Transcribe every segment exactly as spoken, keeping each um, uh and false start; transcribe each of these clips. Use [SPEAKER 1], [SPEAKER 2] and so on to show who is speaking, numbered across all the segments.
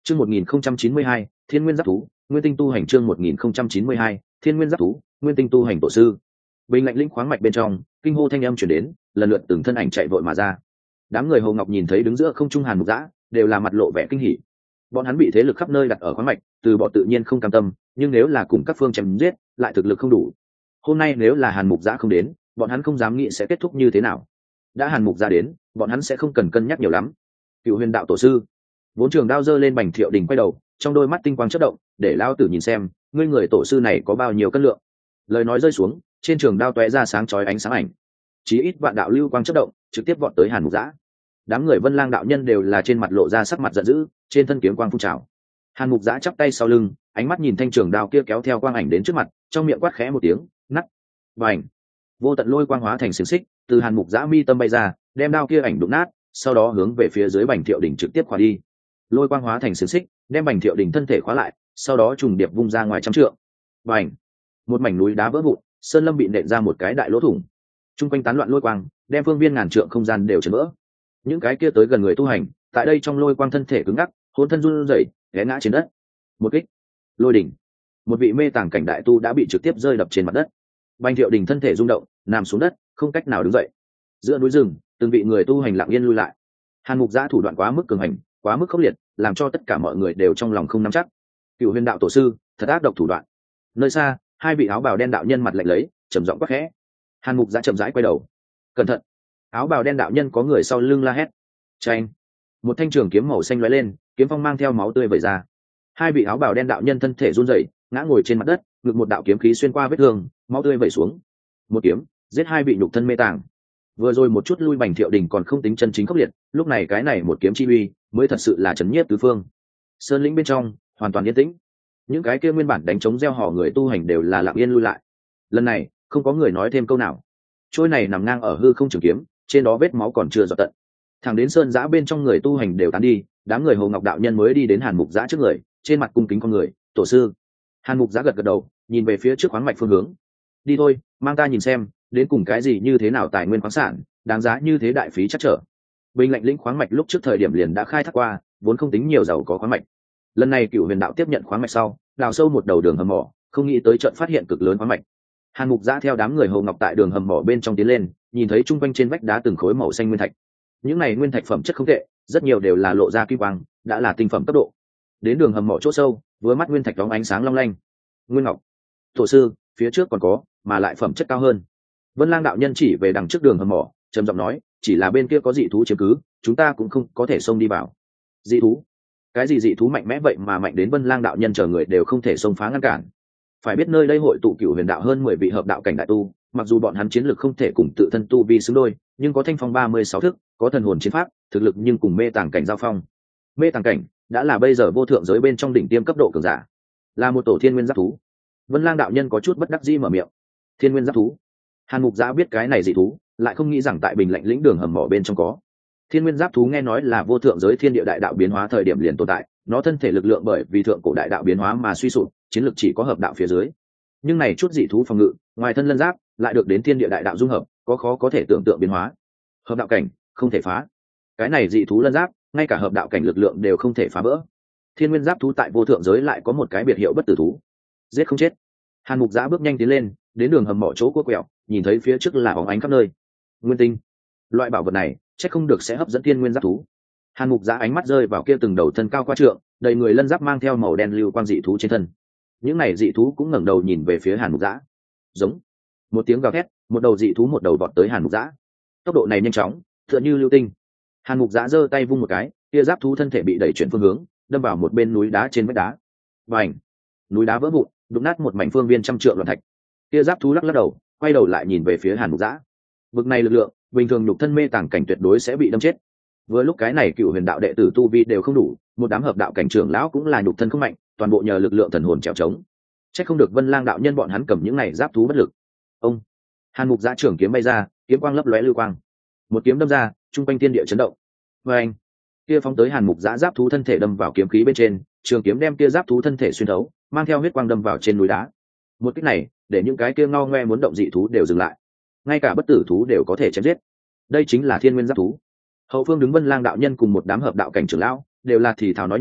[SPEAKER 1] Chương một nghìn không trăm chín mươi hai, Thiên Nguyên Giáp Thú, Nguyên Tinh tu hành chương một nghìn không trăm chín mươi hai, Thiên Nguyên Giáp Thú, Nguyên Tinh tu hành tổ sư. Bình lạnh linh khoáng mạch bên trong, kinh hô thanh âm truyền đến, lần lượt từng thân ảnh chạy vội mà ra. Đám người Hồ Ngọc nhìn thấy đứng giữa không trung Hàn Mục Dã, đều là mặt lộ vẻ kinh hỉ. Bọn hắn bị thế lực khắp nơi đặt ở khoáng mạch, từ bọn tự nhiên không cam tâm, nhưng nếu là cùng các phương chém giết, lại thực lực không đủ. Hôm nay nếu là Hàn Mục Dã không đến, bọn hắn không dám nghĩ sẽ kết thúc như thế nào. Đã Hàn Mục Dã đến, bọn hắn sẽ không cần cân nhắc nhiều lắm. Cựu Huyền Đạo tổ sư, vốn trường đao giơ lên Bành Thiệu Đình quay đầu, trong đôi mắt tinh quang chớp động, để lao tử nhìn xem, ngươi người tổ sư này có bao nhiêu cân lượng. Lời nói rơi xuống, trên trường đao tóe ra sáng chói ánh sáng ảnh, chí ít vạn đạo lưu quang chớp động, trực tiếp vọt tới Hàn Mục Dã. Đám người Vân Lang đạo nhân đều là trên mặt lộ ra sắc mặt giận dữ, trên thân kiếm quang phun trào. Hàn Mục Dã chắp tay sau lưng, ánh mắt nhìn thanh trường đao kia kéo theo quang ảnh đến trước mặt, trong miệng quát khẽ một tiếng, nắt, vành, vô tận lôi quang hóa thành xiềng xích, từ Hàn Mục Dã mi tâm bay ra, đem đao kia ảnh đụng nát, sau đó hướng về phía dưới Bành Thiệu Đình trực tiếp khóa đi. Lôi quang hóa thành xiềng xích, đem Bành Thiệu Đình thân thể khóa lại, sau đó trùng điệp vung ra ngoài trăm trượng. Bành, một mảnh núi đá vỡ vụn, sơn lâm bị nện ra một cái đại lỗ thủng. Trung quanh tán loạn lôi quang, đem phương viên ngàn trượng không gian đều chấn vỡ. Những cái kia tới gần người tu hành, tại đây trong lôi quang thân thể cứng ngắc, hồn thân run rẩy, té ngã trên đất. Một kích, lôi đỉnh, một vị mê tàng cảnh đại tu đã bị trực tiếp rơi đập trên mặt đất. Bành Thiệu Đình thân thể rung động, nằm xuống đất, không cách nào đứng dậy. Giữa núi rừng, từng vị người tu hành lặng yên lui lại. Hàn Mục Dã thủ đoạn quá mức cường hành, quá mức khốc liệt, làm cho tất cả mọi người đều trong lòng không nắm chắc. Cựu Huyền Đạo tổ sư, thật ác độc thủ đoạn. Nơi xa, hai vị áo bào đen đạo nhân mặt lạnh lấy, trầm giọng quát khẽ. Hàn Mục Dã chậm rãi quay đầu. Cẩn thận! Áo bào đen đạo nhân có người sau lưng la hét. Chanh! Một thanh trường kiếm màu xanh lóe lên, kiếm phong mang theo máu tươi vẩy ra. Hai vị áo bào đen đạo nhân thân thể run rẩy, ngã ngồi trên mặt đất, ngực một đạo kiếm khí xuyên qua vết thương, máu tươi vẩy xuống. Một kiếm, giết hai vị nhục thân mê tàng. Vừa rồi một chút lui Bành Thiệu Đình còn không tính chân chính khốc liệt, lúc này cái này một kiếm chi uy, mới thật sự là chấn nhiếp tứ phương. Sơn lĩnh bên trong, hoàn toàn yên tĩnh. Những cái kia nguyên bản đánh trống gieo họ người tu hành đều là lặng yên lui lại. Lần này, không có người nói thêm câu nào. Trôi này nằm ngang ở hư không trường kiếm, trên đó vết máu còn chưa dọn tận. Thẳng đến sơn giã bên trong người tu hành đều tán đi, đám người Hồ Ngọc đạo nhân mới đi đến Hàn Mục Dã trước người, trên mặt cung kính con người, tổ sư. Hàn Mục Dã gật gật đầu, nhìn về phía trước khoáng mạch phương hướng. Đi thôi, mang ta nhìn xem, đến cùng cái gì như thế nào tài nguyên khoáng sản, đáng giá như thế đại phí chắc trở. Bình lạnh lĩnh khoáng mạch lúc trước thời điểm liền đã khai thác qua, vốn không tính nhiều giàu có khoáng mạch. Lần này Cựu Huyền Đạo tiếp nhận khoáng mạch sau, đào sâu một đầu đường hầm mỏ, không nghĩ tới trận phát hiện cực lớn khoáng mạch. Hàn Mục Dã theo đám người Hồ Ngọc tại đường hầm mỏ bên trong tiến lên, nhìn thấy trung quanh trên vách đá từng khối màu xanh nguyên thạch. Những này nguyên thạch phẩm chất không tệ, rất nhiều đều là lộ ra kim quang, đã là tinh phẩm cấp độ. Đến đường hầm mỏ chỗ sâu, với mắt nguyên thạch đóng ánh sáng long lanh. Nguyên ngọc, tổ sư, phía trước còn có, mà lại phẩm chất cao hơn. Vân Lang đạo nhân chỉ về đằng trước đường hầm mỏ, trầm giọng nói, chỉ là bên kia có dị thú chiếm cứ, chúng ta cũng không có thể xông đi vào. Dị thú? Cái gì dị thú mạnh mẽ vậy mà mạnh đến Vân Lang đạo nhân chờ người đều không thể xông phá ngăn cản. Phải biết nơi đây hội tụ Cựu Huyền Đạo hơn mười vị hợp đạo cảnh đại tu, mặc dù bọn hắn chiến lực không thể cùng tự thân tu vi xứng đôi, nhưng có thanh phong ba mươi sáu thức, có thần hồn chiến pháp, thực lực nhưng cùng mê tàng cảnh giao phong. Mê tàng cảnh đã là bây giờ vô thượng giới bên trong đỉnh tiêm cấp độ cường giả, là một tổ thiên nguyên giáp thú. Vân Lang đạo nhân có chút bất đắc dĩ mở miệng. Thiên nguyên giáp thú? Hàn Mục Dã biết cái này dị thú, lại không nghĩ rằng tại Bình Lạnh lĩnh đường hầm mỏ bên trong có. Thiên nguyên giáp thú nghe nói là vô thượng giới thiên địa đại đạo biến hóa thời điểm liền tồn tại, nó thân thể lực lượng bởi vì thượng cổ đại đạo biến hóa mà suy sụp, chiến lực chỉ có hợp đạo phía dưới. Nhưng này chút dị thú phòng ngự, ngoài thân lân giáp, lại được đến thiên địa đại đạo dung hợp, có khó có thể tưởng tượng biến hóa. Hợp đạo cảnh không thể phá. Cái này dị thú lân giáp, ngay cả hợp đạo cảnh lực lượng đều không thể phá vỡ. Thiên nguyên giáp thú tại vô thượng giới lại có một cái biệt hiệu bất tử thú, giết không chết. Hàn Mục Dã bước nhanh tiến lên, đến đường hầm mỏ chỗ cua quẹo, nhìn thấy phía trước là óng ánh khắp nơi. Nguyên tinh, loại bảo vật này chắc không được sẽ hấp dẫn thiên nguyên giáp thú. Hàn Mục Dã ánh mắt rơi vào kia từng đầu thân cao qua trượng, đầy người lân giáp mang theo màu đen lưu quang dị thú trên thân. Những này dị thú cũng ngẩng đầu nhìn về phía Hàn Mục Dã. Giống, một tiếng gào thét, một đầu dị thú một đầu vọt tới Hàn Mục Dã. Tốc độ này nhanh chóng, tựa như lưu tinh. Hàn Mục Dã giơ tay vung một cái, kia giáp thú thân thể bị đẩy chuyển phương hướng, đâm vào một bên núi đá trên vách đá. Bành, núi đá vỡ vụn, đụng nát một mảnh phương viên trăm trượng loạn thạch. Kia giáp thú lắc lắc đầu, quay đầu lại nhìn về phía Hàn Mục Dã. Vực này lực lượng, bình thường nhục thân mê tàng cảnh tuyệt đối sẽ bị đâm chết. Vừa lúc cái này Cựu Huyền Đạo đệ tử tu vi đều không đủ, một đám hợp đạo cảnh trưởng lão cũng là nhục thân không mạnh, toàn bộ nhờ lực lượng thần hồn trèo trống. Chắc không được Vân Lang đạo nhân bọn hắn cầm những này giáp thú bất lực. Ông, Hàn Mục Dã trưởng kiếm bay ra, kiếm quang lấp lóe lưu quang. Một kiếm đâm ra, trung quanh thiên địa chấn động. Và anh, kia phóng tới Hàn Mục Dã giáp thú thân thể đâm vào kiếm khí bên trên, trường kiếm đem kia giáp thú thân thể xuyên thấu, mang theo huyết quang đâm vào trên núi đá. Một kích này, để những cái kia ngao ngoe muốn động dị thú đều dừng lại, ngay cả bất tử thú đều có thể chém giết. Đây chính là thiên nguyên giáp thú. Hậu phương đứng Vân Lang đạo nhân cùng một đám hợp đạo cảnh trưởng lão, đều là thì thào nói nhỏ,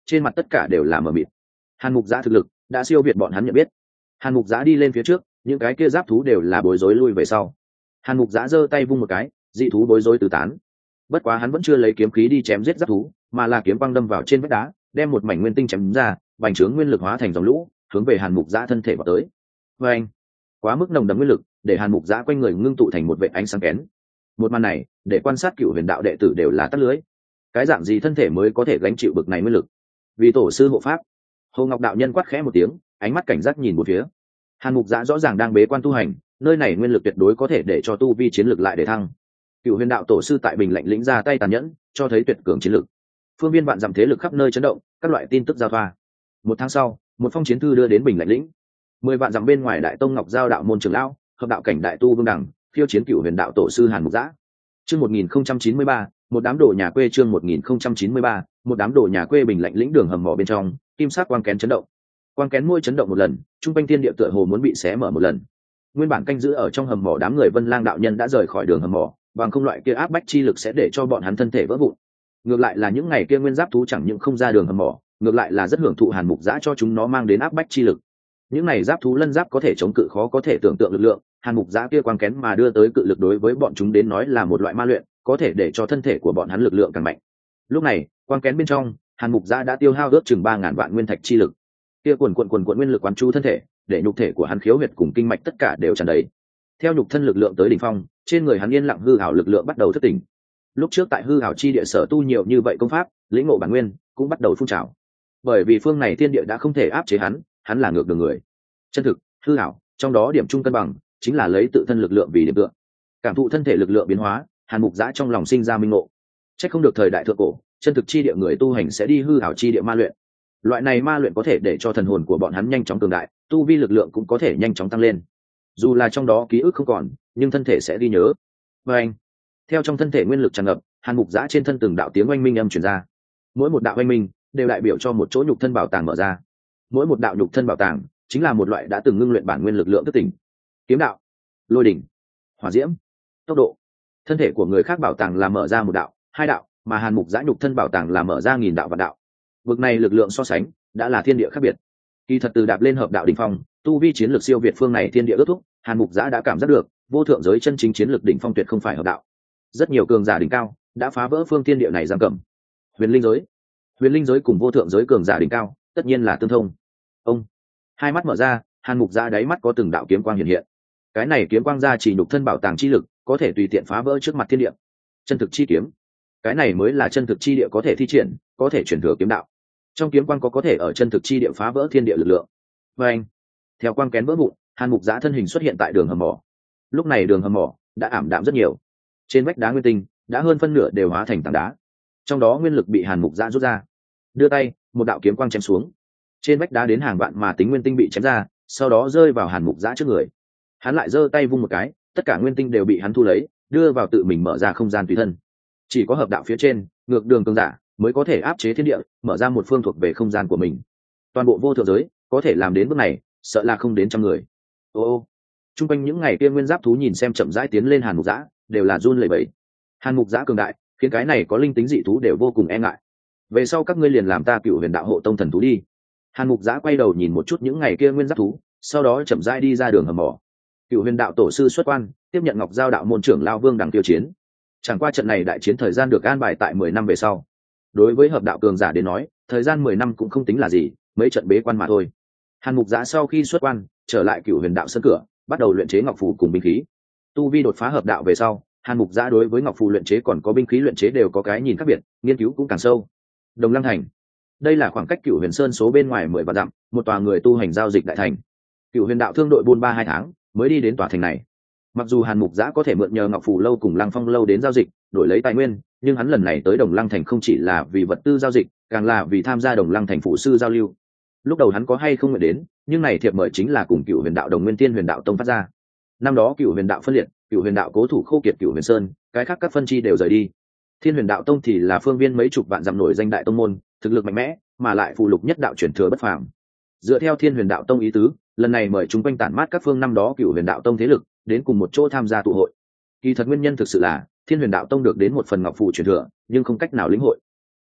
[SPEAKER 1] trên mặt tất cả đều là mờ mịt. Hàn Mục Giã thực lực đã siêu việt bọn hắn nhận biết. Hàn Mục Giã đi lên phía trước, những cái kia giáp thú đều là bối rối lui về sau. Hàn Mục Giã giơ tay vung một cái, dị thú bối rối tứ tán. Bất quá hắn vẫn chưa lấy kiếm khí đi chém giết giáp thú, mà là kiếm quang đâm vào trên vách đá, đem một mảnh nguyên tinh chém ra, bành trướng nguyên lực hóa thành dòng lũ, hướng về Hàn Mục Giã thân thể vào tới. Và anh, quá mức nồng đậm nguyên lực, để Hàn Mục Giã quanh người ngưng tụ thành một vệt ánh sáng kén. Một màn này, để quan sát Cửu Huyền đạo đệ tử đều là tắt lưới. Cái dạng gì thân thể mới có thể gánh chịu bực này nguyên lực? Vì tổ sư hộ pháp. Hồ Ngọc đạo nhân quát khẽ một tiếng, ánh mắt cảnh giác nhìn một phía. Hàn Mục Giã rõ ràng đang bế quan tu hành, nơi này nguyên lực tuyệt đối có thể để cho tu vi chiến lực lại để thăng. Cửu Huyền đạo tổ sư tại Bình Lạnh lĩnh ra tay tàn nhẫn, cho thấy tuyệt cường chiến lực. Phương viên vạn dặm thế lực khắp nơi chấn động, các loại tin tức giao thoa. Một tháng sau, một phong chiến thư đưa đến Bình Lạnh lĩnh. Mười vạn dặm bên ngoài Đại Tông Ngọc Giao đạo môn trưởng lão, hợp đạo cảnh đại tu vương đẳng, phiêu chiến Cửu Huyền đạo tổ sư Hàn Mục Giã. Chương một nghìn không trăm chín mươi ba, một đám đồ nhà quê chương một nghìn không trăm chín mươi ba, một đám đồ nhà quê Bình Lạnh lĩnh đường hầm mỏ bên trong, kim sắc quang kén chấn động. Quang kén môi chấn động một lần, trung quanh thiên địa tựa hồ muốn bị xé mở một lần. Nguyên bản canh giữ ở trong hầm mỏ đám người Vân Lang đạo nhân đã rời khỏi đường hầm mỏ, bằng không loại kia áp bách chi lực sẽ để cho bọn hắn thân thể vỡ vụn. Ngược lại là những ngày kia nguyên giáp thú chẳng những không ra đường hầm mỏ, ngược lại là rất hưởng thụ Hàn Mục Giã cho chúng nó mang đến áp bách chi lực. Những này giáp thú lân giáp có thể chống cự khó có thể tưởng tượng lực lượng, Hàn Mục Giã kia quang kén mà đưa tới cự lực đối với bọn chúng đến nói là một loại ma luyện, có thể để cho thân thể của bọn hắn lực lượng càng mạnh. Lúc này, quang kén bên trong, Hàn Mục Giã đã tiêu hao ước chừng ba ngàn vạn nguyên thạch chi lực. Kia quần quần quần quần nguyên lực quán chú thân thể, để nhục thể của hắn khiếu huyệt cùng kinh mạch tất cả đều tràn đầy. Theo nhục thân lực lượng tới đỉnh phong, trên người hắn yên lặng hư ảo lực lượng bắt đầu thức tỉnh. Lúc trước tại hư ảo chi địa sở tu nhiều như vậy công pháp, lĩnh ngộ bản nguyên cũng bắt đầu phun trào. Bởi vì phương này thiên địa đã không thể áp chế hắn, hắn là ngược đường người. Chân thực, hư ảo, trong đó điểm chung cân bằng chính là lấy tự thân lực lượng vì điểm tựa. Cảm thụ thân thể lực lượng biến hóa, Hàn Mục Giã trong lòng sinh ra minh ngộ. Chắc không được thời đại thượng cổ, chân thực chi địa người tu hành sẽ đi hư ảo chi địa ma luyện. Loại này ma luyện có thể để cho thần hồn của bọn hắn nhanh chóng cường đại, tu vi lực lượng cũng có thể nhanh chóng tăng lên. Dù là trong đó ký ức không còn, nhưng thân thể sẽ ghi nhớ. Và anh, theo trong thân thể nguyên lực tràn ngập, Hàn Mục Giã trên thân từng đạo tiếng oanh minh âm truyền ra. Mỗi một đạo oanh minh đều đại biểu cho một chỗ nhục thân bảo tàng mở ra. Mỗi một đạo nhục thân bảo tàng chính là một loại đã từng ngưng luyện bản nguyên lực lượng thức tỉnh. Kiếm đạo, lôi đỉnh, hỏa diễm, tốc độ. Thân thể của người khác bảo tàng là mở ra một đạo, hai đạo, mà Hàn Mục Giã nhục thân bảo tàng là mở ra nghìn đạo vạn đạo. Vực này lực lượng so sánh đã là thiên địa khác biệt. Kỳ thật từ đạp lên hợp đạo đỉnh phong, tu vi chiến lược siêu việt phương này thiên địa ước thúc, Hàn Mục Giã đã cảm giác được, vô thượng giới chân chính chiến lược đỉnh phong tuyệt không phải hợp đạo. Rất nhiều cường giả đỉnh cao đã phá vỡ phương thiên địa này giam cầm. Huyền linh giới, huyền linh giới cùng vô thượng giới cường giả đỉnh cao, tất nhiên là tương thông. Ông, hai mắt mở ra, Hàn Mục Giã đáy mắt có từng đạo kiếm quang hiện hiện. Cái này kiếm quang ra chỉ nhục thân bảo tàng chi lực, có thể tùy tiện phá vỡ trước mặt thiên địa. Chân thực chi kiếm, cái này mới là chân thực chi địa có thể thi triển, có thể truyền thừa kiếm đạo. Trong kiếm quang có có thể ở chân thực chi địa phá vỡ thiên địa lực lượng. Và anh, theo quang kén vỡ vụn, Hàn Mục Giã thân hình xuất hiện tại đường hầm mỏ. Lúc này đường hầm mỏ đã ảm đạm rất nhiều. Trên vách đá nguyên tinh đã hơn phân nửa đều hóa thành tảng đá. Trong đó nguyên lực bị Hàn Mục Giã rút ra. Đưa tay, một đạo kiếm quang chém xuống. Trên vách đá đến hàng vạn mà tính nguyên tinh bị chém ra, sau đó rơi vào Hàn Mục Giã trước người. Hắn lại giơ tay vung một cái, tất cả nguyên tinh đều bị hắn thu lấy, đưa vào tự mình mở ra không gian tùy thân. Chỉ có hợp đạo phía trên, ngược đường cường giả mới có thể áp chế thiên địa, mở ra một phương thuộc về không gian của mình. Toàn bộ vô thượng giới có thể làm đến bước này, sợ là không đến trăm người. Ô ô, trung quanh những ngày kia nguyên giáp thú nhìn xem chậm rãi tiến lên Hàn Mục Giã, đều là run lẩy bẩy. Hàn Mục Giã cường đại, khiến cái này có linh tính dị thú đều vô cùng e ngại. Về sau các ngươi liền làm ta Cựu Huyền đạo hộ tông thần thú đi. Hàn Mục Giã quay đầu nhìn một chút những ngày kia nguyên giáp thú, sau đó chậm rãi đi ra đường hầm mỏ. Cựu Huyền đạo tổ sư xuất quan, tiếp nhận Ngọc Giao đạo môn trưởng lao Vương Đằng tiêu chiến. Chẳng qua trận này đại chiến thời gian được an bài tại mười năm về sau. Đối với hợp đạo cường giả đến nói, thời gian mười năm cũng không tính là gì, mấy trận bế quan mà thôi. Hàn Mục Giã sau khi xuất quan, trở lại Cựu Huyền đạo sân cửa, bắt đầu luyện chế ngọc phù cùng binh khí. Tu vi đột phá hợp đạo về sau, Hàn Mục Giã đối với ngọc phù luyện chế còn có binh khí luyện chế đều có cái nhìn khác biệt, nghiên cứu cũng càng sâu. Đồng Lăng thành, đây là khoảng cách Cựu Huyền Sơn số bên ngoài mười vạn dặm, một tòa người tu hành giao dịch đại thành. Cựu Huyền đạo thương đội buôn ba hai tháng mới đi đến tòa thành này. Mặc dù Hàn Mục Giã có thể mượn nhờ ngọc phù lâu cùng Lăng Phong lâu đến giao dịch, đổi lấy tài nguyên, nhưng hắn lần này tới Đồng Lăng thành không chỉ là vì vật tư giao dịch, càng là vì tham gia Đồng Lăng thành phụ sư giao lưu. Lúc đầu hắn có hay không nguyện đến, nhưng này thiệp mời chính là cùng Cựu Huyền đạo Đồng Nguyên Tiên Huyền đạo tông phát ra. Năm đó Cựu Huyền đạo phân liệt, Cựu Huyền đạo cố thủ khô kiệt Cựu Huyền Sơn, cái khác các phân chi đều rời đi. Thiên Huyền đạo tông thì là phương viên mấy chục vạn dặm nổi danh đại tông môn, thực lực mạnh mẽ, mà lại phụ lục nhất đạo truyền thừa bất phàm. Dựa theo Thiên Huyền đạo tông ý tứ, lần này mời chúng quanh tản mát các phương năm đó Cựu Huyền đạo tông thế lực đến cùng một chỗ tham gia tụ hội. Kỳ thật nguyên nhân thực sự là Thiên Huyền đạo tông được đến một phần ngọc phù truyền thừa, nhưng không cách nào lĩnh hội.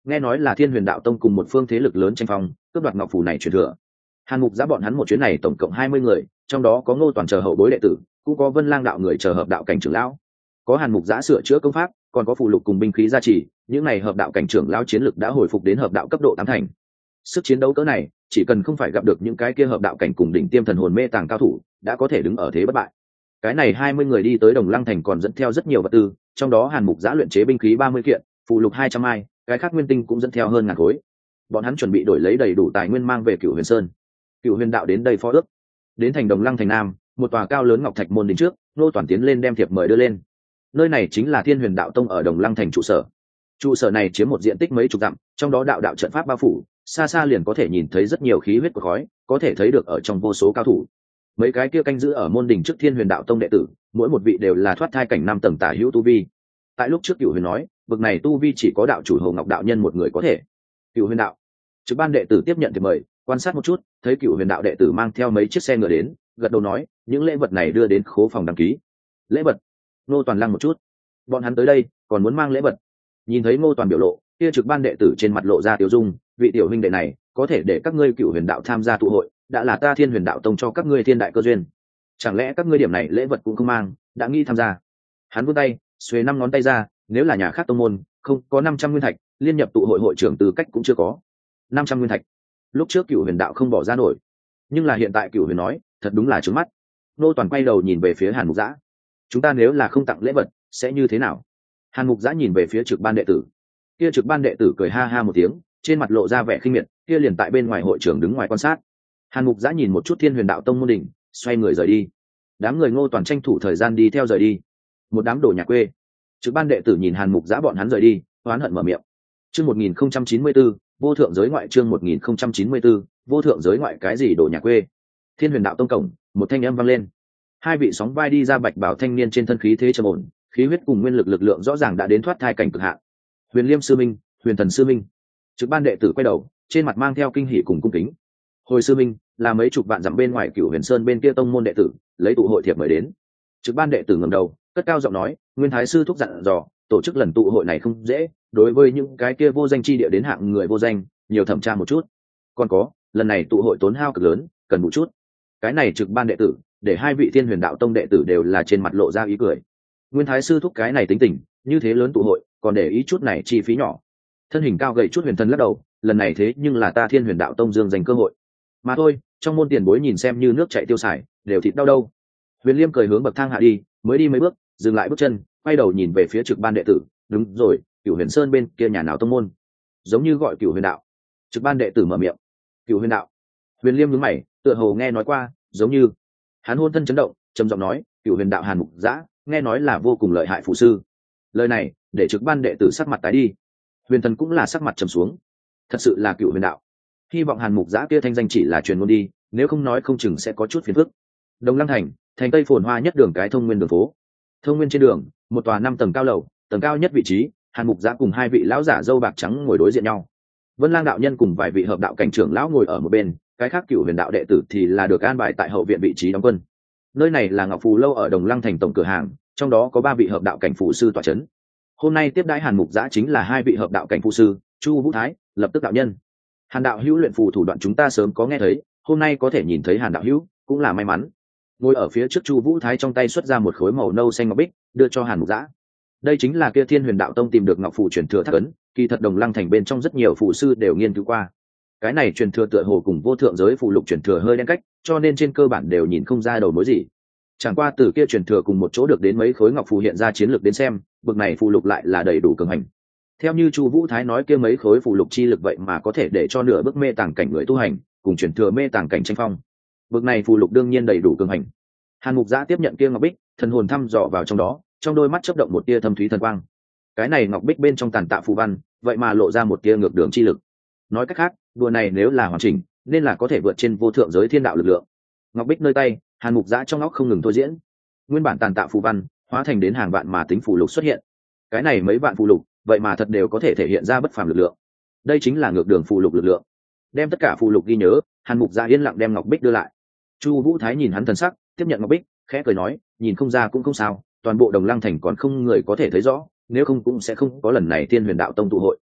[SPEAKER 1] nghe nói là thiên huyền đạo tông cùng một phương thế lực lớn tranh phong cướp đoạt ngọc phù này truyền thừa. Hàn Mục Giã bọn hắn một chuyến này tổng cộng hai mươi người, trong đó có Ngô Toàn chờ hậu bối đệ tử, cũng có Vân Lang đạo người chờ hợp đạo cảnh trưởng lão, có Hàn Mục Giã sửa chữa công pháp, còn có phù lục cùng binh khí gia trì, những này hợp đạo cảnh trưởng lão chiến lực đã hồi phục đến hợp đạo cấp độ tám thành. Sức chiến đấu cỡ này, chỉ cần không phải gặp được những cái kia hợp đạo cảnh cùng đỉnh tiêm thần hồn mê tàng cao thủ, đã có thể đứng ở thế bất bại. Cái này hai mươi người đi tới Đồng Lăng thành còn dẫn theo rất nhiều vật tư, trong đó Hàn Mục Giã luyện chế binh khí ba mươi kiện, phù lục hai trăm ai, cái khác nguyên tinh cũng dẫn theo hơn ngàn khối. Bọn hắn chuẩn bị đổi lấy đầy đủ tài nguyên mang về Cửu Huyền Sơn. Cửu Huyền đạo đến đây phó ước. Đến thành Đồng Lăng thành Nam, một tòa cao lớn ngọc thạch môn đình trước, Nô Toàn tiến lên đem thiệp mời đưa lên. Nơi này chính là Thiên Huyền đạo tông ở Đồng Lăng thành trụ sở. Trụ sở này chiếm một diện tích mấy chục dặm, trong đó đạo đạo trận pháp bao phủ, xa xa liền có thể nhìn thấy rất nhiều khí huyết của khói, có thể thấy được ở trong vô số cao thủ. Mấy cái kia canh giữ ở môn đình trước Thiên Huyền đạo tông đệ tử, mỗi một vị đều là thoát thai cảnh năm tầng tả hữu tu vi. Tại lúc trước Cửu Huyền nói, bậc này tu vi chỉ có đạo chủ Hồ Ngọc đạo nhân một người có thể. Cửu Huyền đạo, trực ban đệ tử tiếp nhận thiệp mời, quan sát một chút, thấy Cửu Huyền đạo đệ tử mang theo mấy chiếc xe ngựa đến, gật đầu nói, những lễ vật này đưa đến khố phòng đăng ký. Lễ vật? Ngô Toàn lăng một chút. Bọn hắn tới đây, còn muốn mang lễ vật. Nhìn thấy Ngô Toàn biểu lộ, kia trực ban đệ tử trên mặt lộ ra tiêu dung, vị tiểu huynh đệ này, có thể để các ngươi Cửu Huyền đạo tham gia tụ hội, đã là ta Thiên Huyền đạo tông cho các ngươi thiên đại cơ duyên. Chẳng lẽ các ngươi điểm này lễ vật cũng không mang, đã nghi tham gia? Hắn vươn tay, xuề năm ngón tay ra, nếu là nhà khác tông môn, không có năm trăm nguyên thạch, liên nhập tụ hội hội trưởng tư cách cũng chưa có. năm trăm nguyên thạch. Lúc trước Cửu Huyền đạo không bỏ ra nổi, nhưng là hiện tại Cửu Huyền nói, thật đúng là trướng mắt. Nô Toàn quay đầu nhìn về phía Hàn Mục Giã. Chúng ta nếu là không tặng lễ vật, sẽ như thế nào? Hàn Mục Giã nhìn về phía trực ban đệ tử. Kia trực ban đệ tử cười ha ha một tiếng, trên mặt lộ ra vẻ khinh miệt, kia liền tại bên ngoài hội trưởng đứng ngoài quan sát. Hàn Mục Giã nhìn một chút Thiên Huyền đạo tông môn đỉnh, xoay người rời đi. Đám người Ngô Toàn tranh thủ thời gian đi theo rời đi. Một đám đồ nhà quê. Trực ban đệ tử nhìn Hàn Mục Giã bọn hắn rời đi, oán hận mở miệng. Chương một nghìn không trăm chín mươi tư, vô thượng giới ngoại chương một nghìn không trăm chín mươi tư, vô thượng giới ngoại cái gì đồ nhà quê? Thiên Huyền đạo tông cổng, một thanh âm vang lên. Hai vị sóng vai đi ra bạch bảo thanh niên trên thân khí thế trầm ổn, khí huyết cùng nguyên lực lực lượng rõ ràng đã đến thoát thai cảnh cực hạn. Huyền Liêm sư minh, Huyền Thần sư minh. Trực ban đệ tử quay đầu, trên mặt mang theo kinh hỉ cùng cung kính. Hồi sư minh, là mấy chục vạn dặm bên ngoài Cửu Huyền Sơn bên kia tông môn đệ tử, lấy tụ hội thiệp mời đến. Trực ban đệ tử ngẩng đầu, cất cao giọng nói, Nguyên Thái sư thúc dặn dò, tổ chức lần tụ hội này không dễ, đối với những cái kia vô danh chi địa đến hạng người vô danh, nhiều thẩm tra một chút. Còn có, lần này tụ hội tốn hao cực lớn, cần một chút. Cái này trực ban đệ tử, để hai vị Thiên Huyền đạo tông đệ tử đều là trên mặt lộ ra ý cười. Nguyên Thái sư thúc cái này tính tình, như thế lớn tụ hội, còn để ý chút này chi phí nhỏ. Thân hình cao gầy chút Huyền Thần lắc đầu, lần này thế nhưng là ta Thiên Huyền đạo tông dương dành cơ hội. Mà thôi, trong môn tiền bối nhìn xem như nước chảy tiêu xài, đều thịt đau đâu. Huyền Liêm cười hướng bậc thang hạ đi, mới đi mấy bước, dừng lại bước chân, quay đầu nhìn về phía trực ban đệ tử, đúng rồi, Cửu Huyền Sơn bên kia nhà nào tông môn? Giống như gọi Cửu Huyền đạo. Trực ban đệ tử mở miệng. Cửu Huyền đạo. Huyền Liêm nhướng mày, tựa hồ nghe nói qua, giống như. Hắn hôn thân chấn động, trầm giọng nói, Cửu Huyền đạo Hàn Mục Giã, nghe nói là vô cùng lợi hại phụ sư. Lời này, để trực ban đệ tử sắc mặt tái đi. Huyền Thần cũng là sắc mặt trầm xuống. Thật sự là Cửu Huyền đạo. Hy vọng Hàn Mục Giã kia thanh danh chỉ là truyền ngôn đi, nếu không nói không chừng sẽ có chút phiền phức. Đồng Lăng thành, thành tây phồn hoa nhất đường cái thông nguyên đường phố. Thông nguyên trên đường, một tòa năm tầng cao lầu, tầng cao nhất vị trí, Hàn Mục Giã cùng hai vị lão giả râu bạc trắng ngồi đối diện nhau. Vân Lang đạo nhân cùng vài vị hợp đạo cảnh trưởng lão ngồi ở một bên, cái khác Cửu Huyền đạo đệ tử thì là được an bài tại hậu viện vị trí đóng quân. Nơi này là Ngọc Phù lâu ở Đồng Lăng thành tổng cửa hàng, trong đó có ba vị hợp đạo cảnh phụ sư tọa chấn. Hôm nay tiếp đãi Hàn Mục Giã chính là hai vị hợp đạo cảnh phụ sư, Chu Vũ Thái, Lập Tức đạo nhân. Hàn đạo hữu luyện phù thủ đoạn chúng ta sớm có nghe thấy, hôm nay có thể nhìn thấy Hàn đạo hữu, cũng là may mắn. Ngồi ở phía trước Chu Vũ Thái trong tay xuất ra một khối màu nâu xanh ngọc bích, đưa cho Hàn Mục Giã. Đây chính là kia Thiên Huyền đạo tông tìm được ngọc phù truyền thừa thác ấn, kỳ thật Đồng Lăng thành bên trong rất nhiều phù sư đều nghiên cứu qua. Cái này truyền thừa tựa hồ cùng vô thượng giới phù lục truyền thừa hơi đen cách, cho nên trên cơ bản đều nhìn không ra đầu mối gì. Chẳng qua từ kia truyền thừa cùng một chỗ được đến mấy khối ngọc phù hiện ra chiến lược đến xem, bực này phù lục lại là đầy đủ cường hành. Theo như Chu Vũ Thái nói, kia mấy khối phù lục chi lực vậy mà có thể để cho nửa bước mê tàng cảnh người tu hành, cùng truyền thừa mê tàng cảnh tranh phong. Bực này phù lục đương nhiên đầy đủ cường hành. Hàn Mục Giã tiếp nhận kia ngọc bích, thần hồn thăm dò vào trong đó, trong đôi mắt chớp động một tia thâm thúy thần quang. Cái này ngọc bích bên trong tàn tạ phù văn, vậy mà lộ ra một tia ngược đường chi lực. Nói cách khác, đùa này nếu là hoàn chỉnh, nên là có thể vượt trên vô thượng giới thiên đạo lực lượng. Ngọc bích nơi tay, Hàn Mục Giã trong óc không ngừng thôi diễn. Nguyên bản tàn tạ phù văn, hóa thành đến hàng vạn mà tính phù lục xuất hiện. Cái này mấy vạn phù lục, vậy mà thật đều có thể thể hiện ra bất phàm lực lượng. Đây chính là ngược đường phù lục lực lượng. Đem tất cả phù lục ghi nhớ, Hàn Mục Giã yên lặng đem ngọc bích đưa lại. Chu Vũ Thái nhìn hắn thần sắc, tiếp nhận ngọc bích, khẽ cười nói, nhìn không ra cũng không sao, toàn bộ Đồng Lăng thành còn không người có thể thấy rõ, nếu không cũng sẽ không có lần này Thiên Huyền đạo tông tụ hội.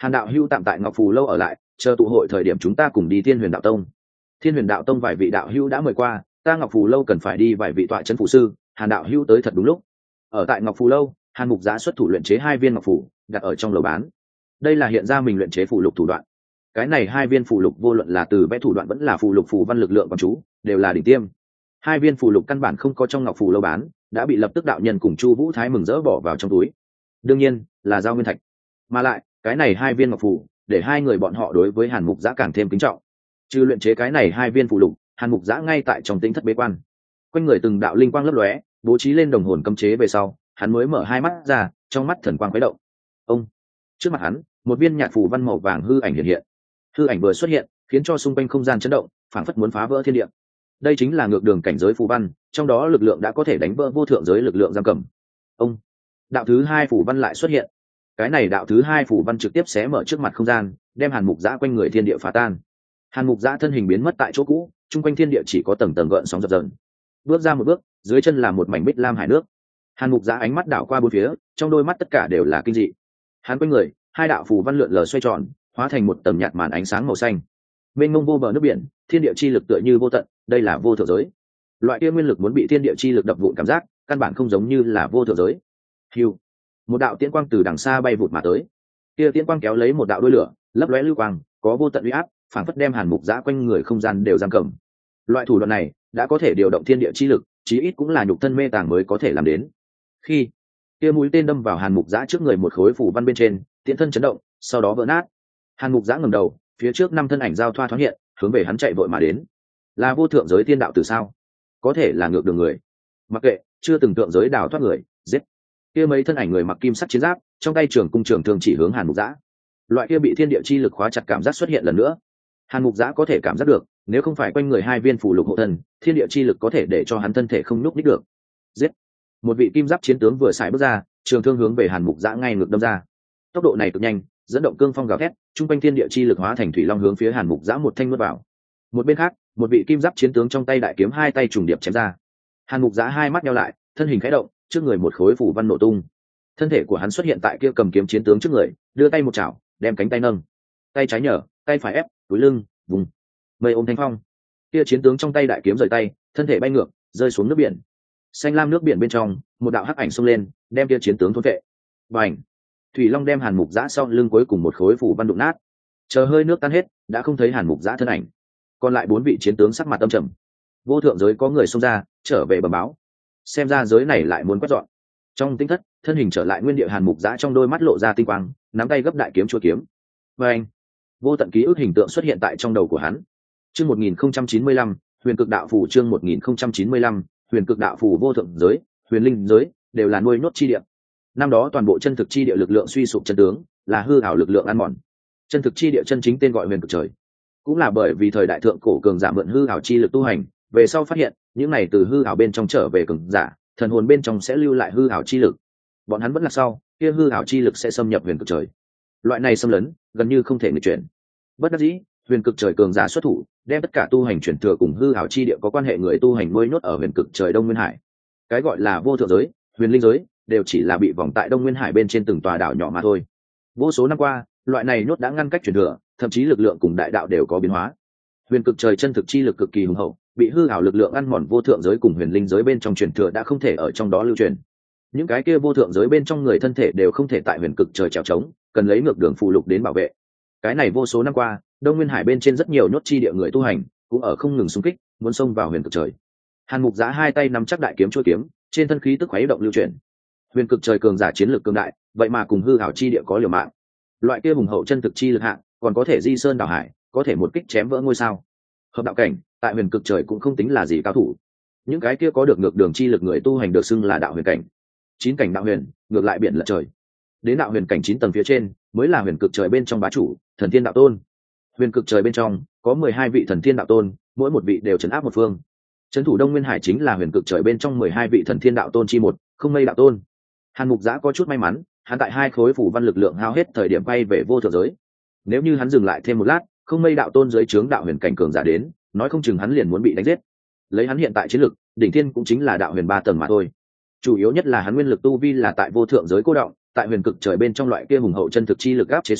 [SPEAKER 1] Hàn đạo hữu tạm tại Ngọc Phù lâu ở lại, chờ tụ hội thời điểm chúng ta cùng đi Thiên Huyền đạo tông. Thiên Huyền đạo tông vài vị đạo hữu đã mời qua, ta Ngọc Phù lâu cần phải đi vài vị tọa trấn phụ sư. Hàn đạo hữu tới thật đúng lúc. Ở tại Ngọc Phù lâu, Hàn Mục Giá xuất thủ luyện chế hai viên ngọc phù, đặt ở trong lầu bán. Đây là hiện ra mình luyện chế phù lục thủ đoạn. Cái này hai viên phù lục vô luận là từ vẽ thủ đoạn vẫn là phù lục phù văn lực lượng con chú, đều là đỉnh tiêm. Hai viên phù lục căn bản không có trong Ngọc Phù lâu bán, đã bị lập tức đạo nhân cùng Chu Vũ Thái mừng rỡ bỏ vào trong túi. Đương nhiên, là giao nguyên thạch. Mà lại, cái này hai viên ngọc phù, để hai người bọn họ đối với Hàn Mục Giá càng thêm kính trọng. Trừ luyện chế cái này hai viên phù lục, Hàn Mục Giá ngay tại trong tính thất bế quan. Quanh người từng đạo linh quang lấp lóe, bố trí lên đồng hồn cấm chế về sau, hắn mới mở hai mắt ra, trong mắt thần quang khuấy động. Ông, trước mặt hắn, một viên nhạt phù văn màu vàng hư ảnh hiện hiện. Hư ảnh vừa xuất hiện, khiến cho xung quanh không gian chấn động, phảng phất muốn phá vỡ thiên địa. Đây chính là ngược đường cảnh giới phù văn, trong đó lực lượng đã có thể đánh vỡ vô thượng giới lực lượng giam cầm. Ông, đạo thứ hai phù văn lại xuất hiện. Cái này đạo thứ hai phù văn trực tiếp xé mở trước mặt không gian, đem Hàn Mục Giá quanh người thiên địa phá tan. Hàn Mục Giá thân hình biến mất tại chỗ cũ, chung quanh thiên địa chỉ có tầng tầng gợn sóng dập dờn. Bước ra một bước, dưới chân là một mảnh bích lam hải nước. Hàn Mục Giá ánh mắt đảo qua bốn phía, trong đôi mắt tất cả đều là kinh dị. Hắn quanh người, hai đạo phù văn lượn lờ xoay tròn, hóa thành một tầm nhạt màn ánh sáng màu xanh. Mênh mông vô bờ nước biển, thiên địa chi lực tựa như vô tận, đây là vô thượng giới. Loại kia nguyên lực muốn bị thiên địa chi lực đập vụn cảm giác, căn bản không giống như là vô thượng giới. Hưu, một đạo tiễn quang từ đằng xa bay vụt mà tới. Kia tiễn quang kéo lấy một đạo đuôi lửa, lấp lóe lưu quang, có vô tận uy áp, phản phất đem Hàn Mục Giá quanh người không gian đều giam cầm. Loại thủ đoạn này đã có thể điều động thiên địa chi lực, chí ít cũng là nhục thân mê tàng mới có thể làm đến. Khi kia mũi tên đâm vào Hàn Mục Giá trước người một khối phủ văn bên trên, tiễn thân chấn động, sau đó vỡ nát. Hàn Mục Giá ngẩng đầu, phía trước năm thân ảnh giao thoa thoáng hiện, hướng về hắn chạy vội mà đến. Là vô thượng giới tiên đạo từ sao? Có thể là ngược đường người. Mặc kệ, chưa từng thượng giới đào thoát người, giết. Kia mấy thân ảnh người mặc kim sắt chiến giáp, trong tay trường cung trường thương chỉ hướng Hàn Mục Giá. Loại kia bị thiên địa chi lực khóa chặt cảm giác xuất hiện lần nữa. Hàn Mục Giá có thể cảm giác được, nếu không phải quanh người hai viên phù lục hộ thân, thiên địa chi lực có thể để cho hắn thân thể không nhúc nhích được. Giết! Một vị kim giáp chiến tướng vừa xài bước ra, trường thương hướng về Hàn Mục Giá ngay ngược đâm ra. Tốc độ này cực nhanh, dẫn động cương phong gào thét, trung quanh thiên địa chi lực hóa thành thủy long hướng phía Hàn Mục Giá một thanh nuốt vào. Một bên khác, một vị kim giáp chiến tướng trong tay đại kiếm hai tay trùng điệp chém ra. Hàn Mục Giá hai mắt nheo lại, thân hình khẽ động, trước người một khối phủ văn nổ tung. Thân thể của hắn xuất hiện tại kia cầm kiếm chiến tướng trước người, đưa tay một chảo, đem cánh tay nâng. Tay trái nhở, tay phải ép, túi lưng, vùng. Mây ôm thanh phong. Kia chiến tướng trong tay đại kiếm rời tay, thân thể bay ngược, rơi xuống nước biển. Xanh lam nước biển bên trong, một đạo hắc ảnh xông lên, đem kia chiến tướng thôn vệ. Bành! Thủy Long đem Hàn Mục Giá sau lưng cuối cùng một khối phủ văn đụng nát. Chờ hơi nước tan hết, đã không thấy Hàn Mục Giá thân ảnh. Còn lại bốn vị chiến tướng sắc mặt âm trầm. Vô thượng giới có người xông ra, trở về bẩm báo. Xem ra giới này lại muốn quét dọn. Trong tinh thất, thân hình trở lại nguyên địa Hàn Mục Giá trong đôi mắt lộ ra tinh quang, nắm tay gấp đại kiếm chua kiếm. Bành! Vô tận ký ức hình tượng xuất hiện tại trong đầu của hắn. Chương một nghìn không trăm chín mươi lăm, Huyền Cực Đạo Phù chương một nghìn không trăm chín mươi lăm, Huyền Cực Đạo Phù vô thượng giới, huyền linh giới đều là nuôi nốt chi địa. Năm đó toàn bộ chân thực chi địa lực lượng suy sụp chân tướng, là hư ảo lực lượng ăn mòn. Chân thực chi địa chân chính tên gọi Huyền Cực Trời. Cũng là bởi vì thời đại thượng cổ cường giả mượn hư ảo chi lực tu hành, về sau phát hiện, những này từ hư ảo bên trong trở về cường giả, thần hồn bên trong sẽ lưu lại hư ảo chi lực. Bọn hắn vẫn là sau, kia hư ảo chi lực sẽ xâm nhập Huyền Cực Trời. Loại này xâm lấn, gần như không thể nghịch chuyển. Bất đắc dĩ, Huyền Cực Trời cường giả xuất thủ, đem tất cả tu hành chuyển thừa cùng hư ảo chi địa có quan hệ người tu hành nuôi nhốt ở Huyền Cực Trời Đông Nguyên Hải. Cái gọi là vô thượng giới, huyền linh giới, đều chỉ là bị vòng tại Đông Nguyên Hải bên trên từng tòa đảo nhỏ mà thôi. Vô số năm qua, loại này nhốt đã ngăn cách chuyển thừa, thậm chí lực lượng cùng đại đạo đều có biến hóa. Huyền Cực Trời chân thực chi lực cực kỳ hùng hậu, bị hư ảo lực lượng ăn mòn vô thượng giới cùng huyền linh giới bên trong truyền thừa đã không thể ở trong đó lưu truyền. Những cái kia vô thượng giới bên trong người thân thể đều không thể tại Huyền Cực Trời trèo trống, cần lấy ngược đường phù lục đến bảo vệ. Cái này vô số năm qua, Đông Nguyên Hải bên trên rất nhiều nhốt chi địa người tu hành, cũng ở không ngừng xung kích, muốn xông vào Huyền Cực Trời. Hàn Mục Giá hai tay nắm chắc đại kiếm chuôi kiếm, trên thân khí tức khuấy động lưu chuyển. Huyền Cực Trời cường giả chiến lược cường đại, vậy mà cùng hư ảo chi địa có liều mạng. Loại kia hùng hậu chân thực chi lực hạng, còn có thể di sơn đảo hải, có thể một kích chém vỡ ngôi sao. Hợp đạo cảnh, tại Huyền Cực Trời cũng không tính là gì cao thủ. Những cái kia có được ngược đường chi lực người tu hành được xưng là đạo huyền cảnh. Chín cảnh đạo huyền, ngược lại biển lật trời. Đến đạo huyền cảnh chín tầng phía trên, mới là Huyền Cực Trời bên trong bá chủ, Thần Thiên Đạo Tôn. Huyền Cực Trời bên trong có mười hai vị Thần Thiên Đạo Tôn, mỗi một vị đều trấn áp một phương. Trấn thủ Đông Nguyên Hải chính là Huyền Cực Trời bên trong mười hai vị Thần Thiên Đạo Tôn chi một, Không Mây Đạo Tôn. Hàn Mục Giá có chút may mắn, hắn tại hai khối phủ văn lực lượng hao hết thời điểm bay về vô thượng giới. Nếu như hắn dừng lại thêm một lát, Không Mây Đạo Tôn dưới trướng đạo huyền cảnh cường giả đến, nói không chừng hắn liền muốn bị đánh giết. Lấy hắn hiện tại chiến lực, đỉnh thiên cũng chính là đạo huyền ba tầng mà thôi. Chủ yếu nhất là hắn nguyên lực tu vi là tại vô thượng giới cô động, tại Huyền Cực Trời bên trong loại kia hùng hậu chân thực chi lực áp chế xuống,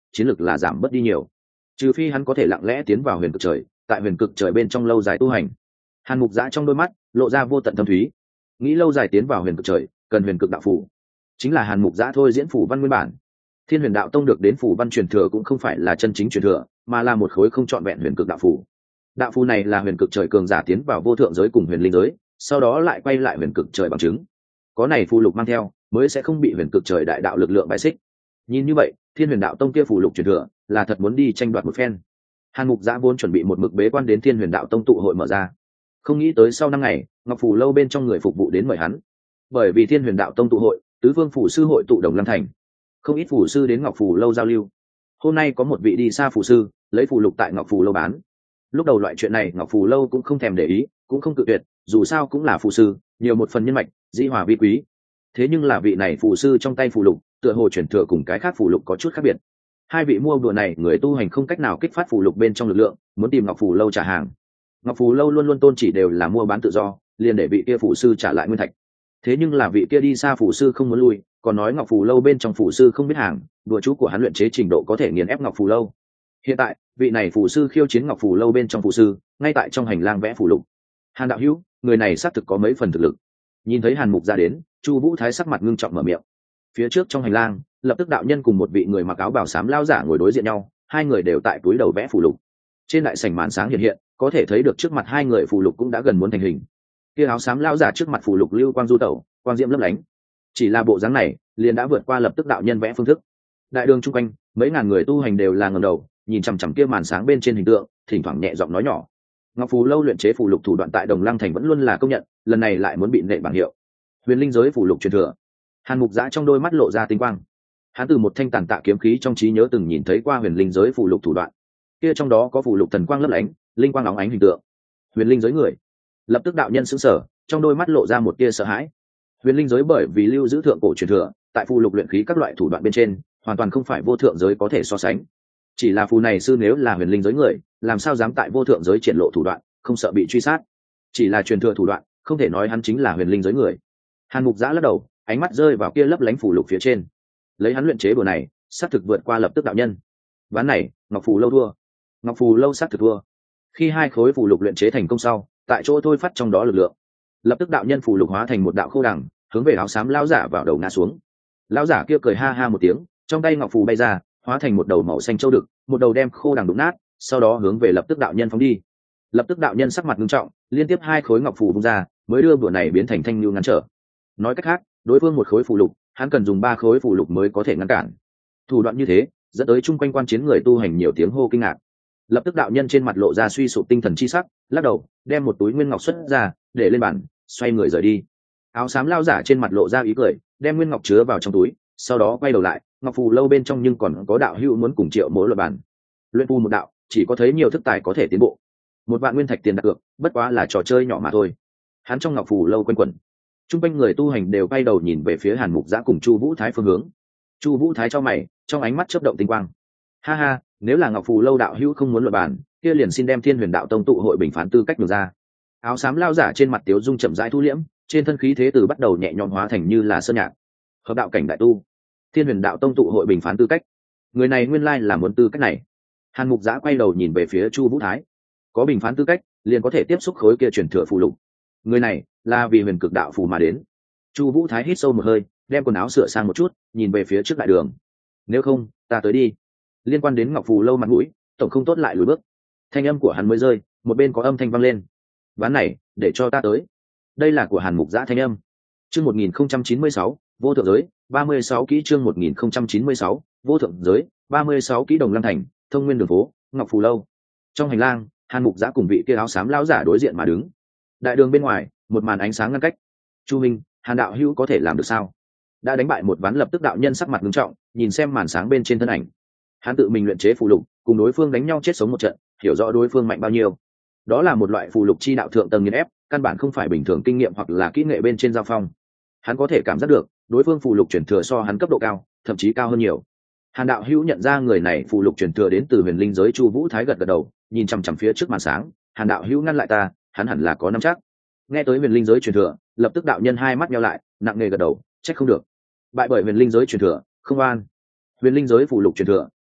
[SPEAKER 1] chiến lược là giảm bớt đi nhiều, trừ phi hắn có thể lặng lẽ tiến vào huyền cực trời, tại huyền cực trời bên trong lâu dài tu hành. Hàn Mục Giã trong đôi mắt lộ ra vô tận thâm thúy, nghĩ lâu dài tiến vào huyền cực trời cần huyền cực đạo phủ, chính là Hàn Mục Giã thôi diễn phủ văn nguyên bản. Thiên Huyền Đạo Tông được đến phủ văn truyền thừa cũng không phải là chân chính truyền thừa, mà là một khối không trọn vẹn huyền cực đạo phủ. Đạo phù này là huyền cực trời cường giả tiến vào vô thượng giới cùng huyền linh giới, sau đó lại quay lại huyền cực trời bằng chứng. Có này phù lục mang theo, mới sẽ không bị huyền cực trời đại đạo lực lượng bài xích. Nhìn như vậy, Thiên Huyền Đạo Tông kia phù lục truyền thừa là thật muốn đi tranh đoạt một phen. Hàn Mục Giã vốn chuẩn bị một mực bế quan đến Thiên Huyền Đạo Tông tụ hội mở ra, không nghĩ tới sau năm ngày, Ngọc Phù lâu bên trong người phục vụ đến mời hắn. Bởi vì Thiên Huyền Đạo Tông tụ hội, tứ phương phủ sư hội tụ Đồng Lăng thành, không ít phủ sư đến Ngọc Phù lâu giao lưu. Hôm nay có một vị đi xa phủ sư lấy phù lục tại Ngọc Phù lâu bán. Lúc đầu loại chuyện này Ngọc Phù lâu cũng không thèm để ý, cũng không cự tuyệt, dù sao cũng là phù sư, nhiều một phần nhân mạch, dĩ hòa vi quý. Thế nhưng là vị này phù sư trong tay phù lục, tựa hồ chuyển thừa cùng cái khác phù lục có chút khác biệt. Hai vị mua đùa này người tu hành không cách nào kích phát phù lục bên trong lực lượng, muốn tìm Ngọc Phù lâu trả hàng. Ngọc Phù lâu luôn luôn tôn chỉ đều là mua bán tự do, liền để vị kia phù sư trả lại nguyên thạch. Thế nhưng là vị kia đi xa phù sư không muốn lui, còn nói Ngọc Phù lâu bên trong phù sư không biết hàng, đùa chú của hắn luyện chế trình độ có thể nghiền ép Ngọc Phù lâu. Hiện tại vị này phù sư khiêu chiến Ngọc Phù lâu bên trong phù sư, ngay tại trong hành lang vẽ phù lục. Hàn đạo hữu, người này xác thực có mấy phần thực lực. Nhìn thấy Hàn Mục ra đến, Chu Vũ Thái sắc mặt ngưng trọng mở miệng. Phía trước trong hành lang, lập tức đạo nhân cùng một vị người mặc áo bào xám lao giả ngồi đối diện nhau, hai người đều tại túi đầu vẽ phù lục. Trên đại sảnh màn sáng hiện hiện, có thể thấy được trước mặt hai người phù lục cũng đã gần muốn thành hình. Kia áo xám lao giả trước mặt phù lục lưu quang du tẩu, quang diễm lấp lánh. Chỉ là bộ dáng này, liền đã vượt qua lập tức đạo nhân vẽ phương thức. Đại đường chung quanh, mấy ngàn người tu hành đều là ngẩng đầu, nhìn chằm chằm kia màn sáng bên trên hình tượng, thỉnh thoảng nhẹ giọng nói nhỏ. Ngọc Phù lâu luyện chế phù lục thủ đoạn tại Đồng Lăng thành vẫn luôn là công nhận, lần này lại muốn bị nệ bảng hiệu. Huyền linh giới phù lục truyền thừa. Hàn Mục Giã trong đôi mắt lộ ra tinh quang. Hắn từ một thanh tàn tạ kiếm khí trong trí nhớ từng nhìn thấy qua huyền linh giới phù lục thủ đoạn. Kia trong đó có phù lục thần quang lấp lánh, linh quang óng ánh hình tượng. Huyền linh giới người. Lập tức đạo nhân sững sờ, trong đôi mắt lộ ra một tia sợ hãi. Huyền linh giới bởi vì lưu giữ thượng cổ truyền thừa, tại phù lục luyện khí các loại thủ đoạn bên trên, hoàn toàn không phải vô thượng giới có thể so sánh. Chỉ là phù này sư nếu là huyền linh giới người, làm sao dám tại vô thượng giới triển lộ thủ đoạn, không sợ bị truy sát. Chỉ là truyền thừa thủ đoạn, không thể nói hắn chính là huyền linh giới người. Hàn Mục Giã lắc đầu, ánh mắt rơi vào kia lấp lánh phù lục phía trên. Lấy hắn luyện chế bùa này, sát thực vượt qua lập tức đạo nhân. Ván này, Ngọc Phù lâu thua. Ngọc Phù lâu sát thực thua. Khi hai khối phù lục luyện chế thành công sau, tại chỗ thôi phát trong đó lực lượng. Lập tức đạo nhân phù lục hóa thành một đạo khô đằng, hướng về áo xám lão giả vào đầu ngã xuống. Lão giả kia cười ha ha một tiếng, trong tay ngọc phù bay ra, hóa thành một đầu màu xanh châu đực, một đầu đem khô đằng đụng nát, sau đó hướng về lập tức đạo nhân phóng đi. Lập tức đạo nhân sắc mặt nghiêm trọng, liên tiếp hai khối ngọc phù bung ra, mới đưa bữa này biến thành thanh lưu ngăn trở. Nói cách khác, đối phương một khối phù lục, hắn cần dùng ba khối phù lục mới có thể ngăn cản. Thủ đoạn như thế, dẫn tới chung quanh quan chiến người tu hành nhiều tiếng hô kinh ngạc. Lập tức đạo nhân trên mặt lộ ra suy sụp tinh thần chi sắc, lắc đầu, đem một túi nguyên ngọc xuất ra, để lên bàn, xoay người rời đi. Áo xám lao giả trên mặt lộ ra ý cười, đem nguyên ngọc chứa vào trong túi, sau đó quay đầu lại, ngọc phù lâu bên trong nhưng còn có đạo hữu muốn cùng Triệu Mỗ luận bàn. Luyện phù một đạo, chỉ có thấy nhiều thức tài có thể tiến bộ. Một vạn nguyên thạch tiền đặt cược, bất quá là trò chơi nhỏ mà thôi. Hắn trong ngọc phù lâu quanh quẩn, trung quanh người tu hành đều quay đầu nhìn về phía Hàn Mục Giã cùng Chu Vũ Thái phương hướng. Chu Vũ Thái cho mày, trong ánh mắt chớp động tinh quang. Ha ha, nếu là ngọc phù lâu đạo hữu không muốn luận bàn, kia liền xin đem Thiên Huyền Đạo Tông tụ hội bình phán tư cách được ra. Áo xám lao giả trên mặt tiếu dung chậm rãi thu liễm, trên thân khí thế từ bắt đầu nhẹ nhõm hóa thành như là sơn nhạc. Hợp đạo cảnh đại tu, Thiên Huyền Đạo Tông tụ hội bình phán tư cách. Người này nguyên lai là muốn tư cách này. Hàn Mục Giã quay đầu nhìn về phía Chu Vũ Thái. Có bình phán tư cách, liền có thể tiếp xúc khối kia truyền thừa phù lục. Người này là vì Huyền Cực đạo phù mà đến. Chu Vũ Thái hít sâu một hơi, đem quần áo sửa sang một chút, nhìn về phía trước đại đường. Nếu không, ta tới đi. Liên quan đến ngọc phù lâu mặt mũi, tổng không tốt lại lùi bước. Thanh âm của hắn mới rơi, một bên có âm thanh vang lên. Ván này, để cho ta tới. Đây là của Hàn Mục Giã thanh âm. Chương một nghìn không trăm chín mươi sáu, vô thượng giới, ba mươi sáu kỹ chương một nghìn không trăm chín mươi sáu, vô thượng giới, ba mươi sáu kỹ Đồng Lăng thành, thông nguyên đường phố, ngọc phù lâu. Trong hành lang, Hàn Mục Giã cùng vị kia áo xám lão giả đối diện mà đứng. Đại đường bên ngoài, một màn ánh sáng ngăn cách. Chu Minh, Hàn đạo hữu có thể làm được sao? Đã đánh bại một ván lập tức đạo nhân sắc mặt nghiêm trọng, nhìn xem màn sáng bên trên thân ảnh. Hắn tự mình luyện chế phù lục, cùng đối phương đánh nhau chết sống một trận, hiểu rõ đối phương mạnh bao nhiêu. Đó là một loại phù lục chi đạo thượng tầng nghiền ép, căn bản không phải bình thường kinh nghiệm hoặc là kỹ nghệ bên trên giao phong. Hắn có thể cảm giác được, đối phương phù lục truyền thừa so hắn cấp độ cao, thậm chí cao hơn nhiều. Hàn đạo hữu nhận ra người này phù lục truyền thừa đến từ huyền linh giới. Chu Vũ Thái gật gật đầu, nhìn chằm chằm phía trước màn sáng. Hàn đạo hữu ngăn lại ta, hắn hẳn là có nắm chắc. Nghe tới huyền linh giới truyền thừa, lập tức đạo nhân hai mắt nheo lại, nặng nề gật đầu, trách không được. Bại bởi huyền linh giới truyền thừa, không an. Huyền linh giới phù lục truyền thừa,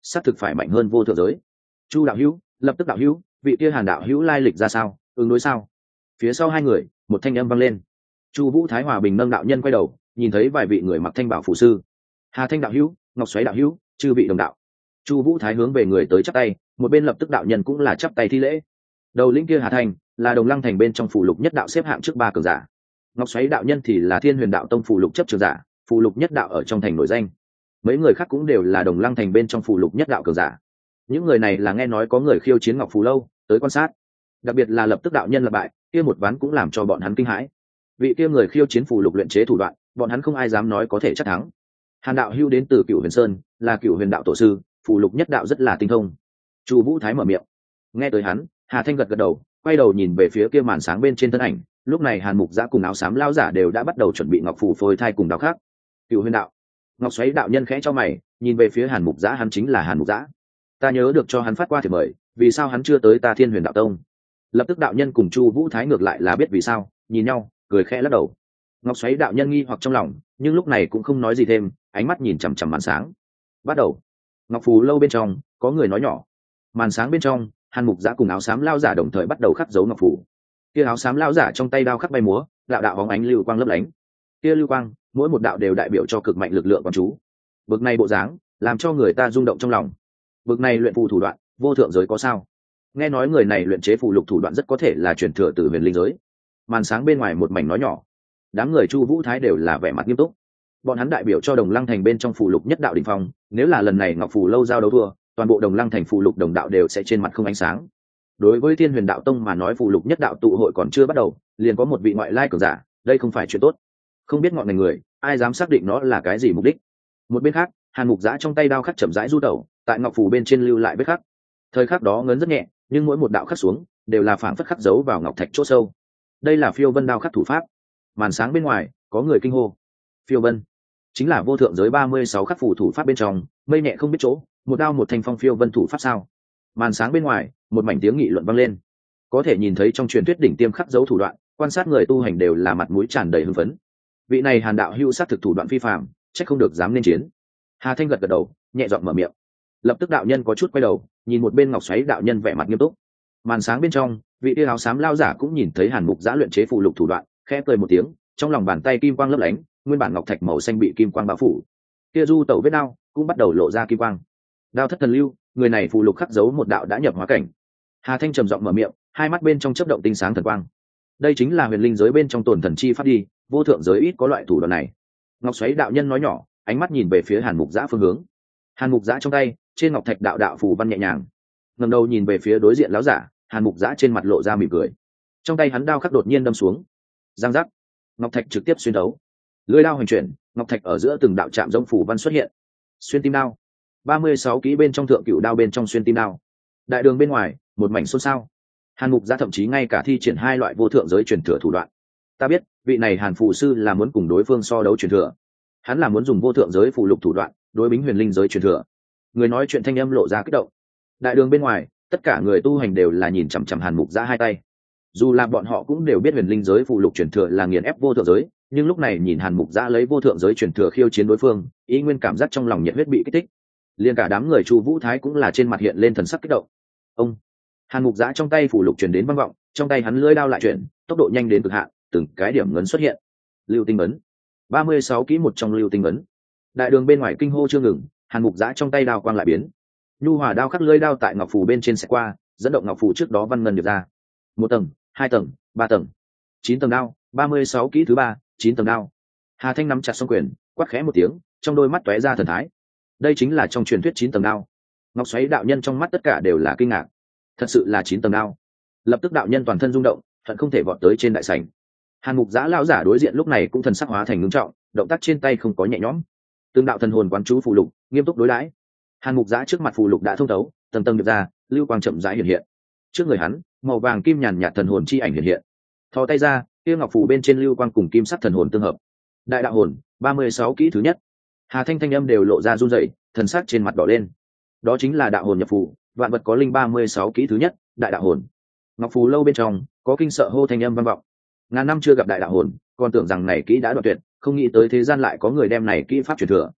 [SPEAKER 1] xác thực phải mạnh hơn vô thượng giới. Chu đạo hữu, lập tức đạo hữu, vị kia Hàn đạo hữu lai lịch ra sao, ứng đối sao? Phía sau hai người, một thanh âm vang lên. Chu Vũ Thái Hòa Bình nâng đạo nhân quay đầu, nhìn thấy vài vị người mặc thanh bảo phụ sư. Hà Thanh đạo hữu, Ngọc Xoáy đạo hữu, chư vị đồng đạo. Chu Vũ Thái hướng về người tới chắp tay, một bên lập tức đạo nhân cũng là chắp tay thi lễ. Đầu lĩnh kia Hà Thanh là Đồng Lăng thành bên trong phụ lục nhất đạo xếp hạng trước ba cường giả. Ngọc Xoáy đạo nhân thì là Thiên Huyền đạo tông phụ lục chấp trường giả, phụ lục nhất đạo ở trong thành nổi danh. Mấy người khác cũng đều là Đồng Lăng thành bên trong phụ lục nhất đạo cường giả. Những người này là nghe nói có người khiêu chiến Ngọc Phù lâu, tới quan sát. Đặc biệt là lập tức đạo nhân là bại, kia một ván cũng làm cho bọn hắn kinh hãi. Vị kia người khiêu chiến phù lục luyện chế thủ đoạn, bọn hắn không ai dám nói có thể chắc thắng. Hàn đạo hưu đến từ Cửu Huyền Sơn, là Cửu Huyền đạo tổ sư, phù lục nhất đạo rất là tinh thông. Chu Vũ Thái mở miệng. Nghe tới hắn, Hà Thanh gật gật đầu, quay đầu nhìn về phía kia màn sáng bên trên thân ảnh. Lúc này Hàn Mục Giã cùng áo xám lão giả đều đã bắt đầu chuẩn bị ngọc phù phôi thai cùng đạo khác. Cửu Huyền đạo. Ngọc Xoáy đạo nhân khẽ cho mày, nhìn về phía Hàn Mục Giã, hắn chính là Hàn Mục Giã. Ta nhớ được cho hắn phát qua thì mời, vì sao hắn chưa tới ta Thiên Huyền đạo tông? Lập tức đạo nhân cùng Chu Vũ Thái ngược lại là biết vì sao, nhìn nhau, cười khẽ lắc đầu. Ngọc Xoáy đạo nhân nghi hoặc trong lòng, nhưng lúc này cũng không nói gì thêm, ánh mắt nhìn chằm chằm màn sáng. Bắt đầu. Ngọc Phù lâu bên trong, có người nói nhỏ. Màn sáng bên trong, Hàn Mục Giã cùng áo xám lão giả đồng thời bắt đầu khắc dấu ngọc phù. Kia áo xám lão giả trong tay đao khắc bay múa, đạo đạo bóng ánh lưu quang lấp lánh. Kia lưu quang, mỗi một đạo đều đại biểu cho cực mạnh lực lượng quán chú. Bực này bộ dáng, làm cho người ta rung động trong lòng. Bực này luyện phù thủ đoạn, vô thượng giới có sao? Nghe nói người này luyện chế phù lục thủ đoạn rất có thể là truyền thừa từ huyền linh giới. Màn sáng bên ngoài một mảnh nói nhỏ. Đám người Chu Vũ Thái đều là vẻ mặt nghiêm túc. Bọn hắn đại biểu cho Đồng Lăng thành bên trong phù lục nhất đạo đỉnh phong, nếu là lần này Ngọc Phù lâu giao đấu thua, toàn bộ Đồng Lăng thành phù lục đồng đạo đều sẽ trên mặt không ánh sáng. Đối với Thiên Huyền đạo tông mà nói phù lục nhất đạo tụ hội còn chưa bắt đầu, liền có một vị ngoại lai cường giả, đây không phải chuyện tốt. Không biết ngọn ngành người, ai dám xác định nó là cái gì mục đích. Một bên khác, Hàn Mục Giã trong tay đao khắc chậm rãi du tẩu, tại ngọc phù bên trên lưu lại vết khắc. Thời khắc đó ngấn rất nhẹ, nhưng mỗi một đạo khắc xuống đều là phảng phất khắc dấu vào ngọc thạch chỗ sâu. Đây là Phiêu Vân đao khắc thủ pháp. Màn sáng bên ngoài có người kinh hô. Phiêu Vân chính là vô thượng giới ba mươi sáu khắc phù thủ pháp bên trong, mây nhẹ không biết chỗ, một đao một thanh phong phiêu vân thủ pháp sao? Màn sáng bên ngoài, một mảnh tiếng nghị luận vang lên. Có thể nhìn thấy trong truyền thuyết đỉnh tiêm khắc dấu thủ đoạn, quan sát người tu hành đều là mặt mũi tràn đầy hưng phấn. Vị này Hàn đạo hưu sát thực thủ đoạn phi phàm, chắc không được dám nên chiến. Hà Thanh gật gật đầu, nhẹ giọng mở miệng. Lập tức đạo nhân có chút quay đầu, nhìn một bên Ngọc Xoáy đạo nhân vẻ mặt nghiêm túc. Màn sáng bên trong, vị tia áo xám lao giả cũng nhìn thấy Hàn Mục Giã luyện chế phù lục thủ đoạn, khẽ cười một tiếng, trong lòng bàn tay kim quang lấp lánh, nguyên bản ngọc thạch màu xanh bị kim quang bao phủ. Kia du tẩu vết đao cũng bắt đầu lộ ra kim quang. Đao thất thần lưu, người này phù lục khắc dấu một đạo đã nhập hóa cảnh. Hà Thanh trầm giọng mở miệng, hai mắt bên trong chớp động tinh sáng thần quang. Đây chính là huyền linh giới bên trong tồn thần chi pháp đi, vô thượng giới ít có loại thủ đoạn này. Ngọc Xoáy đạo nhân nói nhỏ, ánh mắt nhìn về phía Hàn Mục Giã phương hướng. Hàn Mục Giã trong tay, trên ngọc thạch đạo đạo phù văn nhẹ nhàng. Ngẩng đầu nhìn về phía đối diện lão giả, Hàn Mục Giã trên mặt lộ ra mỉm cười. Trong tay hắn đao khắc đột nhiên đâm xuống. Giang giác, ngọc thạch trực tiếp xuyên thấu. Lưỡi đao hành chuyển, ngọc thạch ở giữa từng đạo chạm giống phù văn xuất hiện. Xuyên tim đao. ba mươi sáu ký bên trong thượng cửu đao bên trong xuyên tim đao. Đại đường bên ngoài, một mảnh xôn xao. Hàn Mục Giã thậm chí ngay cả thi triển hai loại vô thượng giới truyền thừa thủ đoạn. Ta biết, vị này Hàn phù sư là muốn cùng đối phương so đấu truyền thừa. Hắn là muốn dùng vô thượng giới phù lục thủ đoạn, đối bính huyền linh giới truyền thừa. Người nói chuyện thanh âm lộ ra kích động. Đại đường bên ngoài, tất cả người tu hành đều là nhìn chằm chằm Hàn Mục Giã hai tay. Dù là bọn họ cũng đều biết huyền linh giới phù lục truyền thừa là nghiền ép vô thượng giới, nhưng lúc này nhìn Hàn Mục Giã lấy vô thượng giới truyền thừa khiêu chiến đối phương, ý nguyên cảm giác trong lòng nhiệt huyết bị kích thích. Liên cả đám người Chu Vũ Thái cũng là trên mặt hiện lên thần sắc kích động. Ông Hàn Mục Giã trong tay phù lục truyền đến vang vọng, trong tay hắn lưỡi đao lại chuyển, tốc độ nhanh đến cực hạn, từng cái điểm ngấn xuất hiện. Lưu tinh ấn, ba mươi sáu ký một trong lưu tinh ấn. Đại đường bên ngoài kinh hô chưa ngừng, Hàn Mục Giã trong tay đao quang lại biến. Nhu hòa đao khắc lưỡi đao tại ngọc phù bên trên sẽ qua, dẫn động ngọc phù trước đó văn ngân được ra. Một tầng, hai tầng, ba tầng, chín tầng đao, ba mươi sáu kỹ thứ ba, chín tầng đao. Hà Thanh nắm chặt song quyền, quát khẽ một tiếng, trong đôi mắt tóe ra thần thái. Đây chính là trong truyền thuyết chín tầng đao. Ngọc Xoáy đạo nhân trong mắt tất cả đều là kinh ngạc. Thật sự là chín tầng đao. Lập tức đạo nhân toàn thân rung động, hận không thể vọt tới trên đại sảnh. Hàn Mục Giã lão giả đối diện lúc này cũng thần sắc hóa thành ngưng trọng, động tác trên tay không có nhẹ nhõm. Tương đạo thần hồn quán chú phù lục, nghiêm túc đối đãi. Hàn Mục Giã trước mặt phù lục đã thông thấu, tầng tầng điệp ra, lưu quang chậm rãi hiện hiện. Trước người hắn, màu vàng kim nhàn nhạt thần hồn chi ảnh hiện hiện. Thò tay ra, kia ngọc phù bên trên lưu quang cùng kim sắc thần hồn tương hợp. Đại đạo hồn, ba mươi sáu kỹ thứ nhất. Hà Thanh thanh âm đều lộ ra run rẩy, thần sắc trên mặt đỏ lên. Đó chính là đạo hồn nhập phù, vạn vật có linh ba mươi sáu kỹ thứ nhất, đại đạo hồn. Ngọc phù lâu bên trong, có kinh sợ hô thanh âm vang vọng. Ngàn năm chưa gặp đại đạo hồn, còn tưởng rằng này kỹ đã đoạn tuyệt, không nghĩ tới thế gian lại có người đem này kỹ pháp truyền thừa.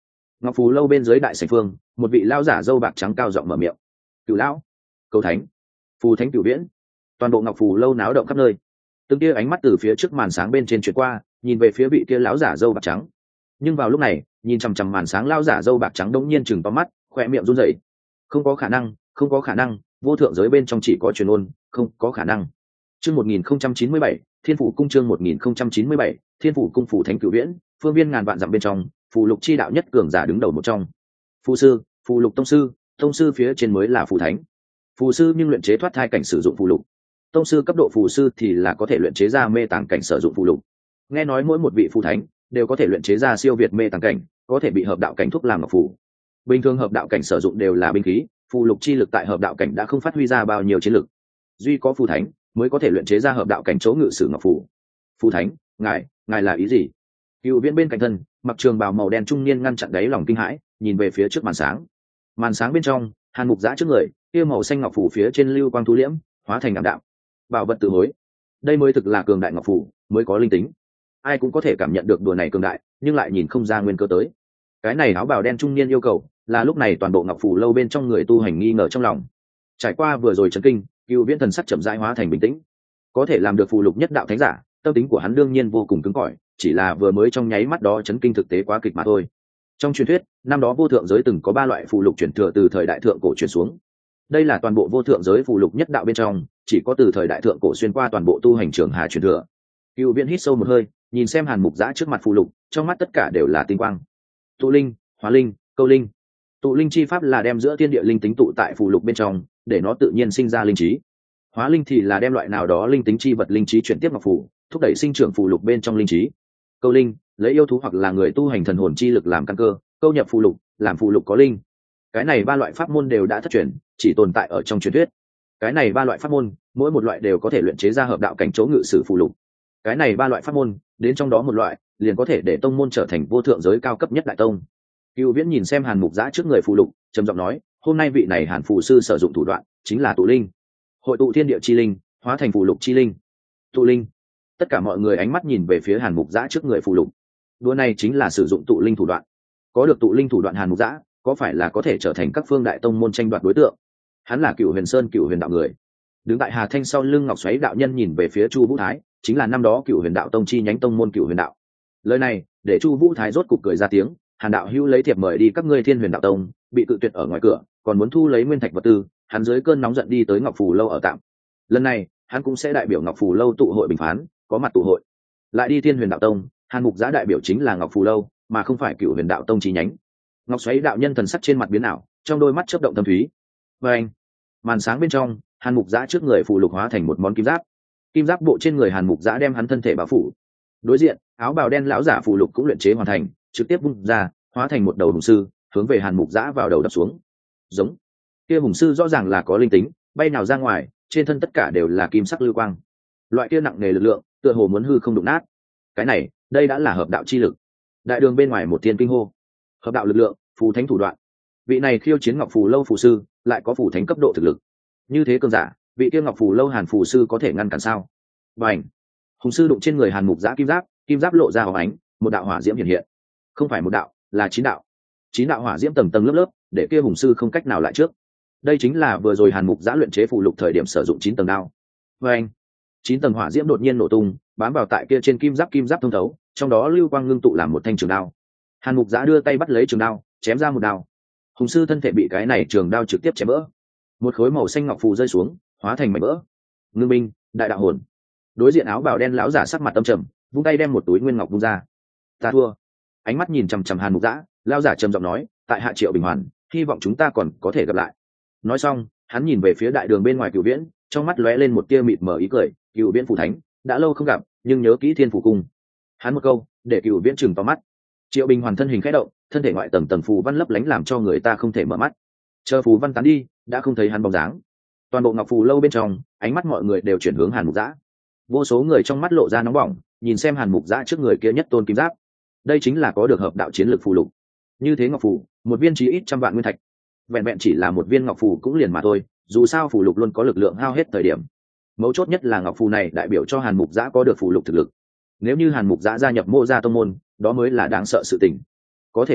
[SPEAKER 1] Ngọc Phù lâu bên dưới đại sảnh phương, một vị lão giả râu bạc trắng cao giọng mở miệng. Cửu lão, cầu thánh, phù thánh cửu viễn. Toàn bộ Ngọc Phù lâu náo động khắp nơi. Từng kia ánh mắt từ phía trước màn sáng bên trên chuyển qua, nhìn về phía vị kia lão giả râu bạc trắng. Nhưng vào lúc này, nhìn chằm chằm màn sáng lão giả râu bạc trắng đống nhiên chừng to mắt, khóe miệng run rẩy. Không có khả năng, không có khả năng, vô thượng giới bên trong chỉ có truyền ôn, không có khả năng. Chương một nghìn không trăm chín mươi bảy, Thiên phủ cung chương một nghìn không trăm chín mươi bảy, Thiên phủ cung phù thánh cửu viễn, phương viên ngàn vạn dặm bên trong, phù lục chi đạo nhất cường giả đứng đầu một trong. Phù sư, phù lục tông sư, tông sư phía trên mới là phù thánh. Phù sư nhưng luyện chế thoát thai cảnh sử dụng phù lục. Tông sư cấp độ phù sư thì là có thể luyện chế ra mê tàng cảnh sử dụng phù lục. Nghe nói mỗi một vị phù thánh đều có thể luyện chế ra siêu việt mê tàng cảnh, có thể bị hợp đạo cảnh thúc làm ngọc phù. Bình thường hợp đạo cảnh sử dụng đều là binh khí, phù lục chi lực tại hợp đạo cảnh đã không phát huy ra bao nhiêu chiến lực. Duy có phù thánh mới có thể luyện chế ra hợp đạo cảnh chỗ ngự sử ngọc phù. Phù thánh, ngài, ngài là ý gì? Cựu Viễn bên cạnh thân, mặc trường bào màu đen trung niên ngăn chặn đáy lòng kinh hãi, nhìn về phía trước màn sáng. Màn sáng bên trong, Hàn Mục Giã trước người, kia màu xanh ngọc phù phía trên lưu quang thu liễm, hóa thành ảm đạm. Bảo vật tự hối. Đây mới thực là cường đại ngọc phù, mới có linh tính. Ai cũng có thể cảm nhận được đùa này cường đại, nhưng lại nhìn không ra nguyên cơ tới. Cái này áo bào đen trung niên yêu cầu, là lúc này toàn bộ ngọc phù lâu bên trong người tu hành nghi ngờ trong lòng. Trải qua vừa rồi chấn kinh, Cựu Viễn thần sắc chậm rãi hóa thành bình tĩnh. Có thể làm được phù lục nhất đạo thánh giả, tâm tính của hắn đương nhiên vô cùng cứng cỏi, chỉ là vừa mới trong nháy mắt đó chấn kinh thực tế quá kịch mà thôi. Trong truyền thuyết, năm đó vô thượng giới từng có ba loại phù lục chuyển thừa từ thời đại thượng cổ truyền xuống. Đây là toàn bộ vô thượng giới phù lục nhất đạo bên trong, chỉ có từ thời đại thượng cổ xuyên qua toàn bộ tu hành trường hà truyền thừa. Cựu Viễn hít sâu một hơi, nhìn xem Hàn Mục Giã trước mặt phù lục, trong mắt tất cả đều là tinh quang. Tụ linh, hóa linh, câu linh. Tụ linh chi pháp là đem giữa thiên địa linh tính tụ tại phù lục bên trong, để nó tự nhiên sinh ra linh trí. Hóa linh thì là đem loại nào đó linh tính chi vật linh trí chuyển tiếp ngọc phù, thúc đẩy sinh trưởng phù lục bên trong linh trí. Câu linh, lấy yêu thú hoặc là người tu hành thần hồn chi lực làm căn cơ, câu nhập phù lục, làm phù lục có linh. Cái này ba loại pháp môn đều đã thất truyền, chỉ tồn tại ở trong truyền thuyết. Cái này ba loại pháp môn, mỗi một loại đều có thể luyện chế ra hợp đạo cảnh chỗ ngự sử phù lục. Cái này ba loại pháp môn, đến trong đó một loại, liền có thể để tông môn trở thành vô thượng giới cao cấp nhất đại tông. Cửu Viễn nhìn xem Hàn Mục Giã trước người phù lục, trầm giọng nói, hôm nay vị này Hàn phù sư sử dụng thủ đoạn, chính là tụ linh. Hội tụ thiên địa chi linh, hóa thành phù lục chi linh. Tụ linh. Tất cả mọi người ánh mắt nhìn về phía Hàn Mục Giã trước người phù lục. Đua này chính là sử dụng tụ linh thủ đoạn. Có được tụ linh thủ đoạn Hàn Mục Giã, có phải là có thể trở thành các phương đại tông môn tranh đoạt đối tượng? Hắn là Cửu Huyền Sơn Cửu Huyền đạo người. Đứng tại Hà Thanh sau lưng Ngọc Xoáy đạo nhân nhìn về phía Chu Vũ Thái, chính là năm đó Cửu Huyền đạo tông chi nhánh tông môn Cửu Huyền đạo. Lời này, để Chu Vũ Thái rốt cục cười ra tiếng, Hàn đạo hữu lấy thiệp mời đi các ngươi Thiên Huyền đạo tông, bị cự tuyệt ở ngoài cửa, còn muốn thu lấy nguyên thạch vật tư, hắn dưới cơn nóng giận đi tới Ngọc Phù lâu ở tạm. Lần này, hắn cũng sẽ đại biểu Ngọc Phù lâu tụ hội bình phán, có mặt tụ hội. Lại đi Thiên Huyền đạo tông, Hàn Mục Giã đại biểu chính là Ngọc Phù lâu, mà không phải Cửu Huyền đạo tông chi nhánh. Ngọc Xoáy đạo nhân thần sắc trên mặt biến ảo, trong đôi mắt chớp động thâm thúy. Và anh, màn sáng bên trong, Hàn Mục Giã trước người phù lục hóa thành một món kim giáp. Kim giáp bộ trên người Hàn Mục Giã đem hắn thân thể bao phủ. Đối diện, áo bào đen lão giả phù lục cũng luyện chế hoàn thành, trực tiếp bung ra, hóa thành một đầu hùng sư, hướng về Hàn Mục Giã vào đầu đập xuống. Giống. Kia hùng sư rõ ràng là có linh tính, bay nào ra ngoài, trên thân tất cả đều là kim sắc lưu quang. Loại kia nặng nề lực lượng, tựa hồ muốn hư không đụng nát. Cái này, đây đã là hợp đạo chi lực. Đại đường bên ngoài một thiên kinh hô. Hợp đạo lực lượng, phù thánh thủ đoạn. Vị này khiêu chiến Ngọc Phù lâu phù sư, lại có phù thánh cấp độ thực lực. Như thế cường giả, vị kia Ngọc Phù lâu Hàn phù sư có thể ngăn cản sao? Bành. Hùng sư đụng trên người Hàn Mục Giã kim giáp, kim giáp lộ ra hào ánh, một đạo hỏa diễm hiện hiện. Không phải một đạo, là chín đạo. Chín đạo hỏa diễm tầng tầng lớp lớp, để kia hùng sư không cách nào lại trước. Đây chính là vừa rồi Hàn Mục Giã luyện chế phù lục thời điểm sử dụng chín tầng đao. Bành. Chín tầng hỏa diễm đột nhiên nổ tung, bám vào tại kia trên kim giáp, kim giáp thông thấu, trong đó lưu quang ngưng tụ làm một thanh trường đao. Hàn Mục Giã đưa tay bắt lấy trường đao, chém ra một đao. Hùng sư thân thể bị cái này trường đao trực tiếp chém vỡ. Một khối màu xanh ngọc phù rơi xuống, hóa thành mảnh vỡ. Ngưng binh, đại đạo hồn. Đối diện áo bào đen lão giả sắc mặt âm trầm, vung tay đem một túi nguyên ngọc vung ra. Ta thua. Ánh mắt nhìn chằm chằm Hàn Mục Giã, lão giả trầm giọng nói, tại hạ Triệu Bình Hoàn, hy vọng chúng ta còn có thể gặp lại. Nói xong, hắn nhìn về phía đại đường bên ngoài Cửu Viễn, trong mắt lóe lên một tia mịt mờ ý cười, Cửu Viễn phù thánh, đã lâu không gặp, nhưng nhớ kỹ Thiên Phủ cung. Hắn một câu, để Cửu Viễn chừng to mắt. Triệu Bình Hoàn thân hình khẽ động, thân thể ngoại tầng tầng phù văn lấp lánh làm cho người ta không thể mở mắt. Chờ phù văn tán đi, đã không thấy hắn bóng dáng. Toàn bộ Ngọc Phù lâu bên trong, ánh mắt mọi người đều chuyển hướng Hàn Mục Giã. Vô số người trong mắt lộ ra nóng bỏng, nhìn xem Hàn Mục Giã trước người kia nhất tôn kim giáp. Đây chính là có được hợp đạo chiến lược phù lục. Như thế ngọc phù, một viên chí ít trăm vạn nguyên thạch. Vẹn vẹn chỉ là một viên ngọc phù cũng liền mà thôi, dù sao phù lục luôn có lực lượng hao hết thời điểm. Mấu chốt nhất là ngọc phù này đại biểu cho Hàn Mục Giã có được phù lục thực lực. Nếu như Hàn Mục Giã gia nhập Mộ Gia tông môn, đó mới là đáng sợ sự tình. Có thể nói,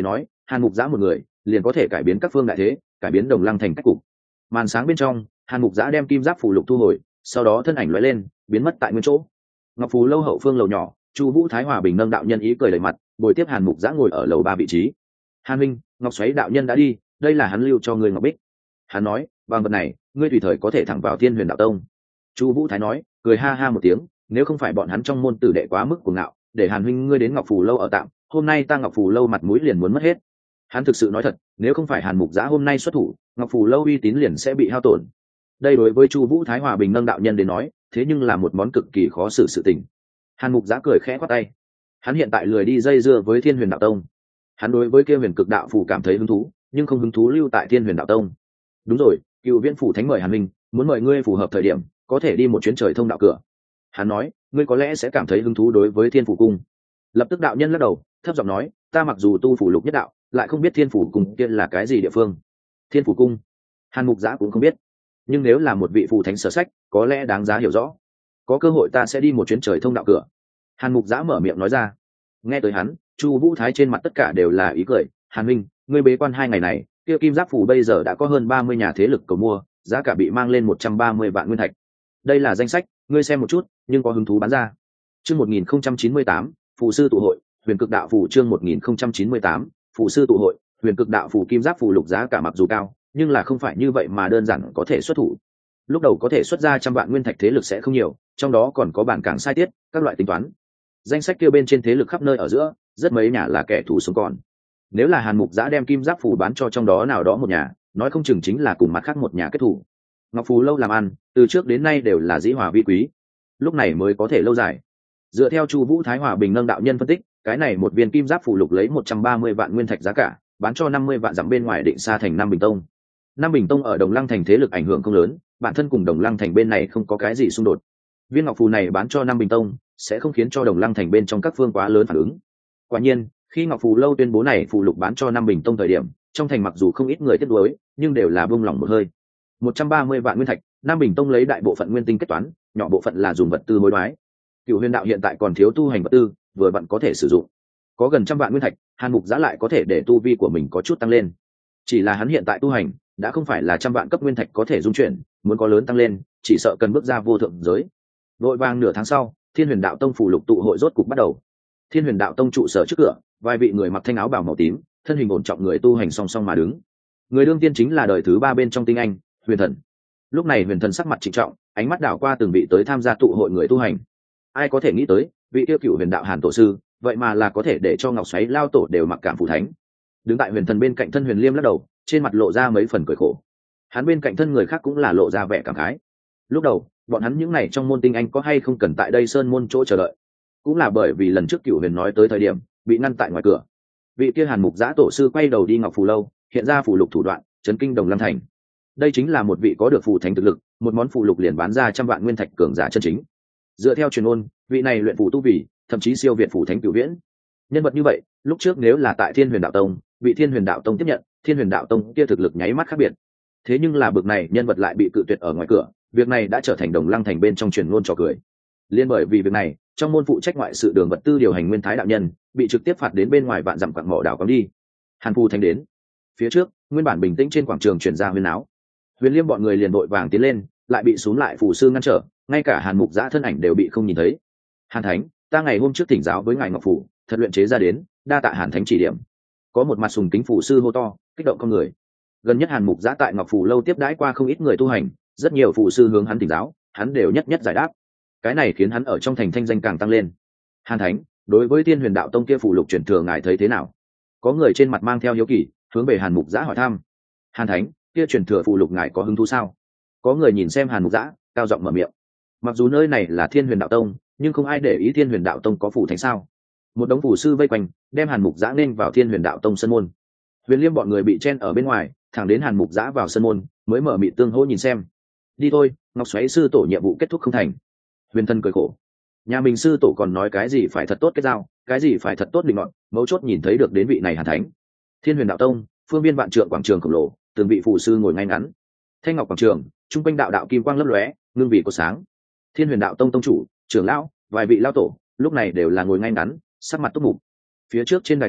[SPEAKER 1] Hàn Mục Giã một người liền có thể cải biến các phương đại thế, cải biến Đồng Lăng thành cách cục. Màn sáng bên trong, Hàn Mục Giã đem kim giáp phù lục thu hồi, sau đó thân ảnh lóe lên, biến mất tại nguyên chỗ. Ngọc Phù lâu hậu phương lầu nhỏ, Chu Vũ Thái Hòa bình nâng đạo nhân ý cười đầy mặt, bồi tiếp Hàn Mục Giã ngồi ở lầu ba vị trí. Hàn Minh, Ngọc Xoáy đạo nhân đã đi, đây là hắn lưu cho ngươi ngọc bích. Hắn nói, bằng vật này, ngươi tùy thời có thể thẳng vào Thiên Huyền đạo tông. Chu Vũ Thái nói, cười ha ha một tiếng, nếu không phải bọn hắn trong môn tử đệ quá mức cuồng ngạo, để Hàn huynh ngươi đến Ngọc Phù lâu ở tạm, hôm nay ta Ngọc Phù lâu mặt mũi liền muốn mất hết. Hắn thực sự nói thật, nếu không phải Hàn Mục Giã hôm nay xuất thủ, Ngọc Phù lâu uy tín liền sẽ bị hao tổn. Đây đối với Chu Vũ Thái Hòa bình nâng đạo nhân đến nói, thế nhưng là một món cực kỳ khó xử sự tình. Hàn Mục Giã cười khẽ quát tay. Hắn hiện tại lười đi dây dưa với Thiên Huyền đạo tông. Hắn đối với kia Huyền Cực đạo phù cảm thấy hứng thú, nhưng không hứng thú lưu tại Thiên Huyền đạo tông. Đúng rồi, Cựu Viễn phủ thánh mời Hàn Minh, muốn mời ngươi phù hợp thời điểm, có thể đi một chuyến trời thông đạo cửa. Hắn nói, ngươi có lẽ sẽ cảm thấy hứng thú đối với Thiên Phủ cung. Lập tức đạo nhân lắc đầu, thấp giọng nói, ta mặc dù tu phủ lục nhất đạo, lại không biết Thiên Phủ cung kia là cái gì địa phương. Thiên Phủ cung, Hàn Mục Giã cũng không biết, nhưng nếu là một vị phù thánh sở sách, có lẽ đáng giá hiểu rõ. Có cơ hội ta sẽ đi một chuyến trời thông đạo cửa. Hàn Mục Giã mở miệng nói ra. Nghe tới hắn, Chu Vũ Thái trên mặt tất cả đều là ý cười. Hàn Minh, ngươi bế quan hai ngày này, kia kim giáp phủ bây giờ đã có hơn ba mươi nhà thế lực cầu mua, giá cả bị mang lên một trăm ba mươi vạn nguyên thạch. Đây là danh sách, ngươi xem một chút, nhưng có hứng thú bán ra. Chương một nghìn không trăm chín mươi tám, phù sư tụ hội, Huyền Cực đạo phù chương một nghìn không trăm chín mươi tám, phù sư tụ hội, Huyền Cực đạo phù kim giáp phù lục giá cả mặc dù cao, nhưng là không phải như vậy mà đơn giản có thể xuất thủ. Lúc đầu có thể xuất ra trăm vạn nguyên thạch thế lực sẽ không nhiều, trong đó còn có bản cảng sai tiết, các loại tính toán. Danh sách kia bên trên thế lực khắp nơi ở giữa, rất mấy nhà là kẻ thù sống còn. Nếu là Hàn Mục Giã đem kim giáp phù bán cho trong đó nào đó một nhà, nói không chừng chính là cùng mặt khác một nhà kết thủ. Ngọc Phù lâu làm ăn, từ trước đến nay đều là dĩ hòa vi quý, lúc này mới có thể lâu dài. Dựa theo Chu Vũ Thái Hòa bình nâng đạo nhân phân tích, cái này một viên kim giáp phù lục lấy một trăm ba mươi vạn nguyên thạch giá cả, bán cho năm mươi vạn dặm bên ngoài Định Sa thành Nam Bình Tông. Nam Bình Tông ở Đồng Lăng thành thế lực ảnh hưởng không lớn, bản thân cùng Đồng Lăng thành bên này không có cái gì xung đột. Viên ngọc phù này bán cho Nam Bình Tông, sẽ không khiến cho Đồng Lăng thành bên trong các phương quá lớn phản ứng. Quả nhiên, khi Ngọc Phù lâu tuyên bố này phù lục bán cho Nam Bình Tông thời điểm, trong thành mặc dù không ít người tiếc nuối, nhưng đều là buông lỏng một hơi. một trăm ba mươi vạn nguyên thạch, Nam Bình Tông lấy đại bộ phận nguyên tinh kết toán, nhỏ bộ phận là dùng vật tư hối đoái. Cửu Huyền đạo hiện tại còn thiếu tu hành vật tư, vừa vặn có thể sử dụng. Có gần trăm vạn nguyên thạch, Hàn Mục Giã lại có thể để tu vi của mình có chút tăng lên. Chỉ là hắn hiện tại tu hành, đã không phải là trăm vạn cấp nguyên thạch có thể dung chuyển, muốn có lớn tăng lên, chỉ sợ cần bước ra vô thượng giới. Vội vàng nửa tháng sau, Thiên Huyền đạo tông phù lục tụ hội rốt cục bắt đầu. Thiên Huyền đạo tông trụ sở trước cửa, vài vị người mặc thanh áo bào màu tím, thân hình ổn trọng người tu hành song song mà đứng. Người đương tiên chính là đời thứ ba bên trong tinh anh, Huyền Thần. Lúc này Huyền Thần sắc mặt trịnh trọng, ánh mắt đảo qua từng vị tới tham gia tụ hội người tu hành. Ai có thể nghĩ tới, vị tiêu cựu Huyền đạo Hàn tổ sư, vậy mà là có thể để cho Ngọc Xoáy lao tổ đều mặc cảm phù thánh. Đứng tại Huyền Thần bên cạnh thân Huyền Liêm lắc đầu, trên mặt lộ ra mấy phần cười khổ. Hắn bên cạnh thân người khác cũng là lộ ra vẻ cảm khái. Lúc đầu, bọn hắn những này trong môn tinh anh có hay không cần tại đây sơn môn chỗ chờ đợi, cũng là bởi vì lần trước Cửu Huyền nói tới thời điểm bị ngăn tại ngoài cửa. Vị kia Hàn Mục Giã tổ sư quay đầu đi Ngọc Phù lâu, hiện ra phù lục thủ đoạn, chấn kinh Đồng Lăng thành. Đây chính là một vị có được phù thánh thực lực, một món phù lục liền bán ra trăm vạn nguyên thạch cường giả chân chính. Dựa theo truyền ôn, vị này luyện phù tu vì, thậm chí siêu việt phù thánh Cửu Viễn. Nhân vật như vậy, lúc trước nếu là tại Thiên Huyền đạo tông, bị Thiên Huyền đạo tông tiếp nhận, Thiên Huyền đạo tông kia thực lực nháy mắt khác biệt. Thế nhưng là bực này nhân vật lại bị cự tuyệt ở ngoài cửa, việc này đã trở thành Đồng Lăng thành bên trong truyền ngôn trò cười. Liên bởi vì việc này, trong môn phụ trách ngoại sự đường vật tư điều hành Nguyên Thái đạo nhân bị trực tiếp phạt đến bên ngoài vạn dặm quặng mỏ đảo cắm đi. Hàn Phù thánh đến. Phía trước, nguyên bản bình tĩnh trên quảng trường chuyển ra huyên áo. Huyền Liêm bọn người liền đội vàng tiến lên, lại bị xuống lại phù sư ngăn trở, ngay cả Hàn Mục Giã thân ảnh đều bị không nhìn thấy. Hàn Thánh, ta ngày hôm trước thỉnh giáo với ngài Ngọc Phủ, thật luyện chế ra đến, đa tạ Hàn Thánh chỉ điểm. Có một mặt sùng kính phù sư hô to, kích động con người. Gần nhất Hàn Mục Giã tại Ngọc Phủ lâu tiếp đãi qua không ít người tu hành, rất nhiều phù sư hướng hắn thỉnh giáo, hắn đều nhất nhất giải đáp. Cái này khiến hắn ở trong thành thanh danh càng tăng lên. Hàn Thánh, đối với Thiên Huyền đạo tông kia phù lục chuyển thừa ngài thấy thế nào? Có người trên mặt mang theo hiếu kỳ, hướng về Hàn Mục Giã hỏi thăm. Hàn Thánh, kia chuyển thừa phù lục ngài có hứng thú sao? Có người nhìn xem Hàn Mục Giã, cao giọng mở miệng. Mặc dù nơi này là Thiên Huyền đạo tông, nhưng không ai để ý Thiên Huyền đạo tông có phù thánh sao? Một đống phù sư vây quanh, đem Hàn Mục Giã nên vào Thiên Huyền đạo tông sân môn. Huyền Liêm bọn người bị chen ở bên ngoài, thẳng đến Hàn Mục Giã vào sân môn, mới mở mịt tương hỗ nhìn xem. Đi thôi, Ngọc Xoáy sư tổ nhiệm vụ kết thúc không thành. Huyền Thân cười khổ. Nhà mình sư tổ còn nói cái gì phải thật tốt kết giao, cái gì phải thật tốt định ngọn, mấu chốt nhìn thấy được đến vị này Hàn Thánh. Thiên Huyền đạo tông, phương viên vạn trượng quảng trường khổng lồ, từng vị phù sư ngồi ngay ngắn. Thanh ngọc quảng trường, trung quanh đạo đạo kim quang lấp lóe, ngưng vị có sáng. Thiên Huyền đạo tông tông chủ, trưởng lão, vài vị lão tổ, lúc này đều là ngồi ngay ngắn, sắc mặt túc mục. Phía trước trên đài cao,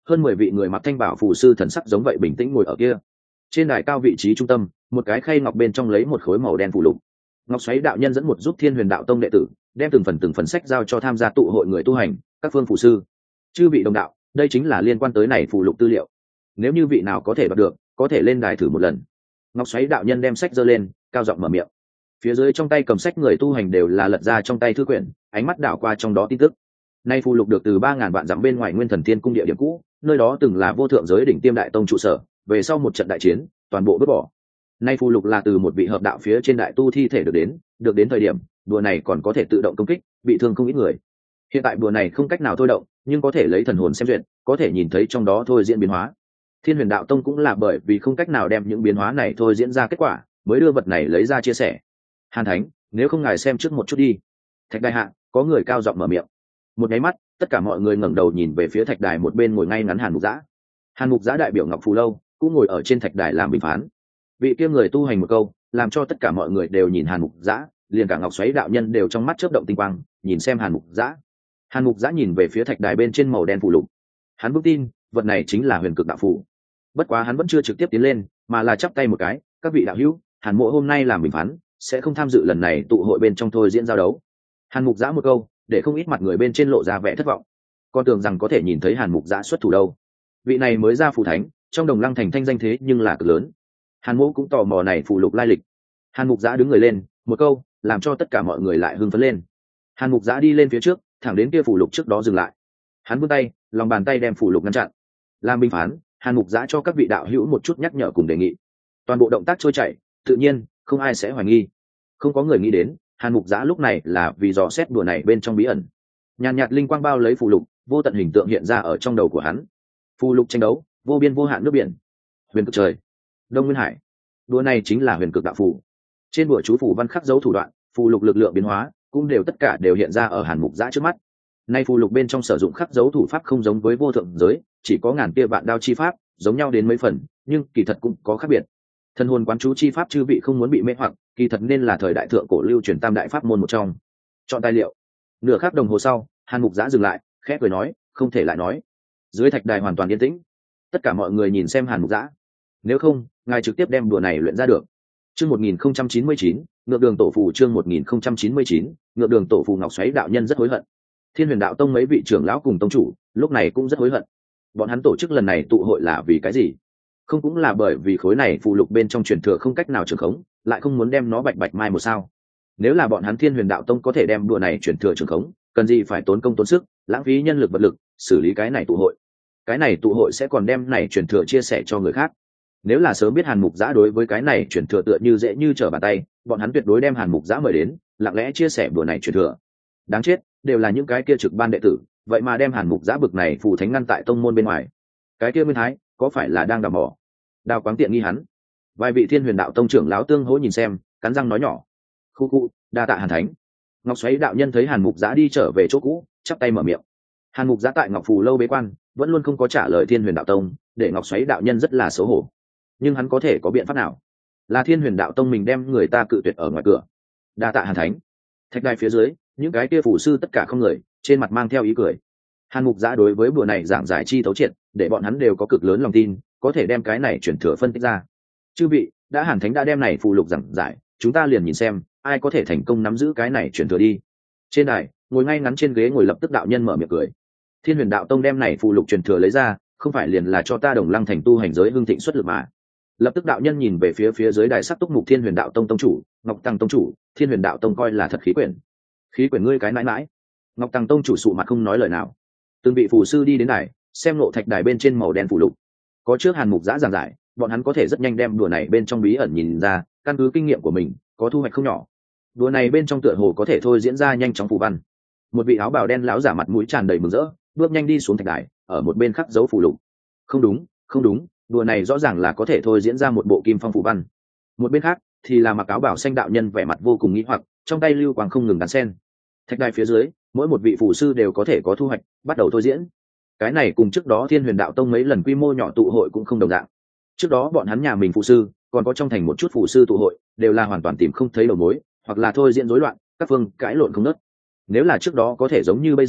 [SPEAKER 1] hơn mười vị người mặc thanh bảo phù sư thần sắc giống vậy bình tĩnh ngồi ở kia. Trên đài cao vị trí trung tâm, một cái khay ngọc bên trong lấy một khối màu đen phù lục. Ngọc Xoáy đạo nhân dẫn một giúp Thiên Huyền đạo tông đệ tử, đem từng phần từng phần sách giao cho tham gia tụ hội người tu hành, các phương phù sư. Chư vị đồng đạo, đây chính là liên quan tới này phù lục tư liệu. Nếu như vị nào có thể đoạt được, có thể lên đài thử một lần. Ngọc Xoáy đạo nhân đem sách giơ lên, cao giọng mở miệng. Phía dưới trong tay cầm sách người tu hành đều là lật ra trong tay thư quyển, ánh mắt đảo qua trong đó tin tức. Nay phù lục được từ ba ngàn vạn dặm bên ngoài Nguyên Thần Thiên cung địa điểm cũ, nơi đó từng là vô thượng giới đỉnh tiêm đại tông trụ sở, về sau một trận đại chiến, toàn bộ vứt bỏ. Nay phù lục là từ một vị hợp đạo phía trên đại tu thi thể được đến, được đến thời điểm, đùa này còn có thể tự động công kích, bị thương không ít người. Hiện tại đùa này không cách nào thôi động, nhưng có thể lấy thần hồn xem duyệt, có thể nhìn thấy trong đó thôi diễn biến hóa. Thiên Huyền đạo tông cũng là bởi vì không cách nào đem những biến hóa này thôi diễn ra kết quả, mới đưa vật này lấy ra chia sẻ. Hàn Thánh, nếu không ngài xem trước một chút đi. Thạch Đại hạ, có người cao giọng mở miệng. Một nháy mắt, tất cả mọi người ngẩng đầu nhìn về phía thạch đài một bên ngồi ngay ngắn Hàn Mục Giã. Hàn Mục Giã đại biểu Ngọc Phù lâu, cũng ngồi ở trên thạch đài làm bình phán. Vị kia người tu hành một câu, làm cho tất cả mọi người đều nhìn Hàn Mục Giã, liền cả Ngọc Xoáy đạo nhân đều trong mắt chớp động tinh quang, nhìn xem Hàn Mục Giã. Hàn Mục Giã nhìn về phía thạch đài bên trên màu đen phù lục. Hắn vững tin, vật này chính là Huyền Cực đạo phù. Bất quá hắn vẫn chưa trực tiếp tiến lên, mà là chắp tay một cái, các vị đạo hữu, Hàn Mộ hôm nay làm bình phán, sẽ không tham dự lần này tụ hội bên trong thôi diễn giao đấu. Hàn Mục Giã một câu, để không ít mặt người bên trên lộ ra vẻ thất vọng. Con tưởng rằng có thể nhìn thấy Hàn Mục Giã xuất thủ đâu. Vị này mới ra phù thánh, trong Đồng Lăng thành thanh danh thế nhưng là cực lớn. Hàn Mộ cũng tò mò này phù lục lai lịch. Hàn Mục Giã đứng người lên, một câu, làm cho tất cả mọi người lại hưng phấn lên. Hàn Mục Giã đi lên phía trước, thẳng đến kia phù lục trước đó dừng lại. Hắn vươn tay, lòng bàn tay đem phù lục ngăn chặn. Làm bình phán, Hàn Mục Giã cho các vị đạo hữu một chút nhắc nhở cùng đề nghị. Toàn bộ động tác trôi chảy, tự nhiên, không ai sẽ hoài nghi. Không có người nghĩ đến, Hàn Mục Giã lúc này là vì dò xét đùa này bên trong bí ẩn. Nhàn nhạt linh quang bao lấy phù lục, vô tận hình tượng hiện ra ở trong đầu của hắn. Phù lục tranh đấu, vô biên vô hạn nước biển, huyền cực trời, Đông Nguyên Hải. Đùa này chính là Huyền Cực đạo phù. Trên bùa chú phù văn khắc dấu thủ đoạn, phù lục lực lượng biến hóa, cũng đều tất cả đều hiện ra ở Hàn Mục Giã trước mắt. Nay phù lục bên trong sử dụng khắc dấu thủ pháp không giống với vô thượng giới, chỉ có ngàn tia vạn đao chi pháp, giống nhau đến mấy phần, nhưng kỳ thật cũng có khác biệt. Thần hồn quán chú chi pháp chư vị không muốn bị mê hoặc, kỳ thật nên là thời đại thượng cổ lưu truyền tam đại pháp môn một trong. Chọn tài liệu. Nửa khắc đồng hồ sau, Hàn Mục Giã dừng lại, khẽ cười nói, không thể lại nói. Dưới thạch đài hoàn toàn yên tĩnh. Tất cả mọi người nhìn xem Hàn Mục Giã. Nếu không, ngài trực tiếp đem đùa này luyện ra được. Chương một nghìn không trăm chín mươi chín, ngược đường tổ phù chương một nghìn không trăm chín mươi chín, ngược đường tổ phù. Ngọc Xoáy đạo nhân rất hối hận. Thiên Huyền đạo tông mấy vị trưởng lão cùng tông chủ, lúc này cũng rất hối hận. Bọn hắn tổ chức lần này tụ hội là vì cái gì? Không cũng là bởi vì khối này phù lục bên trong truyền thừa không cách nào trường khống, lại không muốn đem nó bạch bạch mai một sao? Nếu là bọn hắn Thiên Huyền đạo tông có thể đem đùa này truyền thừa trường khống, cần gì phải tốn công tốn sức, lãng phí nhân lực vật lực, xử lý cái này tụ hội? Cái này tụ hội sẽ còn đem này truyền thừa chia sẻ cho người khác. Nếu là sớm biết Hàn Mục Giã đối với cái này truyền thừa tựa như dễ như trở bàn tay, bọn hắn tuyệt đối đem Hàn Mục Giã mời đến, lặng lẽ chia sẻ đùa này truyền thừa. Đáng chết, đều là những cái kia trực ban đệ tử, vậy mà đem Hàn Mục Giã bực này phù thánh ngăn tại tông môn bên ngoài. Cái kia Nguyên Thái, có phải là đang đào mỏ? Đào quáng tiện nghi hắn. Vài vị Thiên Huyền đạo tông trưởng lão tương hỗ nhìn xem, cắn răng nói nhỏ. Khu khu, đa tạ Hàn Thánh. Ngọc Xoáy đạo nhân thấy Hàn Mục Giã đi trở về chỗ cũ, chắp tay mở miệng. Hàn Mục Giã tại Ngọc Phù lâu bế quan, vẫn luôn không có trả lời Thiên Huyền đạo tông, để Ngọc Xoáy đạo nhân rất là xấu hổ. Nhưng hắn có thể có biện pháp nào? Là Thiên Huyền đạo tông mình đem người ta cự tuyệt ở ngoài cửa. Đa tạ Hàn Thánh. Thạch đài phía dưới, những cái kia phù sư tất cả không người, trên mặt mang theo ý cười. Hàn Mục Giã đối với bữa này giảng giải chi thấu triệt, để bọn hắn đều có cực lớn lòng tin, có thể đem cái này chuyển thừa phân tích ra. Chư vị, đã Hàn Thánh đã đem này phù lục giảng giải, chúng ta liền nhìn xem ai có thể thành công nắm giữ cái này chuyển thừa đi. Trên đài, ngồi ngay ngắn trên ghế ngồi lập tức đạo nhân mở miệng cười. Thiên Huyền đạo tông đem này phù lục truyền thừa lấy ra, không phải liền là cho ta Đồng Lăng thành tu hành giới hưng thịnh xuất lực mà. Lập tức đạo nhân nhìn về phía phía dưới đài sắc túc mục Thiên Huyền đạo tông tông chủ, Ngọc Tăng tông chủ, Thiên Huyền đạo tông coi là thật khí quyển. Khí quyển ngươi cái mãi mãi. Ngọc Tăng tông chủ sụ mặt không nói lời nào. Từng vị phù sư đi đến đài, xem nộ thạch đài bên trên màu đen phù lục. Có trước Hàn Mục Giã giảng giải, bọn hắn có thể rất nhanh đem đùa này bên trong bí ẩn nhìn ra, căn cứ kinh nghiệm của mình, có thu hoạch không nhỏ. Đùa này bên trong tựa hồ có thể thôi diễn ra nhanh chóng phù văn. Một vị áo bào đen lão giả mặt mũi tràn đầy mừng rỡ, bước nhanh đi xuống thạch đài, ở một bên khắc dấu phù lục. Không đúng, không đúng, đùa này rõ ràng là có thể thôi diễn ra một bộ kim phong phù văn. Một bên khác thì là mặc áo bảo xanh đạo nhân vẻ mặt vô cùng nghĩ hoặc, trong tay lưu quang không ngừng đan sen. Thạch đài phía dưới, mỗi một vị phù sư đều có thể có thu hoạch, bắt đầu thôi diễn. Cái này cùng trước đó Thiên Huyền đạo tông mấy lần quy mô nhỏ tụ hội cũng không đồng dạng. Trước đó bọn hắn nhà mình phù sư, còn có trong thành một chút phù sư tụ hội, đều là hoàn toàn tìm không thấy đầu mối, hoặc là thôi diễn rối loạn, các phương cãi lộn không nớt. Nếu là trước đó có thể giống như bây giờ,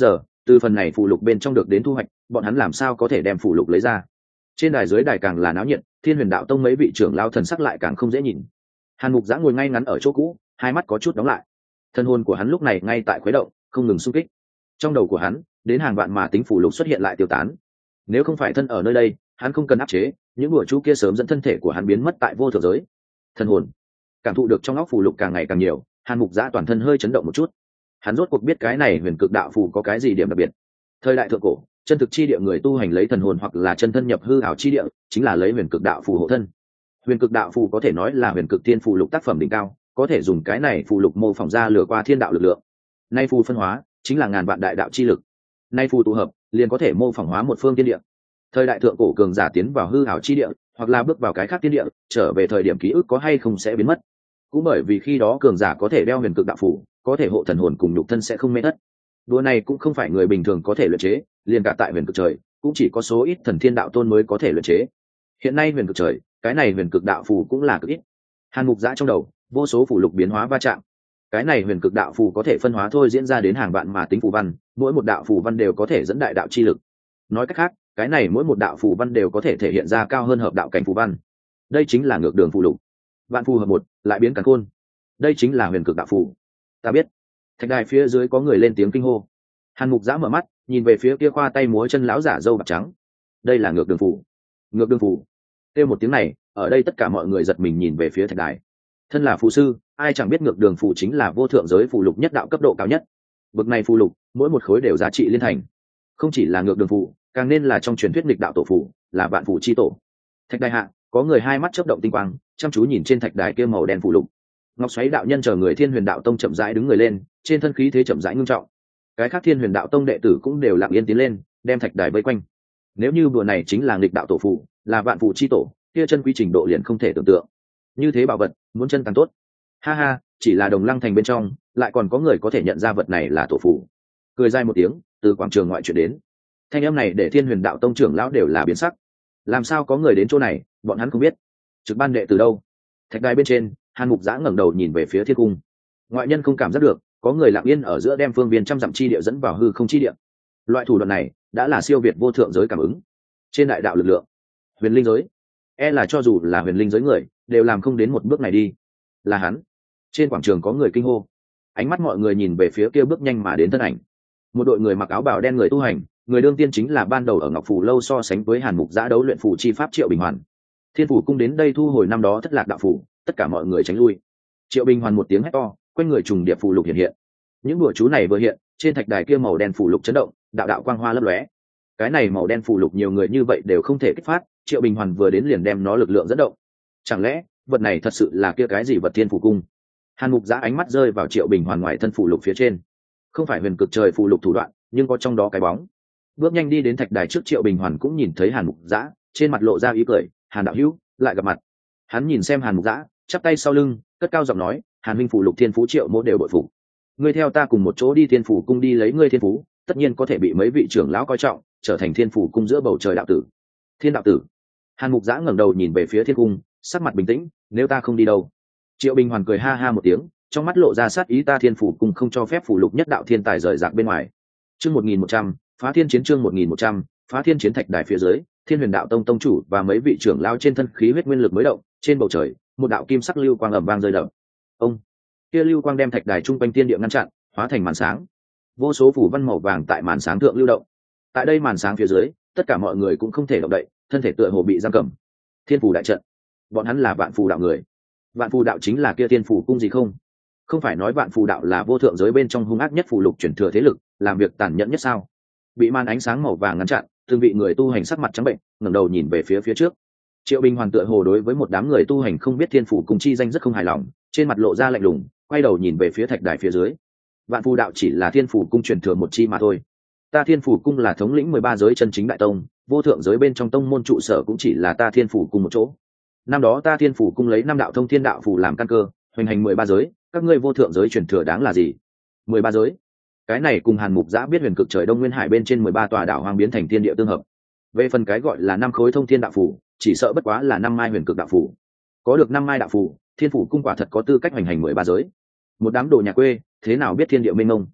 [SPEAKER 1] từ phần này phụ lục bên trong được đến thu hoạch, bọn hắn làm sao có thể đem phụ lục lấy ra. Trên đài dưới đài càng là náo nhiệt, Thiên Huyền Đạo Tông mấy vị trưởng lao thần sắc lại càng không dễ nhìn. Hàn Mục Giã ngồi ngay ngắn ở chỗ cũ, hai mắt có chút đóng lại. Thân hồn của hắn lúc này ngay tại khuấy động, không ngừng xung kích. Trong đầu của hắn, đến hàng vạn mà tính phụ lục xuất hiện lại tiêu tán. Nếu không phải thân ở nơi đây, hắn không cần áp chế, những bùa chú kia sớm dẫn thân thể của hắn biến mất tại vô thượng giới. Thân hồn cảm thụ được trong óc phụ lục càng ngày càng nhiều, Hàn Mục Giã toàn thân hơi chấn động một chút. Hắn rốt cuộc biết cái này huyền cực đạo phù có cái gì điểm đặc biệt. Thời đại thượng cổ, chân thực chi địa người tu hành lấy thần hồn hoặc là chân thân nhập hư ảo chi địa, chính là lấy huyền cực đạo phù hộ thân. Huyền cực đạo phù có thể nói là huyền cực thiên phù lục tác phẩm đỉnh cao, có thể dùng cái này phù lục mô phỏng ra lừa qua thiên đạo lực lượng. Nay phù phân hóa chính là ngàn vạn đại đạo chi lực. Nay phù tụ hợp liền có thể mô phỏng hóa một phương thiên địa. Thời đại thượng cổ cường giả tiến vào hư ảo chi địa, hoặc là bước vào cái khác thiên địa, trở về thời điểm ký ức có hay không sẽ biến mất. Cũng bởi vì khi đó cường giả có thể đeo huyền cực đạo phù, có thể hộ thần hồn cùng nhục thân sẽ không mê thất. Đùa này cũng không phải người bình thường có thể luyện chế, liền cả tại huyền cực trời cũng chỉ có số ít thần thiên đạo tôn mới có thể luyện chế. Hiện nay huyền cực trời, cái này huyền cực đạo phù cũng là cực ít. Hàn Mục Giã trong đầu vô số phù lục biến hóa va chạm. Cái này huyền cực đạo phù có thể phân hóa thôi diễn ra đến hàng vạn mà tính phù văn, mỗi một đạo phù văn đều có thể dẫn đại đạo chi lực. Nói cách khác, cái này mỗi một đạo phù văn đều có thể thể hiện ra cao hơn hợp đạo cảnh phù văn. Đây chính là ngược đường phù lục. Vạn phù hợp một, lại biến càn khôn. Đây chính là huyền cực đạo phù. Ta biết. Thạch đài phía dưới có người lên tiếng kinh hô. Hàn Mục Giã mở mắt, nhìn về phía kia khoa tay múa chân lão giả râu bạc trắng. Đây là ngược đường phù. Ngược đường phù. Kêu một tiếng này, ở đây tất cả mọi người giật mình nhìn về phía thạch đài. Thân là phù sư, ai chẳng biết ngược đường phù chính là vô thượng giới phù lục nhất đạo cấp độ cao nhất. Bậc này phù lục, mỗi một khối đều giá trị liên thành. Không chỉ là ngược đường phù, càng nên là trong truyền thuyết nghịch đạo tổ phù, là vạn phù chi tổ. Thạch đài hạ, có người hai mắt chớp động tinh quang, chăm chú nhìn trên thạch đài kia màu đen phù lục. Ngọc Xoáy đạo nhân chờ người Thiên Huyền Đạo Tông chậm rãi đứng người lên, trên thân khí thế chậm rãi ngưng trọng. Cái khác Thiên Huyền Đạo Tông đệ tử cũng đều lặng yên tiến lên, đem thạch đài vây quanh. Nếu như bữa này chính là nghịch đạo tổ phù, là vạn phù chi tổ, kia chân quý trình độ liền không thể tưởng tượng. Như thế bảo vật, muốn chân càng tốt. Ha ha, chỉ là Đồng Lăng thành bên trong, lại còn có người có thể nhận ra vật này là tổ phù. Cười dài một tiếng, từ quảng trường ngoại chuyển đến. Thanh âm này để Thiên Huyền Đạo Tông trưởng lão đều là biến sắc. Làm sao có người đến chỗ này, bọn hắn không biết. Trực ban đệ từ đâu? Thạch đài bên trên, Hàn Mục Giã ngẩng đầu nhìn về phía thiên cung. Ngoại nhân không cảm giác được, có người lặng yên ở giữa đem phương viên trăm dặm chi địa dẫn vào hư không chi địa. Loại thủ đoạn này đã là siêu việt vô thượng giới cảm ứng. Trên đại đạo lực lượng, huyền linh giới, e là cho dù là huyền linh giới người, đều làm không đến một bước này đi. Là hắn. Trên quảng trường có người kinh hô. Ánh mắt mọi người nhìn về phía kia bước nhanh mà đến thân ảnh. Một đội người mặc áo bào đen người tu hành, người đương tiên chính là ban đầu ở Ngọc Phù lâu so sánh với Hàn Mục Giã đấu luyện phù chi pháp Triệu Bình Hoàn. Thiên Phủ cung đến đây thu hồi năm đó thất lạc đạo phù, tất cả mọi người tránh lui. Triệu Bình Hoàn một tiếng hét to, quanh người trùng điệp phù lục hiện hiện. Những đùa chú này vừa hiện, trên thạch đài kia màu đen phù lục chấn động, đạo đạo quang hoa lấp lóe. Cái này màu đen phù lục nhiều người như vậy đều không thể kích phát, Triệu Bình Hoàn vừa đến liền đem nó lực lượng dẫn động. Chẳng lẽ vật này thật sự là kia cái gì vật Thiên Phủ cung? Hàn Mục Giã ánh mắt rơi vào Triệu Bình Hoàn ngoài thân phù lục phía trên. Không phải huyền cực trời phù lục thủ đoạn, nhưng có trong đó cái bóng. Bước nhanh đi đến thạch đài trước, Triệu Bình Hoàn cũng nhìn thấy Hàn Mục Giã, trên mặt lộ ra ý cười. Hàn đạo hữu, lại gặp mặt. Hắn nhìn xem Hàn Mục Giã, chắp tay sau lưng, cất cao giọng nói, Hàn huynh phù lục thiên phú Triệu mỗ đều bội phục. Ngươi theo ta cùng một chỗ đi Thiên Phủ cung đi lấy ngươi thiên phú, tất nhiên có thể bị mấy vị trưởng lão coi trọng, trở thành Thiên Phủ cung giữa bầu trời đạo tử. Thiên đạo tử. Hàn Mục Giã ngẩng đầu nhìn về phía thiên cung, sắc mặt bình tĩnh, nếu ta không đi đâu? Triệu Bình Hoàn cười ha ha một tiếng, trong mắt lộ ra sát ý, ta Thiên Phủ cung không cho phép phù lục nhất đạo thiên tài rời rạc bên ngoài. Chương một nghìn một trăm, phá thiên chiến chương một nghìn một trăm, phá thiên chiến thạch đài phía dưới, Thiên Huyền Đạo Tông tông chủ và mấy vị trưởng lão trên thân khí huyết nguyên lực mới động, trên bầu trời, một đạo kim sắc lưu quang ầm vang rơi đập. Ông, kia lưu quang đem thạch đài trung quanh thiên địa ngăn chặn, hóa thành màn sáng. Vô số phủ văn màu vàng tại màn sáng thượng lưu động. Tại đây màn sáng phía dưới, tất cả mọi người cũng không thể động đậy, thân thể tựa hồ bị giam cầm. Thiên phủ đại trận, bọn hắn là vạn phù đạo người. Vạn phù đạo chính là kia Thiên Phủ cung gì không? Không phải nói vạn phù đạo là vô thượng giới bên trong hung ác nhất phù lục truyền thừa thế lực, làm việc tàn nhẫn nhất sao? Bị màn ánh sáng màu vàng ngăn chặn, từng vị người tu hành sắc mặt trắng bệnh, ngẩng đầu nhìn về phía phía trước. Triệu Bình Hoàn tựa hồ đối với một đám người tu hành không biết Thiên Phủ cung chi danh rất không hài lòng, trên mặt lộ ra lạnh lùng, quay đầu nhìn về phía thạch đài phía dưới. Vạn phù đạo chỉ là Thiên Phủ cung truyền thừa một chi mà thôi. Ta Thiên Phủ cung là thống lĩnh mười ba giới chân chính đại tông, vô thượng giới bên trong tông môn trụ sở cũng chỉ là ta Thiên Phủ cung một chỗ. Năm đó ta Thiên Phủ cung lấy năm đạo thông thiên đạo phù làm căn cơ, hoành hành mười ba giới, các ngươi vô thượng giới truyền thừa đáng là gì? Mười ba giới? Cái này cùng Hàn Mục Giã biết huyền cực trời Đông Nguyên Hải bên trên mười ba tòa đảo hoang biến thành thiên địa tương hợp. Về phần cái gọi là năm khối thông thiên đạo phù, chỉ sợ bất quá là năm mai huyền cực đạo phù. Có được năm mai đạo phù, Thiên Phủ cung quả thật có tư cách hoành hành mười ba giới. Một đám đồ nhà quê, thế nào biết thiên địa mênh mông?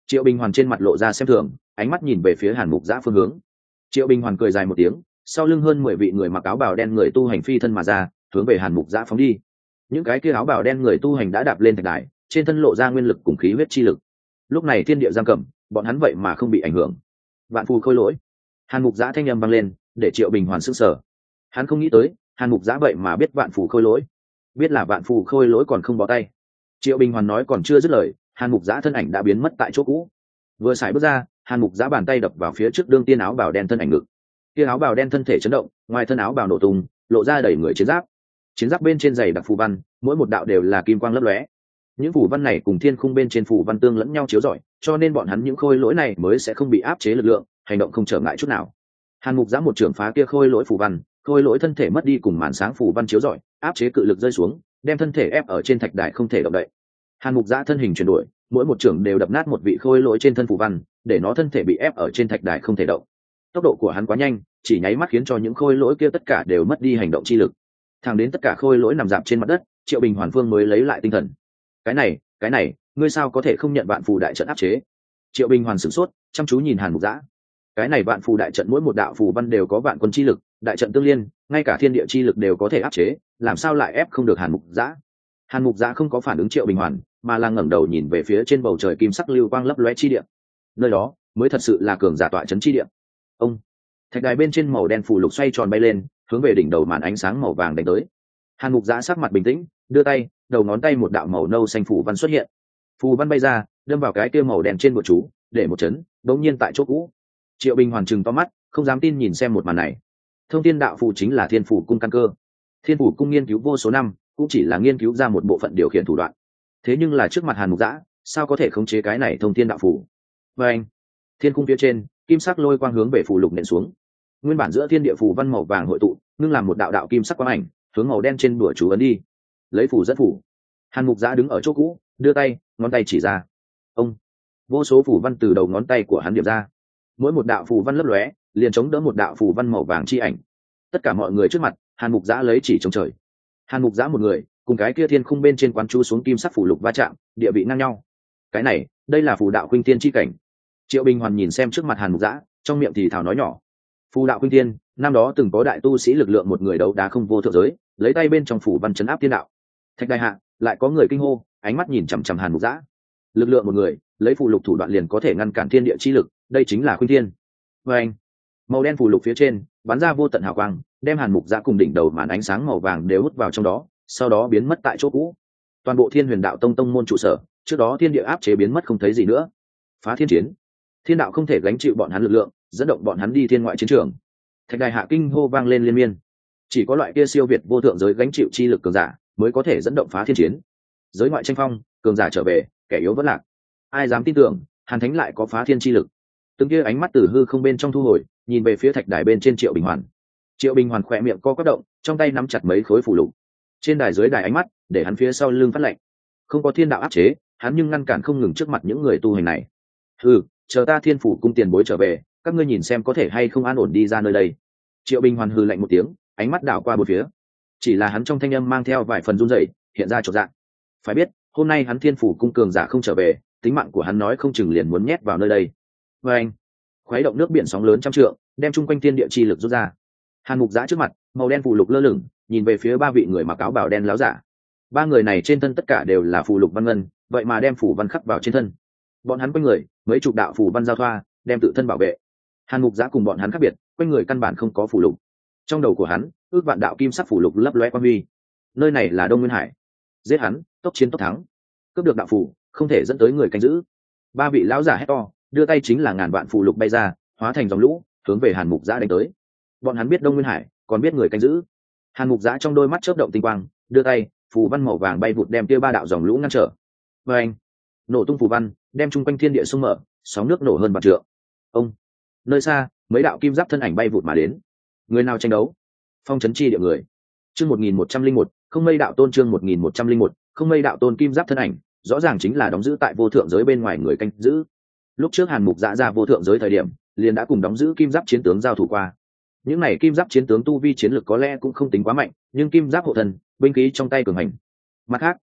[SPEAKER 1] Triệu Bình Hoàn trên mặt lộ ra xem thường, ánh mắt nhìn về phía Hàn Mục Giã phương hướng. Triệu Bình Hoàn cười dài một tiếng, sau lưng hơn mười vị người mặc áo bào đen người tu hành phi thân mà ra, hướng về Hàn Mục Giã phóng đi. Những cái kia áo bào đen người tu hành đã đạp lên thạch đài, trên thân lộ ra nguyên lực cùng khí huyết chi lực. Lúc này thiên địa giam cầm, bọn hắn vậy mà không bị ảnh hưởng. Vạn phù khôi lỗi. Hàn Mục Giã thanh âm vang lên, để Triệu Bình Hoàn sững sờ. Hắn không nghĩ tới, Hàn Mục Giã vậy mà biết vạn phù khôi lỗi. Biết là vạn phù khôi lỗi còn không bỏ tay. Triệu Bình Hoàn nói còn chưa dứt lời, Hàn Mục Giã thân ảnh đã biến mất tại chỗ cũ. Vừa xài bước ra, Hàn Mục Giã bàn tay đập vào phía trước đương tiên áo bào đen thân ảnh ngực. Kia áo bào đen thân thể chấn động, ngoài thân áo bào nổ tung, lộ ra đầy người chiến giáp. Chiến giáp bên trên dày đặc phù văn, mỗi một đạo đều là kim quang lấp lóe. Những phù văn này cùng thiên khung bên trên phù văn tương lẫn nhau chiếu rọi, cho nên bọn hắn những khôi lỗi này mới sẽ không bị áp chế lực lượng, hành động không trở ngại chút nào. Hàn Mục Giã một trường phá kia khôi lỗi phù văn, khôi lỗi thân thể mất đi cùng màn sáng phù văn chiếu rọi, áp chế cự lực rơi xuống, đem thân thể ép ở trên thạch đài không thể động đậy. Hàn Mục Giã thân hình chuyển đổi, mỗi một trường đều đập nát một vị khôi lỗi trên thân phù văn, để nó thân thể bị ép ở trên thạch đài không thể động. Tốc độ của hắn quá nhanh, chỉ nháy mắt khiến cho những khôi lỗi kia tất cả đều mất đi hành động chi lực. Thẳng đến tất cả khôi lỗi nằm dạp trên mặt đất, Triệu Bình Hoàn Phương mới lấy lại tinh thần. Cái này, cái này, ngươi sao có thể không nhận vạn phù đại trận áp chế? Triệu Bình Hoàn sửng sốt, chăm chú nhìn Hàn Mục Giã. Cái này vạn phù đại trận mỗi một đạo phù văn đều có vạn quân chi lực, đại trận tương liên, ngay cả thiên địa chi lực đều có thể áp chế, làm sao lại ép không được Hàn Mục Giã? Hàn Mục Giã không có phản ứng Triệu Bình Hoàn, mà là ngẩng đầu nhìn về phía trên bầu trời kim sắc lưu quang lấp lóe chi địa. Nơi đó mới thật sự là cường giả tọa trấn chi địa. Ông, thạch đài bên trên màu đen phù lục xoay tròn bay lên, hướng về đỉnh đầu màn ánh sáng màu vàng đánh tới. Hàn Mục Giã sắc mặt bình tĩnh, đưa tay, đầu ngón tay một đạo màu nâu xanh phù văn xuất hiện. Phù văn bay ra, đâm vào cái kia màu đen trên bột chú, để một chấn, đống nhiên tại chỗ cũ. Triệu Bình Hoàn trừng to mắt, không dám tin nhìn xem một màn này. Thông Thiên Đạo Phù chính là Thiên Phủ cung căn cơ. Thiên Phủ cung nghiên cứu vô số năm, cũng chỉ là nghiên cứu ra một bộ phận điều khiển thủ đoạn. Thế nhưng là trước mặt Hàn Mục Giã, sao có thể khống chế cái này Thông Thiên Đạo Phù? Và anh, thiên cung phía trên, kim sắc lôi quang hướng về phù lục nện xuống. Nguyên bản giữa thiên địa phù văn màu vàng hội tụ, ngưng làm một đạo đạo kim sắc quang ảnh, hướng màu đen trên bùa chú ấn đi. Lấy phù dẫn phù. Hàn Mục Giã đứng ở chỗ cũ, đưa tay, ngón tay chỉ ra. Ông, vô số phù văn từ đầu ngón tay của hắn điểm ra. Mỗi một đạo phù văn lấp lóe, liền chống đỡ một đạo phù văn màu vàng chi ảnh. Tất cả mọi người trước mặt, Hàn Mục Giã lấy chỉ chống trời. Hàn Mục Giã một người, cùng cái kia thiên khung bên trên quán chú xuống kim sắc phù lục va chạm, địa vị ngang nhau. Cái này, đây là phù đạo khuynh tiên chi cảnh. Triệu Bình Hoàn nhìn xem trước mặt Hàn Mục Giã, trong miệng thì thào nói nhỏ. Phù đạo khuynh tiên, năm đó từng có đại tu sĩ lực lượng một người đấu đá không vô thượng giới, lấy tay bên trong phủ văn chấn áp thiên đạo. Thạch Đại Hạ, lại có người kinh hô, ánh mắt nhìn chằm chằm Hàn Mục Giã. Lực lượng một người, lấy phù lục thủ đoạn liền có thể ngăn cản thiên địa chi lực, đây chính là khuynh tiên. Và anh, màu đen phù lục phía trên bắn ra vô tận hào quang, đem Hàn Mục Giã cùng đỉnh đầu màn ánh sáng màu vàng đều hút vào trong đó, sau đó biến mất tại chỗ cũ. Toàn bộ Thiên Huyền Đạo Tông tông môn trụ sở, trước đó thiên địa áp chế biến mất không thấy gì nữa. Phá thiên chiến, thiên đạo không thể gánh chịu bọn hắn lực lượng, dẫn động bọn hắn đi thiên ngoại chiến trường. Thạch Đại Hạ kinh hô vang lên liên miên. Chỉ có loại kia siêu việt vô thượng giới gánh chịu chi lực cường giả mới có thể dẫn động phá thiên chiến. Giới ngoại tranh phong, cường giả trở về, kẻ yếu vẫn lạc. Ai dám tin tưởng Hàn Thánh lại có phá thiên chi lực? Từng kia ánh mắt từ hư không bên trong thu hồi, nhìn về phía thạch đài bên trên Triệu Bình Hoàn. Triệu Bình Hoàn khỏe miệng co quắp động, trong tay nắm chặt mấy khối phù lục. Trên đài dưới đài ánh mắt, để hắn phía sau lưng phát lạnh. Không có thiên đạo áp chế, hắn nhưng ngăn cản không ngừng trước mặt những người tu hành này. Ừ, chờ ta Thiên Phủ cung tiền bối trở về, các ngươi nhìn xem có thể hay không an ổn đi ra nơi đây. Triệu Bình Hoàn hừ lạnh một tiếng, ánh mắt đảo qua bốn phía. Chỉ là hắn trong thanh âm mang theo vài phần run rẩy, hiện ra chột dạ. Phải biết, hôm nay hắn Thiên Phủ cung cường giả không trở về, tính mạng của hắn nói không chừng liền muốn nhét vào nơi đây. Và anh, khuấy động nước biển sóng lớn trăm trượng, đem chung quanh thiên địa chi lực rút ra. Hàn Mục Giã trước mặt, màu đen phù lục lơ lửng, nhìn về phía ba vị người mặc áo bào đen láo giả. Ba người này trên thân tất cả đều là phù lục văn ngân, vậy mà đem phù văn khắc vào trên thân. Bọn hắn quanh người, mấy chục đạo phù văn giao thoa, đem tự thân bảo vệ. Hàn Mục Giã cùng bọn hắn khác biệt, quanh người căn bản không có phù lục. Trong đầu của hắn, ước vạn đạo kim sắc phù lục lấp lóe quang huy. Nơi này là Đông Nguyên Hải. Giết hắn, tốc chiến tốc thắng. Cướp được đạo phù, không thể dẫn tới người canh giữ. Ba vị lão giả hét to, đưa tay chính là ngàn vạn phù lục bay ra, hóa thành dòng lũ, hướng về Hàn Mục Giã đánh tới. Bọn hắn biết Đông Nguyên Hải, còn biết người canh giữ. Hàn Mục Giã trong đôi mắt chớp động tinh quang, đưa tay, phù văn màu vàng bay vụt đem kia ba đạo dòng lũ ngăn trở. Và anh, nổ tung phù văn, đem chung quanh thiên địa sung mở, sóng nước nổ hơn vạn trượng. Ông, nơi xa, mấy đạo kim giáp thân ảnh bay vụt mà đến. Người nào tranh đấu? Phong trấn chi địa người. Chương một nghìn một trăm linh một, không mây đạo tôn chương một nghìn một trăm linh một, không mây đạo tôn kim giáp thân ảnh, rõ ràng chính là đóng giữ tại vô thượng giới bên ngoài người canh giữ. Lúc trước Hàn Mục Giã ra vô thượng giới thời điểm, liền đã cùng đóng giữ kim giáp chiến tướng giao thủ qua. Những này kim giáp chiến tướng tu vi chiến lực có lẽ cũng không tính quá mạnh, nhưng kim giáp hộ thần, binh khí trong tay cường hành. Mặt khác,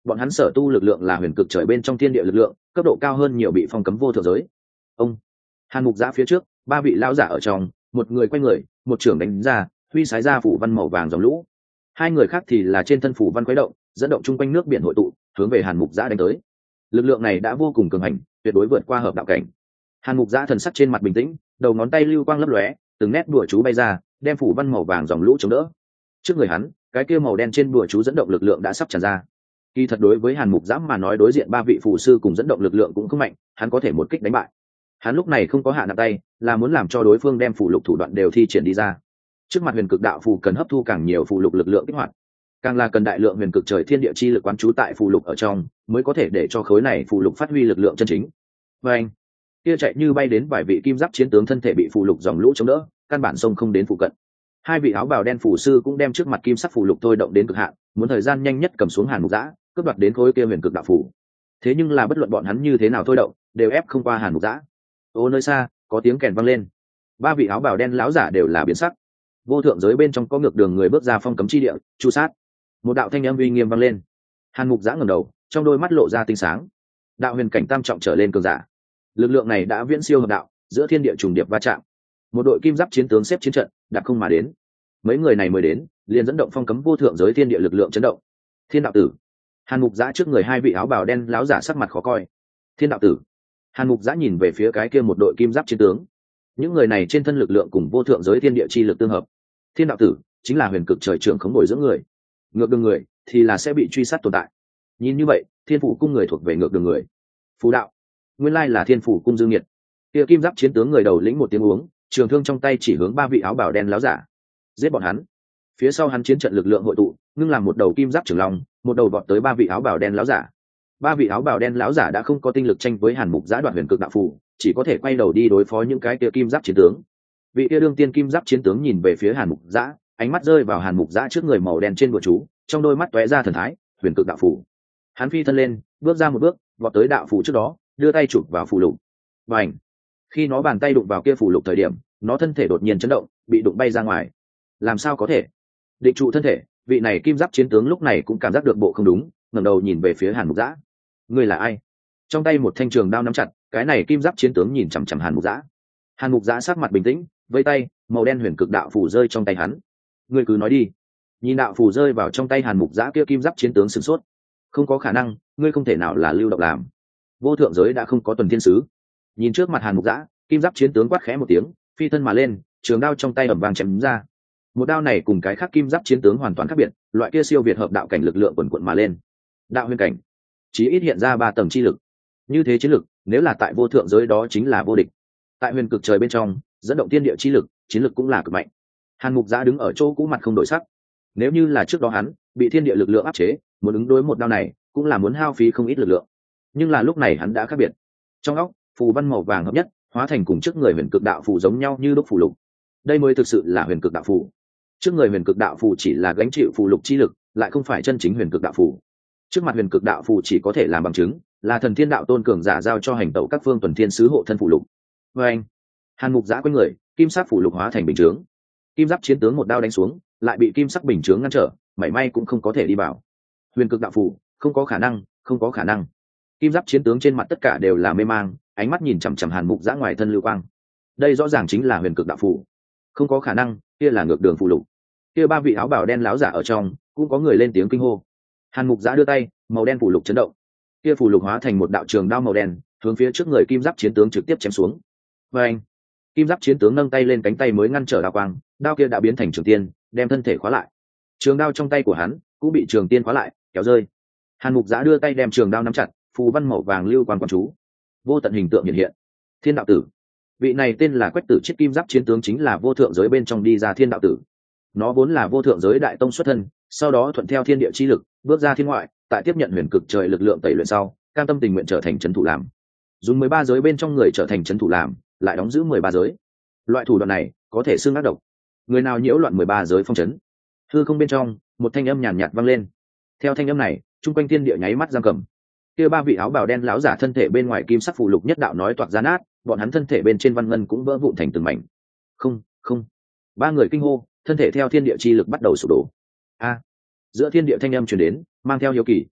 [SPEAKER 1] bọn hắn sở tu lực lượng là huyền cực trời bên trong thiên địa lực lượng, cấp độ cao hơn nhiều bị phong cấm vô thượng giới. Ông Hàn Mục Giã phía trước, ba vị lão giả ở trong, một người quay người, một trưởng đánh ra, huy sái ra phủ văn màu vàng dòng lũ. Hai người khác thì là trên thân phủ văn khuấy động, dẫn động chung quanh nước biển hội tụ, hướng về Hàn Mục Giã đánh tới. Lực lượng này đã vô cùng cường hành, tuyệt đối vượt qua hợp đạo cảnh. Hàn Mục Giã thần sắc trên mặt bình tĩnh, đầu ngón tay lưu quang lấp lóe, từng nét đùa chú bay ra, đem phủ văn màu vàng dòng lũ chống đỡ. Trước người hắn, cái kia màu đen trên đùa chú dẫn động lực lượng đã sắp tràn ra. Kỳ thật đối với Hàn Mục Giã mà nói, đối diện ba vị phù sư cùng dẫn động lực lượng cũng không mạnh, hắn có thể một kích đánh bại. Hắn lúc này không có hạ nặng tay, là muốn làm cho đối phương đem phù lục thủ đoạn đều thi triển đi ra. Trước mặt huyền cực đạo phù cần hấp thu càng nhiều phù lục lực lượng kích hoạt, càng là cần đại lượng huyền cực trời thiên địa chi lực quán trú tại phù lục ở trong, mới có thể để cho khối này phù lục phát huy lực lượng chân chính. Và anh, kia chạy như bay đến vài vị kim giáp chiến tướng thân thể bị phù lục dòng lũ chống đỡ, căn bản sông không đến phụ cận. Hai vị áo bào đen phù sư cũng đem trước mặt kim sắc phù lục thôi động đến cực hạn, muốn thời gian nhanh nhất cầm xuống Hàn Mục Giã, cướp đoạt đến khối kia huyền cực đạo phù. Thế nhưng là bất luận bọn hắn như thế nào thôi động, đều ép không qua Hàn Mục Giã. Ô nơi xa, có tiếng kèn vang lên. Ba vị áo bào đen lão giả đều là biến sắc. Vô thượng giới bên trong có ngược đường người bước ra phong cấm chi địa, chu sát. Một đạo thanh âm uy nghiêm vang lên. Hàn Mục Giã ngẩng đầu, trong đôi mắt lộ ra tinh sáng. Đạo huyền cảnh tam trọng trở lên cường giả. Lực lượng này đã viễn siêu hợp đạo, giữa thiên địa trùng điệp va chạm. Một đội kim giáp chiến tướng xếp chiến trận, đạp không mà đến. Mấy người này mới đến, liền dẫn động phong cấm vô thượng giới thiên địa lực lượng chấn động. Thiên đạo tử. Hàn Mục Giã trước người hai vị áo bào đen lão giả sắc mặt khó coi. Thiên đạo tử. Hàn Mục Giã nhìn về phía cái kia một đội kim giáp chiến tướng. Những người này trên thân lực lượng cùng vô thượng giới thiên địa chi lực tương hợp. Thiên đạo tử chính là huyền cực trời trưởng khống bồi dưỡng người, ngược đường người thì là sẽ bị truy sát tồn tại. Nhìn như vậy, thiên phủ cung người thuộc về ngược đường người. Phù đạo nguyên lai là thiên phủ cung dương nhiệt. Kia kim giáp chiến tướng người đầu lĩnh một tiếng uống, trường thương trong tay chỉ hướng ba vị áo bào đen láo giả. Giết bọn hắn. Phía sau hắn chiến trận lực lượng hội tụ, ngưng làm một đầu kim giáp trưởng long, một đầu vọt tới ba vị áo bào đen láo giả. Ba vị áo bào đen láo giả đã không có tinh lực tranh với Hàn Mục Giã đoạt huyền cực đạo phù, chỉ có thể quay đầu đi đối phó những cái kia kim giáp chiến tướng. Vị kia đương tiên kim giáp chiến tướng nhìn về phía Hàn Mục Giã, ánh mắt rơi vào Hàn Mục Giã trước người màu đen trên bùa chú, trong đôi mắt tóe ra thần thái, huyền cực đạo phù. Hắn phi thân lên, bước ra một bước, vọt tới đạo phù trước đó, đưa tay chụp vào phù lục. Bành! Khi nó bàn tay đụng vào kia phù lục thời điểm, nó thân thể đột nhiên chấn động, bị đụng bay ra ngoài. Làm sao có thể? Định trụ thân thể, vị này kim giáp chiến tướng lúc này cũng cảm giác được bộ không đúng, ngẩng đầu nhìn về phía Hàn Mục Giã. Ngươi là ai? Trong tay một thanh trường đao nắm chặt, cái này kim giáp chiến tướng nhìn chằm chằm Hàn Mục Giã. Hàn Mục Giã sắc mặt bình tĩnh, vây tay, màu đen huyền cực đạo phù rơi trong tay hắn. Ngươi cứ nói đi. Nhìn đạo phù rơi vào trong tay Hàn Mục Giã kia kim giáp chiến tướng sửng sốt. Không có khả năng, ngươi không thể nào là lưu động làm. Vô thượng giới đã không có tuần thiên sứ. Nhìn trước mặt Hàn Mục Giã, kim giáp chiến tướng quát khẽ một tiếng, phi thân mà lên, trường đao trong tay ầm vang chém ra. Một đao này cùng cái khác kim giáp chiến tướng hoàn toàn khác biệt, loại kia siêu việt hợp đạo cảnh lực lượng quần quận mà lên. Đạo huyền cảnh, chí ít hiện ra ba tầng chi lực. Như thế chiến lực, nếu là tại vô thượng giới đó chính là vô địch. Tại huyền cực trời bên trong, dẫn động thiên địa chi lực, chiến lực cũng là cực mạnh. Hàn Mục Giã đứng ở chỗ cũ mặt không đổi sắc. Nếu như là trước đó hắn bị thiên địa lực lượng áp chế, muốn ứng đối một đao này, cũng là muốn hao phí không ít lực lượng. Nhưng là lúc này hắn đã khác biệt. Trong óc, phù văn màu vàng hợp nhất, hóa thành cùng trước người huyền cực đạo phù giống nhau như đúc phù lục. Đây mới thực sự là huyền cực đạo phù. Trước người huyền cực đạo phù chỉ là gánh chịu phù lục chi lực, lại không phải chân chính huyền cực đạo phù. Trước mặt huyền cực đạo phù chỉ có thể làm bằng chứng, là thần thiên đạo tôn cường giả giao cho hành tẩu các phương tuần thiên sứ hộ thân phù lục. Và anh, Hàn Mục Giã quanh người, kim sắc phù lục hóa thành bình chướng. Kim giáp chiến tướng một đao đánh xuống, lại bị kim sắc bình chướng ngăn trở, mảy may cũng không có thể đi vào. Huyền cực đạo phù, không có khả năng, không có khả năng. Kim giáp chiến tướng trên mặt tất cả đều là mê mang, ánh mắt nhìn chằm chằm Hàn Mục Giã ngoài thân lưu quang. Đây rõ ràng chính là huyền cực đạo phù. Không có khả năng, kia là ngược đường phù lục. Kia ba vị áo bào đen láo giả ở trong, cũng có người lên tiếng kinh hô. Hàn Mục Giã đưa tay, màu đen phù lục chấn động. Kia phù lục hóa thành một đạo trường đao màu đen, hướng phía trước người kim giáp chiến tướng trực tiếp chém xuống. Và anh, kim giáp chiến tướng nâng tay lên, cánh tay mới ngăn trở đao quang, đao kia đã biến thành trường tiên, đem thân thể khóa lại. Trường đao trong tay của hắn cũng bị trường tiên khóa lại, kéo rơi. Hàn Mục Giã đưa tay đem trường đao nắm chặt, phù văn màu vàng lưu quan quan chú, vô tận hình tượng hiện hiện. Thiên đạo tử, vị này tên là Quách Tử Chiết kim giáp chiến tướng chính là vô thượng giới bên trong đi ra thiên đạo tử. Nó vốn là vô thượng giới đại tông xuất thân, sau đó thuận theo thiên địa chi lực, bước ra thiên ngoại, tại tiếp nhận huyền cực trời lực lượng tẩy luyện sau, cam tâm tình nguyện trở thành trấn thủ làm. Dùng mười ba giới bên trong người trở thành trấn thủ làm, lại đóng giữ mười ba giới. Loại thủ đoạn này có thể xưng ác độc. Người nào nhiễu loạn mười ba giới phong trấn. Hư không bên trong, một thanh âm nhàn nhạt vang lên. Theo thanh âm này, trung quanh thiên địa nháy mắt giam cầm. Kia ba vị áo bào đen láo giả thân thể bên ngoài kim sắc phù lục nhất đạo nói toạc ra nát, bọn hắn thân thể bên trên văn ngân cũng vỡ vụn thành từng mảnh. Không, không. Ba người kinh hô, thân thể theo thiên địa chi lực bắt đầu sụp đổ. A! Giữa thiên địa thanh âm truyền đến, mang theo hiếu kỳ.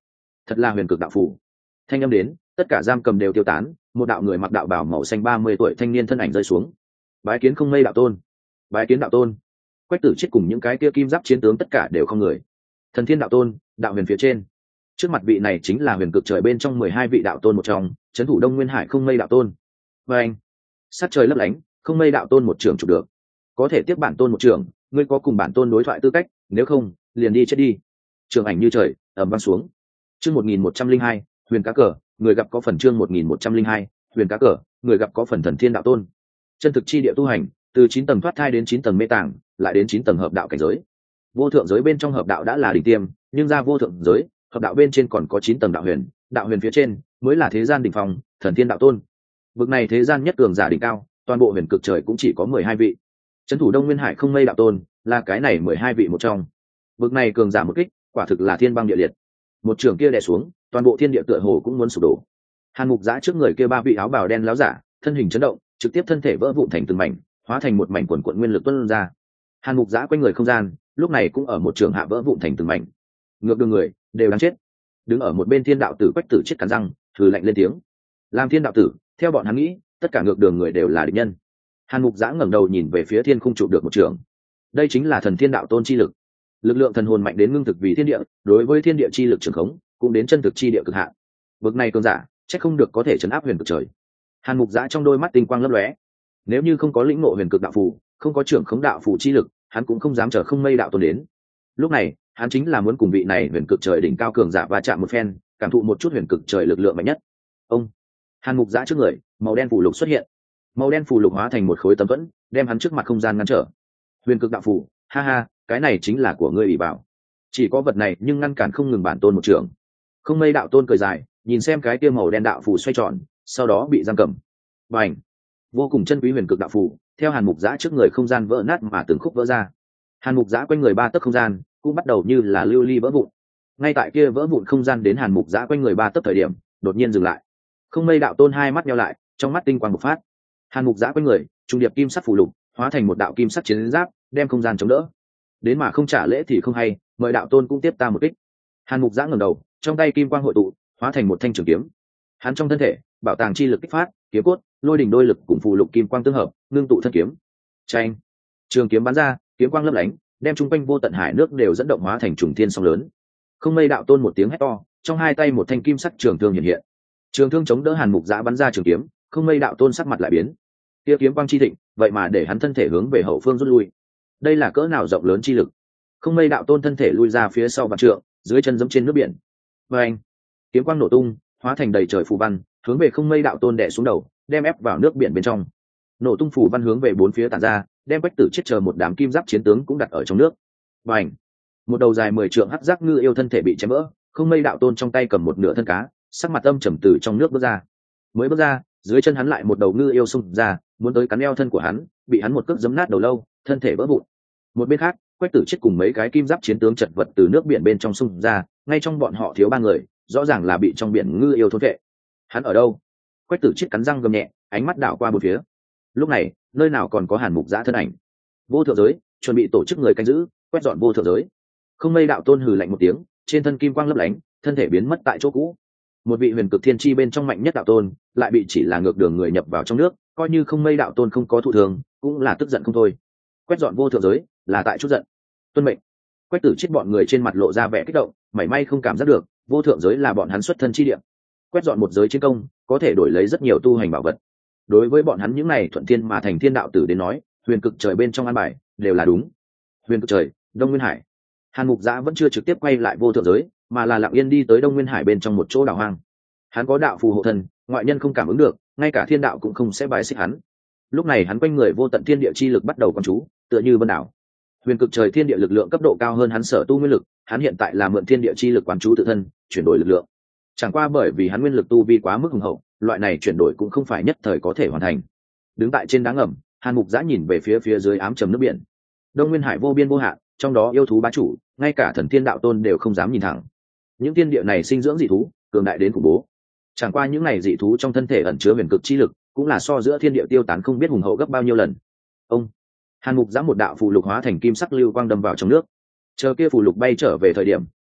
[SPEAKER 1] thật là huyền cực đạo phủ. Thanh âm đến, tất cả giam cầm đều tiêu tán, một đạo người mặc đạo bào màu xanh ba mươi tuổi thanh niên thân ảnh rơi xuống. Bái kiến Không Mây đạo tôn. Bái kiến đạo tôn. Quách Tử chết cùng những cái kia kim giáp chiến tướng tất cả đều không người. Thần Thiên đạo tôn, đạo huyền phía trên. Trước mặt vị này chính là huyền cực trời bên trong mười hai vị đạo tôn một trong, trấn thủ Đông Nguyên Hải Không Mây đạo tôn. Và anh, sát trời lấp lánh, Không Mây đạo tôn một trưởng chụp được. Có thể tiếp bản tôn một trưởng, ngươi có cùng bản tôn đối thoại tư cách, nếu không, liền đi chết đi. Trường ảnh như trời, ầm vang xuống. Chương một nghìn một trăm linh hai, huyền cá cờ, người gặp có phần. Chương một nghìn một trăm linh hai, huyền cá cờ, người gặp có phần. Thần Thiên đạo tôn. Chân thực chi địa tu hành, từ chín tầng thoát thai đến chín tầng mê tàng, lại đến chín tầng hợp đạo cảnh giới. Vô thượng giới bên trong hợp đạo đã là đỉnh tiêm, nhưng ra vô thượng giới, hợp đạo bên trên còn có chín tầng đạo huyền, đạo huyền phía trên mới là thế gian đỉnh phong, Thần Thiên đạo tôn. Bực này thế gian nhất cường giả đỉnh cao, toàn bộ huyền cực trời cũng chỉ có mười hai vị. Trấn thủ Đông Nguyên Hải Không Mây đạo tôn là cái này mười hai vị một trong. Bực này cường giả một kích, quả thực là thiên băng địa liệt. Một trường kia đè xuống, toàn bộ thiên địa tựa hồ cũng muốn sụp đổ. Hàn Mục Giã trước người kia ba vị áo bào đen láo giả, thân hình chấn động, trực tiếp thân thể vỡ vụn thành từng mảnh, hóa thành một mảnh quần quần nguyên lực tuôn ra. Hàn Mục Giã quanh người không gian, lúc này cũng ở một trường hạ vỡ vụn thành từng mảnh. Ngược đường người đều đáng chết. Đứng ở một bên Thiên đạo tử Quách Tử chết cắn răng, thử lạnh lên tiếng. Làm Thiên đạo tử, theo bọn hắn nghĩ, tất cả ngược đường người đều là địch nhân. Hàn Mục Giã ngẩng đầu nhìn về phía thiên khung chụp được một trường. Đây chính là Thần Thiên đạo tôn chi lực. Lực lượng thần hồn mạnh đến ngưng thực vì thiên địa, đối với thiên địa chi lực trường khống, cũng đến chân thực chi địa cực hạn. Bực này cường giả, chắc không được có thể chấn áp huyền cực trời. Hàn Mục Giã trong đôi mắt tinh quang lấp lóe. Nếu như không có lĩnh ngộ huyền cực đạo phù, không có trưởng khống đạo phù chi lực, hắn cũng không dám chờ Không Mây đạo tôn đến. Lúc này, hắn chính là muốn cùng vị này huyền cực trời đỉnh cao cường giả va chạm một phen, cảm thụ một chút huyền cực trời lực lượng mạnh nhất. Ông, Hàn Mục Giã trước người, màu đen phù lục xuất hiện. Màu đen phù lục hóa thành một khối tấm thuẫn, đem hắn trước mặt không gian ngăn trở. Huyền cực đạo phù, ha ha, cái này chính là của ngươi ủy bảo. Chỉ có vật này nhưng ngăn cản không ngừng bản tôn một trường. Không Mây đạo tôn cười dài, nhìn xem cái kia màu đen đạo phù xoay tròn, sau đó bị giam cầm. Bành! Vô cùng chân quý huyền cực đạo phù, theo Hàn Mục Giã trước người không gian vỡ nát mà từng khúc vỡ ra. Hàn Mục Giã quanh người ba tấc không gian cũng bắt đầu như là lưu ly vỡ vụn. Ngay tại kia vỡ vụn không gian đến Hàn Mục Giã quanh người ba tấc thời điểm, đột nhiên dừng lại. Không Mây đạo tôn hai mắt nheo lại, trong mắt tinh quang bộc phát. Hàn Mục Giã quanh người, trung điệp kim sắc phù lục, hóa thành một đạo kim sắc chiến giáp, đem không gian chống đỡ. Đến mà không trả lễ thì không hay, mời đạo tôn cũng tiếp ta một kích. Hàn Mục Giã ngẩng đầu, trong tay kim quang hội tụ, hóa thành một thanh trường kiếm. Hắn trong thân thể, bảo tàng chi lực kích phát, kiếm cốt, lôi đỉnh đôi lực cùng phù lục kim quang tương hợp, ngưng tụ thân kiếm. Chanh! Trường kiếm bắn ra, kiếm quang lấp lánh, đem trung quanh vô tận hải nước đều dẫn động hóa thành trùng thiên sóng lớn. Không Mây đạo tôn một tiếng hét to, trong hai tay một thanh kim sắc trường thương hiện hiện. Trường thương chống đỡ Hàn Mục Giã bắn ra trường kiếm, Không Mây đạo tôn sắc mặt lại biến. Kia kiếm quang chi thịnh, vậy mà để hắn thân thể hướng về hậu phương rút lui. Đây là cỡ nào rộng lớn chi lực. Không Mây đạo tôn thân thể lui ra phía sau vạn trượng, dưới chân giẫm trên nước biển. Và anh, kiếm quang nổ tung, hóa thành đầy trời phù văn, hướng về Không Mây đạo tôn đè xuống đầu, đem ép vào nước biển bên trong. Nổ tung phù văn hướng về bốn phía tản ra, đem Quách Tử chết chờ một đám kim giáp chiến tướng cũng đặt ở trong nước. Và anh, một đầu dài mười trượng hắc giác ngư yêu thân thể bị chém vỡ, Không Mây đạo tôn trong tay cầm một nửa thân cá, sắc mặt âm trầm từ trong nước bước ra. Mới bước ra, dưới chân hắn lại một đầu ngư yêu xông ra, muốn tới cắn eo thân của hắn, bị hắn một cước giẫm nát đầu lâu, thân thể vỡ vụn. Một bên khác, Quách Tử chết cùng mấy cái kim giáp chiến tướng chật vật từ nước biển bên trong xông ra, ngay trong bọn họ thiếu ba người, rõ ràng là bị trong biển ngư yêu thôn vệ. Hắn ở đâu? Quách Tử chết cắn răng gầm nhẹ, ánh mắt đảo qua bốn phía. Lúc này, nơi nào còn có Hàn Mục Giã thân ảnh? Vô thượng giới, chuẩn bị tổ chức người canh giữ, quét dọn vô thượng giới. Không Mây đạo tôn hừ lạnh một tiếng, trên thân kim quang lấp lánh, thân thể biến mất tại chỗ cũ. Một vị huyền cực thiên chi bên trong mạnh nhất đạo tôn, lại bị chỉ là ngược đường người nhập vào trong nước, coi như Không Mây đạo tôn không có thụ thường, cũng là tức giận không thôi. Quét dọn vô thượng giới, là tại chút giận. Tuân mệnh. Quách Tử chết bọn người trên mặt lộ ra vẻ kích động, mảy may không cảm giác được, vô thượng giới là bọn hắn xuất thân chi địa. Quét dọn một giới chiến công, có thể đổi lấy rất nhiều tu hành bảo vật. Đối với bọn hắn những này thuận thiên mà thành thiên đạo tử đến nói, huyền cực trời bên trong an bài đều là đúng. Huyền cực trời, Đông Nguyên Hải. Hàn Mục Giã vẫn chưa trực tiếp quay lại vô thượng giới, mà là lặng yên đi tới Đông Nguyên Hải bên trong một chỗ đảo hoang. Hắn có đạo phù hộ thân, ngoại nhân không cảm ứng được, ngay cả thiên đạo cũng không sẽ bài xích hắn. Lúc này hắn quanh người vô tận thiên địa chi lực bắt đầu quán chú, tựa như vân đảo. Huyền cực trời thiên địa lực lượng cấp độ cao hơn hắn sở tu nguyên lực, hắn hiện tại là mượn thiên địa chi lực quán chú tự thân, chuyển đổi lực lượng. Chẳng qua bởi vì hắn nguyên lực tu vi quá mức hùng hậu, loại này chuyển đổi cũng không phải nhất thời có thể hoàn thành. Đứng tại trên đá ngầm, Hàn Mục Giã nhìn về phía phía dưới ám trầm nước biển. Đông Nguyên Hải vô biên vô hạn, trong đó yêu thú bá chủ, ngay cả thần thiên đạo tôn đều không dám nhìn thẳng. Những thiên địa này sinh dưỡng dị thú, cường đại đến khủng bố. Chẳng qua những này dị thú trong thân thể ẩn chứa huyền cực chi lực, cũng là so giữa thiên địa tiêu tán không biết hùng hậu gấp bao nhiêu lần. Ông Hàn Mục Giã một đạo phù lục hóa thành kim sắc lưu quang đâm vào trong nước. Chờ kia phù lục bay trở về thời điểm,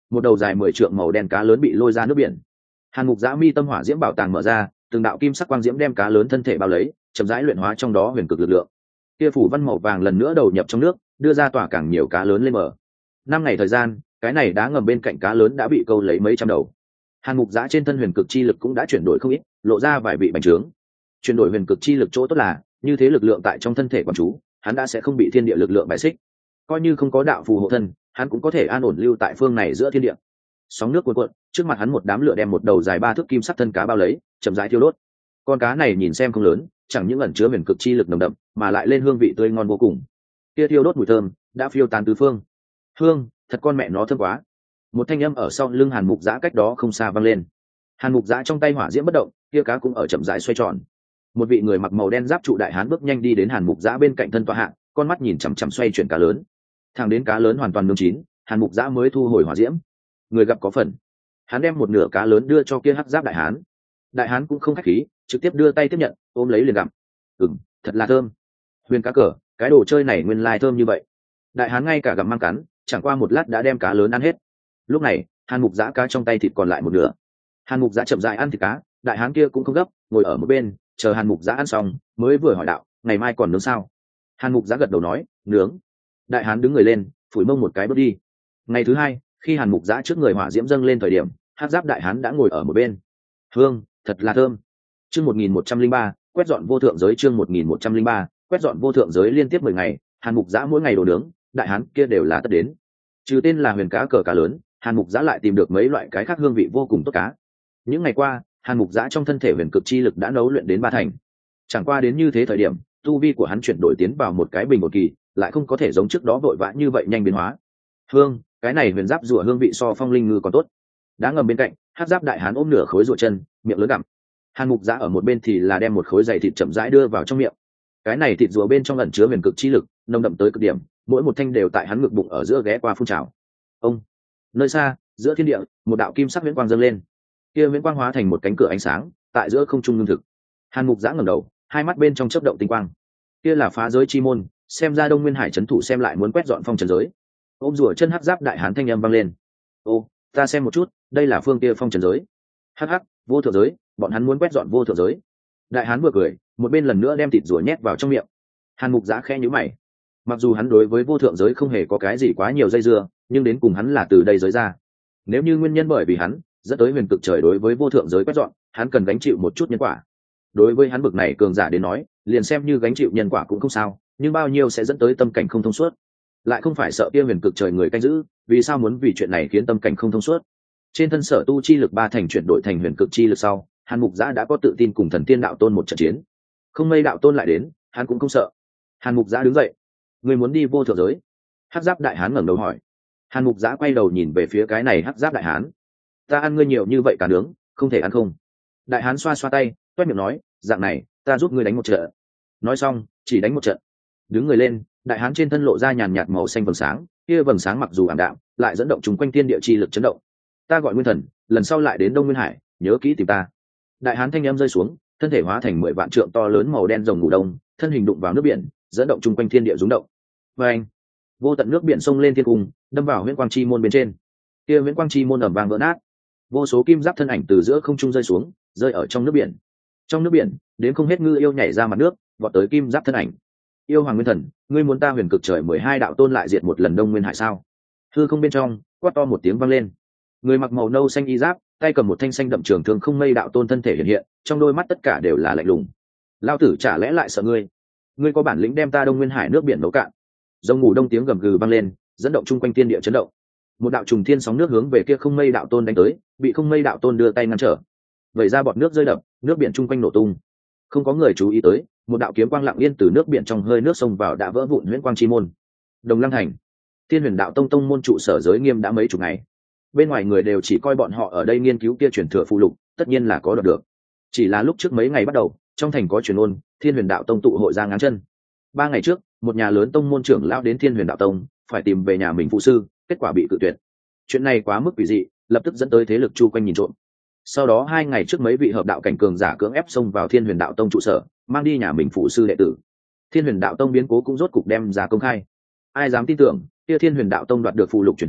[SPEAKER 1] một đầu dài mười trượng màu đen cá lớn bị lôi ra nước biển. Hàn Mục Giã mi tâm hỏa diễm bảo tàng mở ra, từng đạo kim sắc quang diễm đem cá lớn thân thể bao lấy, chậm rãi luyện hóa trong đó huyền cực lực lượng. Kia phủ văn màu vàng lần nữa đầu nhập trong nước, đưa ra tỏa càng nhiều cá lớn lên mở. Năm ngày thời gian, cái này đá ngầm bên cạnh cá lớn đã bị câu lấy mấy trăm đầu. Hàn Mục Giã trên thân huyền cực chi lực cũng đã chuyển đổi không ít, lộ ra vài vị bành trướng. Chuyển đổi huyền cực chi lực chỗ tốt là, như thế lực lượng tại trong thân thể quán chú, hắn đã sẽ không bị thiên địa lực lượng bài xích. Coi như không có đạo phù hộ thân, hắn cũng có thể an ổn lưu tại phương này giữa thiên địa. Sóng nước cuộn cuộn, trước mặt hắn một đám lửa đem một đầu dài ba thước kim sắc thân cá bao lấy, chậm rãi thiêu đốt. Con cá này nhìn xem không lớn, chẳng những ẩn chứa huyền cực chi lực nồng đậm, mà lại lên hương vị tươi ngon vô cùng. Kia thiêu đốt mùi thơm đã phiêu tán tứ phương. Hương, thật con mẹ nó thơm quá. Một thanh âm ở sau lưng Hàn Mục Giã cách đó không xa vang lên. Hàn Mục Giã trong tay hỏa diễm bất động, kia cá cũng ở chậm rãi xoay tròn. Một vị người mặc màu đen giáp trụ đại hán bước nhanh đi đến Hàn Mục Giã bên cạnh thân tọa hạ, con mắt nhìn chằm chằm xoay chuyển cá lớn. Thẳng đến cá lớn hoàn toàn nướng chín, Hàn Mục Giã mới thu hồi hỏa diễm. Người gặp có phần. Hắn đem một nửa cá lớn đưa cho kia hắc giáp đại hán. Đại hán cũng không khách khí, trực tiếp đưa tay tiếp nhận, ôm lấy liền gặm. Ừm, thật là thơm. Huyền cá cờ, cái đồ chơi này nguyên lai thơm như vậy. Đại hán ngay cả gặm mang cắn, chẳng qua một lát đã đem cá lớn ăn hết. Lúc này, Hàn Mục Giã cá trong tay thịt còn lại một nửa. Hàn Mục Giã chậm rãi ăn thịt cá, đại hán kia cũng không gấp, ngồi ở một bên, chờ Hàn Mục Giã ăn xong, mới vừa hỏi đạo, ngày mai còn nướng sao? Hàn Mục Giã gật đầu nói, nướng. Đại hán đứng người lên, phủi mông một cái bước đi. Ngày thứ hai, khi Hàn Mục Giã trước người hỏa diễm dâng lên thời điểm, hắc giáp đại hán đã ngồi ở một bên. Hương, thật là thơm. Chương một nghìn một trăm linh ba, quét dọn vô thượng giới. Chương một nghìn một trăm linh ba, quét dọn vô thượng giới. Liên tiếp mười ngày, Hàn Mục Giã mỗi ngày đồ nướng, đại hán kia đều là tất đến. Trừ tên là huyền cá cờ cá lớn, Hàn Mục Giã lại tìm được mấy loại cái khác hương vị vô cùng tốt cá. Những ngày qua, Hàn Mục Giã trong thân thể huyền cực chi lực đã nấu luyện đến ba thành. Chẳng qua đến như thế thời điểm, tu vi của hắn chuyển đổi tiến vào một cái bình một kỳ, lại không có thể giống trước đó vội vã như vậy nhanh biến hóa. Hương, cái này huyền giáp rùa hương vị so phong linh ngư còn tốt. Đá ngầm bên cạnh, hắc giáp đại hán ôm nửa khối rùa chân, miệng lớn gặm. Hàn Mục Giã ở một bên thì là đem một khối dày thịt chậm rãi đưa vào trong miệng. Cái này thịt rùa bên trong ẩn chứa huyền cực chi lực, nồng đậm tới cực điểm, mỗi một thanh đều tại hắn ngực bụng ở giữa ghé qua phun trào. Ông, nơi xa, giữa thiên địa, một đạo kim sắc viễn quang dâng lên. Kia viễn quang hóa thành một cánh cửa ánh sáng, tại giữa không trung ngưng thực. Hàn Mục Giã ngẩng đầu, hai mắt bên trong chớp động tinh quang. Kia là phá giới chi môn, xem ra Đông Nguyên Hải trấn thủ xem lại muốn quét dọn phong trần giới. Ôm rùa chân hắc giáp đại hán thanh âm vang lên. Ô, ta xem một chút, đây là phương kia phong trần giới. Hắc hắc, vô thượng giới, bọn hắn muốn quét dọn vô thượng giới. Đại hán vừa cười, một bên lần nữa đem thịt rùa nhét vào trong miệng. Hàn Mục Giã khẽ nhíu mày. Mặc dù hắn đối với vô thượng giới không hề có cái gì quá nhiều dây dưa, nhưng đến cùng hắn là từ đây giới ra. Nếu như nguyên nhân bởi vì hắn dẫn tới huyền cực trời đối với vô thượng giới quét dọn, hắn cần gánh chịu một chút nhân quả. Đối với hắn bực này cường giả đến nói, liền xem như gánh chịu nhân quả cũng không sao, nhưng bao nhiêu sẽ dẫn tới tâm cảnh không thông suốt. Lại không phải sợ kia huyền cực trời người canh giữ, vì sao muốn vì chuyện này khiến tâm cảnh không thông suốt? Trên thân sở tu chi lực ba thành chuyển đổi thành huyền cực chi lực sau, Hàn Mục Giã đã có tự tin cùng thần tiên đạo tôn một trận chiến. Không mây đạo tôn lại đến, hắn cũng không sợ. Hàn Mục Giã đứng dậy. Người muốn đi vô thượng giới? Hắc giáp đại hán ngẩng đầu hỏi. Hàn Mục Giã quay đầu nhìn về phía cái này hắc giáp đại hán. Ta ăn ngươi nhiều như vậy cả nướng, không thể ăn không? Đại hán xoa xoa tay, toét miệng nói, dạng này, ta giúp ngươi đánh một trận. Nói xong, chỉ đánh một trận. Đứng người lên, đại hán trên thân lộ ra nhàn nhạt màu xanh vầng sáng, kia vầng sáng mặc dù ảm đạm, lại dẫn động chúng quanh thiên địa chi lực chấn động. Ta gọi Nguyên Thần, lần sau lại đến Đông Nguyên Hải, nhớ kỹ tìm ta. Đại hán thanh em rơi xuống, thân thể hóa thành mười vạn trượng to lớn màu đen rồng ngủ đông, thân hình đụng vào nước biển, dẫn động chung quanh thiên địa rung động. Và anh, vô tận nước biển sông lên thiên cung, đâm vào huyễn quang chi môn bên trên. Kia huyễn quang chi môn ầm vang vỡ nát, vô số kim giáp thân ảnh từ giữa không trung rơi xuống, rơi ở trong nước biển. Trong nước biển, đến không hết ngư yêu nhảy ra mặt nước, vọt tới kim giáp thân ảnh. Yêu Hoàng Nguyên Thần, ngươi muốn ta huyền cực trời mười hai đạo tôn lại diệt một lần Đông Nguyên Hải sao? Hư không bên trong, quát to một tiếng vang lên. Người mặc màu nâu xanh y giáp, tay cầm một thanh xanh đậm trường thương không mây đạo tôn thân thể hiện hiện, trong đôi mắt tất cả đều là lạnh lùng. Lao tử chả lẽ lại sợ ngươi? Ngươi có bản lĩnh đem ta Đông Nguyên Hải nước biển nấu cạn. Rồng ngủ đông tiếng gầm gừ vang lên, dẫn động chung quanh thiên địa chấn động. Một đạo trùng thiên sóng nước hướng về kia không mây đạo tôn đánh tới, bị không mây đạo tôn đưa tay ngăn trở. Vậy ra bọt nước rơi đập, nước biển chung quanh nổ tung. Không có người chú ý tới, một đạo kiếm quang lặng yên từ nước biển trong hơi nước sông vào đã vỡ vụn huyễn quang chi môn. Đồng Lăng Thành, Thiên Huyền Đạo Tông tông môn trụ sở giới nghiêm đã mấy chục ngày. Bên ngoài người đều chỉ coi bọn họ ở đây nghiên cứu kia truyền thừa phụ lục, tất nhiên là có đoạt được. Chỉ là lúc trước mấy ngày bắt đầu, trong thành có truyền ôn, Thiên Huyền Đạo Tông tụ hội ra ngáng chân. Ba ngày trước, một nhà lớn tông môn trưởng lão đến Thiên Huyền Đạo Tông, phải tìm về nhà mình phụ sư, kết quả bị cự tuyệt. Chuyện này quá mức quỷ dị, lập tức dẫn tới thế lực chu quanh nhìn trộm. Sau đó hai ngày trước mấy vị hợp đạo cảnh cường giả cưỡng ép xông vào Thiên Huyền Đạo Tông trụ sở, mang đi nhà mình phụ sư đệ tử. Thiên Huyền Đạo Tông biến cố cũng rốt cục đem ra công khai. Ai dám tin tưởng, kia Thiên Huyền Đạo Tông đoạt được phụ lục truyền thừa,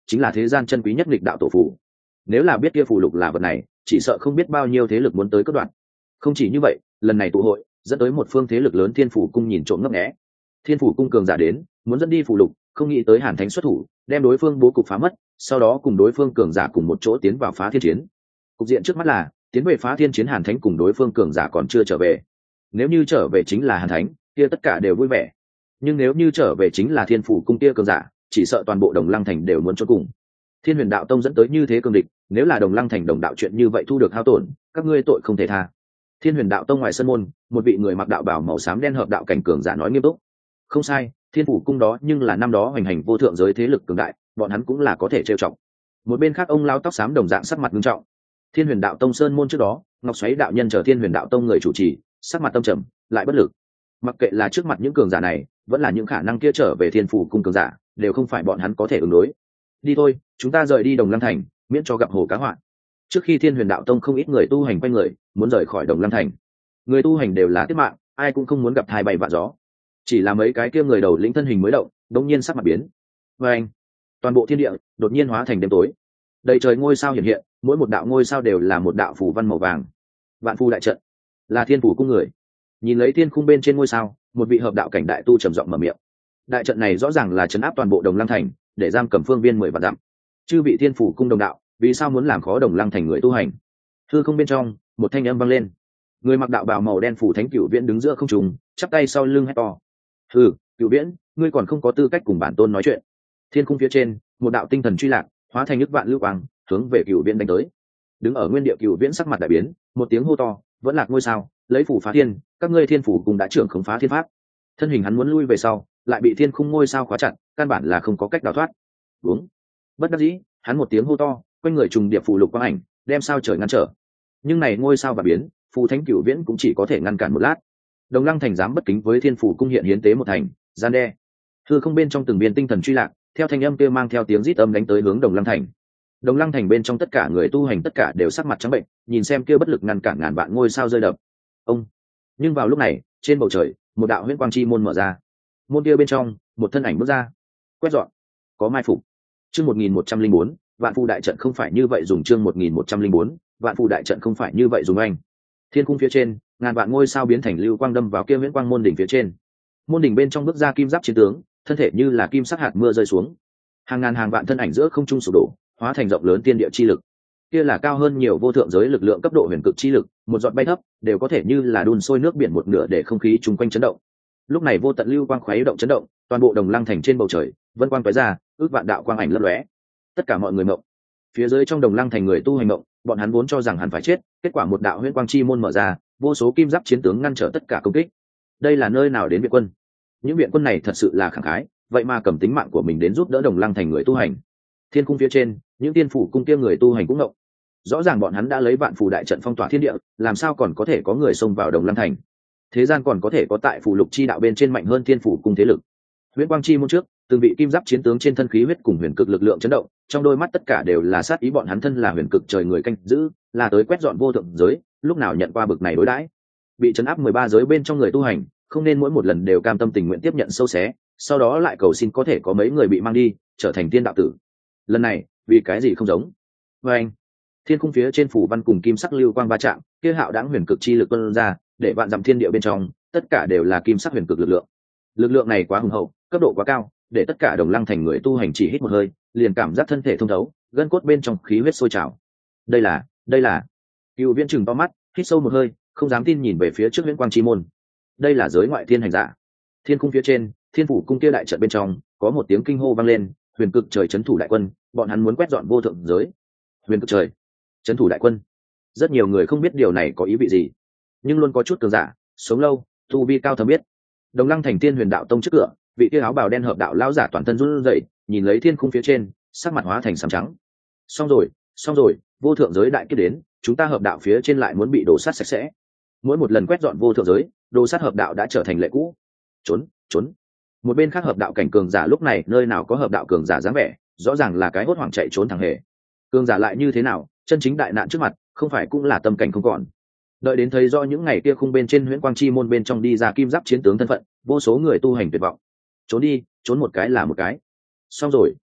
[SPEAKER 1] chính là thế gian chân quý nhất nghịch đạo tổ phù. Nếu là biết kia phù lục là vật này, chỉ sợ không biết bao nhiêu thế lực muốn tới cất đoạn. Không chỉ như vậy, lần này tụ hội dẫn tới một phương thế lực lớn Thiên Phủ cung nhìn trộm ngấp nghé. Thiên Phủ cung cường giả đến, muốn dẫn đi phù lục, không nghĩ tới Hàn Thánh xuất thủ, đem đối phương bố cục phá mất, sau đó cùng đối phương cường giả cùng một chỗ tiến vào phá thiên chiến. Cục diện trước mắt là tiến về phá thiên chiến, Hàn Thánh cùng đối phương cường giả còn chưa trở về. Nếu như trở về chính là Hàn Thánh, kia tất cả đều vui vẻ. Nhưng nếu như trở về chính là Thiên Phủ cung kia cường giả, chỉ sợ toàn bộ Đồng Lăng thành đều muốn chôn cùng. Thiên Huyền đạo tông dẫn tới như thế cường địch, nếu là Đồng Lăng thành đồng đạo chuyện như vậy thu được hao tổn, các ngươi tội không thể tha. Thiên Huyền đạo tông ngoài sân môn, một vị người mặc đạo bào màu xám đen hợp đạo cảnh cường giả nói nghiêm túc. Không sai, Thiên Phủ cung đó nhưng là năm đó hoành hành vô thượng giới thế lực cường đại, bọn hắn cũng là có thể trêu chọc. Một bên khác ông lão tóc xám đồng dạng sắc mặt nghiêm trọng. Thiên Huyền đạo tông sơn môn trước đó, Ngọc Xoáy đạo nhân chờ Thiên Huyền đạo tông người chủ trì, sắc mặt tâm trầm, lại bất lực. Mặc kệ là trước mặt những cường giả này, vẫn là những khả năng kia trở về Thiên Phủ cung cường giả, đều không phải bọn hắn có thể ứng đối. Đi thôi, chúng ta rời đi Đồng Lăng thành, miễn cho gặp hồ cá họa. Trước khi Thiên Huyền đạo tông không ít người tu hành quanh người, muốn rời khỏi Đồng Lăng thành. Người tu hành đều là tiết mạng, ai cũng không muốn gặp thai bay vạ gió. Chỉ là mấy cái kia người đầu lĩnh thân hình mới động, đột nhiên sắc mặt biến. Và anh, toàn bộ thiên địa đột nhiên hóa thành đêm tối. Đầy trời ngôi sao hiện hiện, mỗi một đạo ngôi sao đều là một đạo phù văn màu vàng. Vạn phù đại trận, là Thiên Phủ cung người. Nhìn lấy thiên khung bên trên ngôi sao, một vị hợp đạo cảnh đại tu trầm giọng mở miệng. Đại trận này rõ ràng là trấn áp toàn bộ Đồng Lăng thành, để giam cầm phương viên mười vạn dặm. Chư vị Thiên Phủ cung đồng đạo, vì sao muốn làm khó Đồng Lăng thành người tu hành? Hư không bên trong, một thanh âm vang lên. Người mặc đạo bào màu đen phủ thánh Cửu Viễn đứng giữa không trung, chắp tay sau lưng hét to. Hừ, Cửu Viễn, ngươi còn không có tư cách cùng bản tôn nói chuyện. Thiên khung phía trên, một đạo tinh thần truy lạc, hóa thành nước vạn lưu quang, hướng về Cửu Viễn đánh tới. Đứng ở nguyên địa Cửu Viễn sắc mặt đại biến, một tiếng hô to, vẫn lạc ngôi sao, lấy phủ phá thiên, các ngươi Thiên Phủ cùng đã trưởng khống phá thiên pháp. Thân hình hắn muốn lui về sau, lại bị thiên khung ngôi sao khóa chặt, căn bản là không có cách đào thoát. Đúng. Bất đắc dĩ, hắn một tiếng hô to, quanh người trùng điệp phù lục quang ảnh, đem sao trời ngăn trở. Nhưng này ngôi sao và biến, phù thánh Cửu Viễn cũng chỉ có thể ngăn cản một lát. Đồng Lăng thành dám bất kính với Thiên Phủ cung hiện hiến tế một thành, gian đe. Hư không bên trong từng viên tinh thần truy lạc, theo thanh âm kia mang theo tiếng rít âm đánh tới hướng Đồng Lăng thành. Đồng Lăng thành bên trong tất cả người tu hành tất cả đều sắc mặt trắng bệnh, nhìn xem kia bất lực ngăn cản ngàn vạn ngôi sao rơi đập. Ông. Nhưng vào lúc này, trên bầu trời, một đạo huyễn quang chi môn mở ra. Môn kia bên trong, một thân ảnh bước ra. Quét dọn. Có mai phục. Chương một nghìn một trăm linh bốn, vạn phù đại trận không phải như vậy dùng chương một nghìn một trăm linh bốn, vạn phù đại trận không phải như vậy dùng anh. Thiên cung phía trên, ngàn vạn ngôi sao biến thành lưu quang đâm vào kia huyễn quang môn đỉnh phía trên. Môn đỉnh bên trong bước ra kim giáp chiến tướng, thân thể như là kim sắc hạt mưa rơi xuống. Hàng ngàn hàng vạn thân ảnh giữa không trung sụp đổ, hóa thành rộng lớn tiên địa chi lực. Kia là cao hơn nhiều vô thượng giới lực lượng cấp độ huyền cực chi lực, một giọt bay thấp, đều có thể như là đun sôi nước biển một nửa để không khí chung quanh chấn động. Lúc này vô tận lưu quang khuấy động chấn động, toàn bộ Đồng Lăng thành trên bầu trời, vân quang tóe ra, ước vạn đạo quang ảnh lấp lóe. Tất cả mọi người ngộng. Phía dưới trong Đồng Lăng thành người tu hành ngộng, bọn hắn vốn cho rằng hắn phải chết, kết quả một đạo huyễn quang chi môn mở ra, vô số kim giáp chiến tướng ngăn trở tất cả công kích. Đây là nơi nào đến viện quân? Những viện quân này thật sự là khẳng khái, vậy mà cầm tính mạng của mình đến giúp đỡ Đồng Lăng thành người tu hành. Thiên cung phía trên, những tiên phủ cung kia người tu hành cũng ngộng. Rõ ràng bọn hắn đã lấy vạn phù đại trận phong tỏa thiên địa, làm sao còn có thể có người xông vào Đồng Lăng thành? Thế gian còn có thể có tại phù lục chi đạo bên trên mạnh hơn thiên phủ cung thế lực. Huyễn quang chi môn trước, từng vị kim giáp chiến tướng trên thân khí huyết cùng huyền cực lực lượng chấn động, trong đôi mắt tất cả đều là sát ý, bọn hắn thân là huyền cực trời người canh giữ, là tới quét dọn vô thượng giới, lúc nào nhận qua bực này đối đãi. Bị trấn áp mười ba giới bên trong người tu hành, không nên mỗi một lần đều cam tâm tình nguyện tiếp nhận sâu xé, sau đó lại cầu xin có thể có mấy người bị mang đi, trở thành tiên đạo tử. Lần này, vì cái gì không giống? Và anh, thiên cung phía trên phủ văn cùng kim sắc lưu quang va chạm, kia hạo đãng huyền cực chi lực tuôn ra, để vạn dặm thiên địa bên trong, tất cả đều là kim sắc huyền cực lực lượng. Lực lượng này quá hùng hậu, cấp độ quá cao, để tất cả Đồng Lăng thành người tu hành chỉ hít một hơi, liền cảm giác thân thể thông thấu, gân cốt bên trong khí huyết sôi trào. Đây là, đây là. Cửu Viễn trừng to mắt, hít sâu một hơi, không dám tin nhìn về phía trước huyễn quang chi môn. Đây là giới ngoại thiên hành giả. Thiên cung phía trên, Thiên Phủ cung kia đại trận bên trong, có một tiếng kinh hô vang lên, huyền cực trời trấn thủ đại quân, bọn hắn muốn quét dọn vô thượng giới. Huyền cực trời trấn thủ đại quân. Rất nhiều người không biết điều này có ý vị gì, nhưng luôn có chút cường giả sống lâu, tu vi cao thâm biết. Đồng Lăng thành Tiên Huyền đạo tông trước cửa, vị kia áo bào đen hợp đạo lão giả toàn thân run rẩy, nhìn lấy thiên khung phía trên, sắc mặt hóa thành sám trắng. Xong rồi, xong rồi, vô thượng giới đại kiếp đến, chúng ta hợp đạo phía trên lại muốn bị đổ sát sạch sẽ. Mỗi một lần quét dọn vô thượng giới, đồ sát hợp đạo đã trở thành lệ cũ. Trốn, trốn. Một bên khác hợp đạo cảnh cường giả lúc này nơi nào có hợp đạo cường giả dáng vẻ, rõ ràng là cái hốt hoảng chạy trốn thằng hề. Cường giả lại như thế nào, chân chính đại nạn trước mặt, không phải cũng là tâm cảnh không còn. Đợi đến thấy do những ngày kia khung bên trên huyễn quang chi môn bên trong đi ra kim giáp chiến tướng thân phận, vô số người tu hành tuyệt vọng. Trốn đi, trốn một cái là một cái. Xong rồi,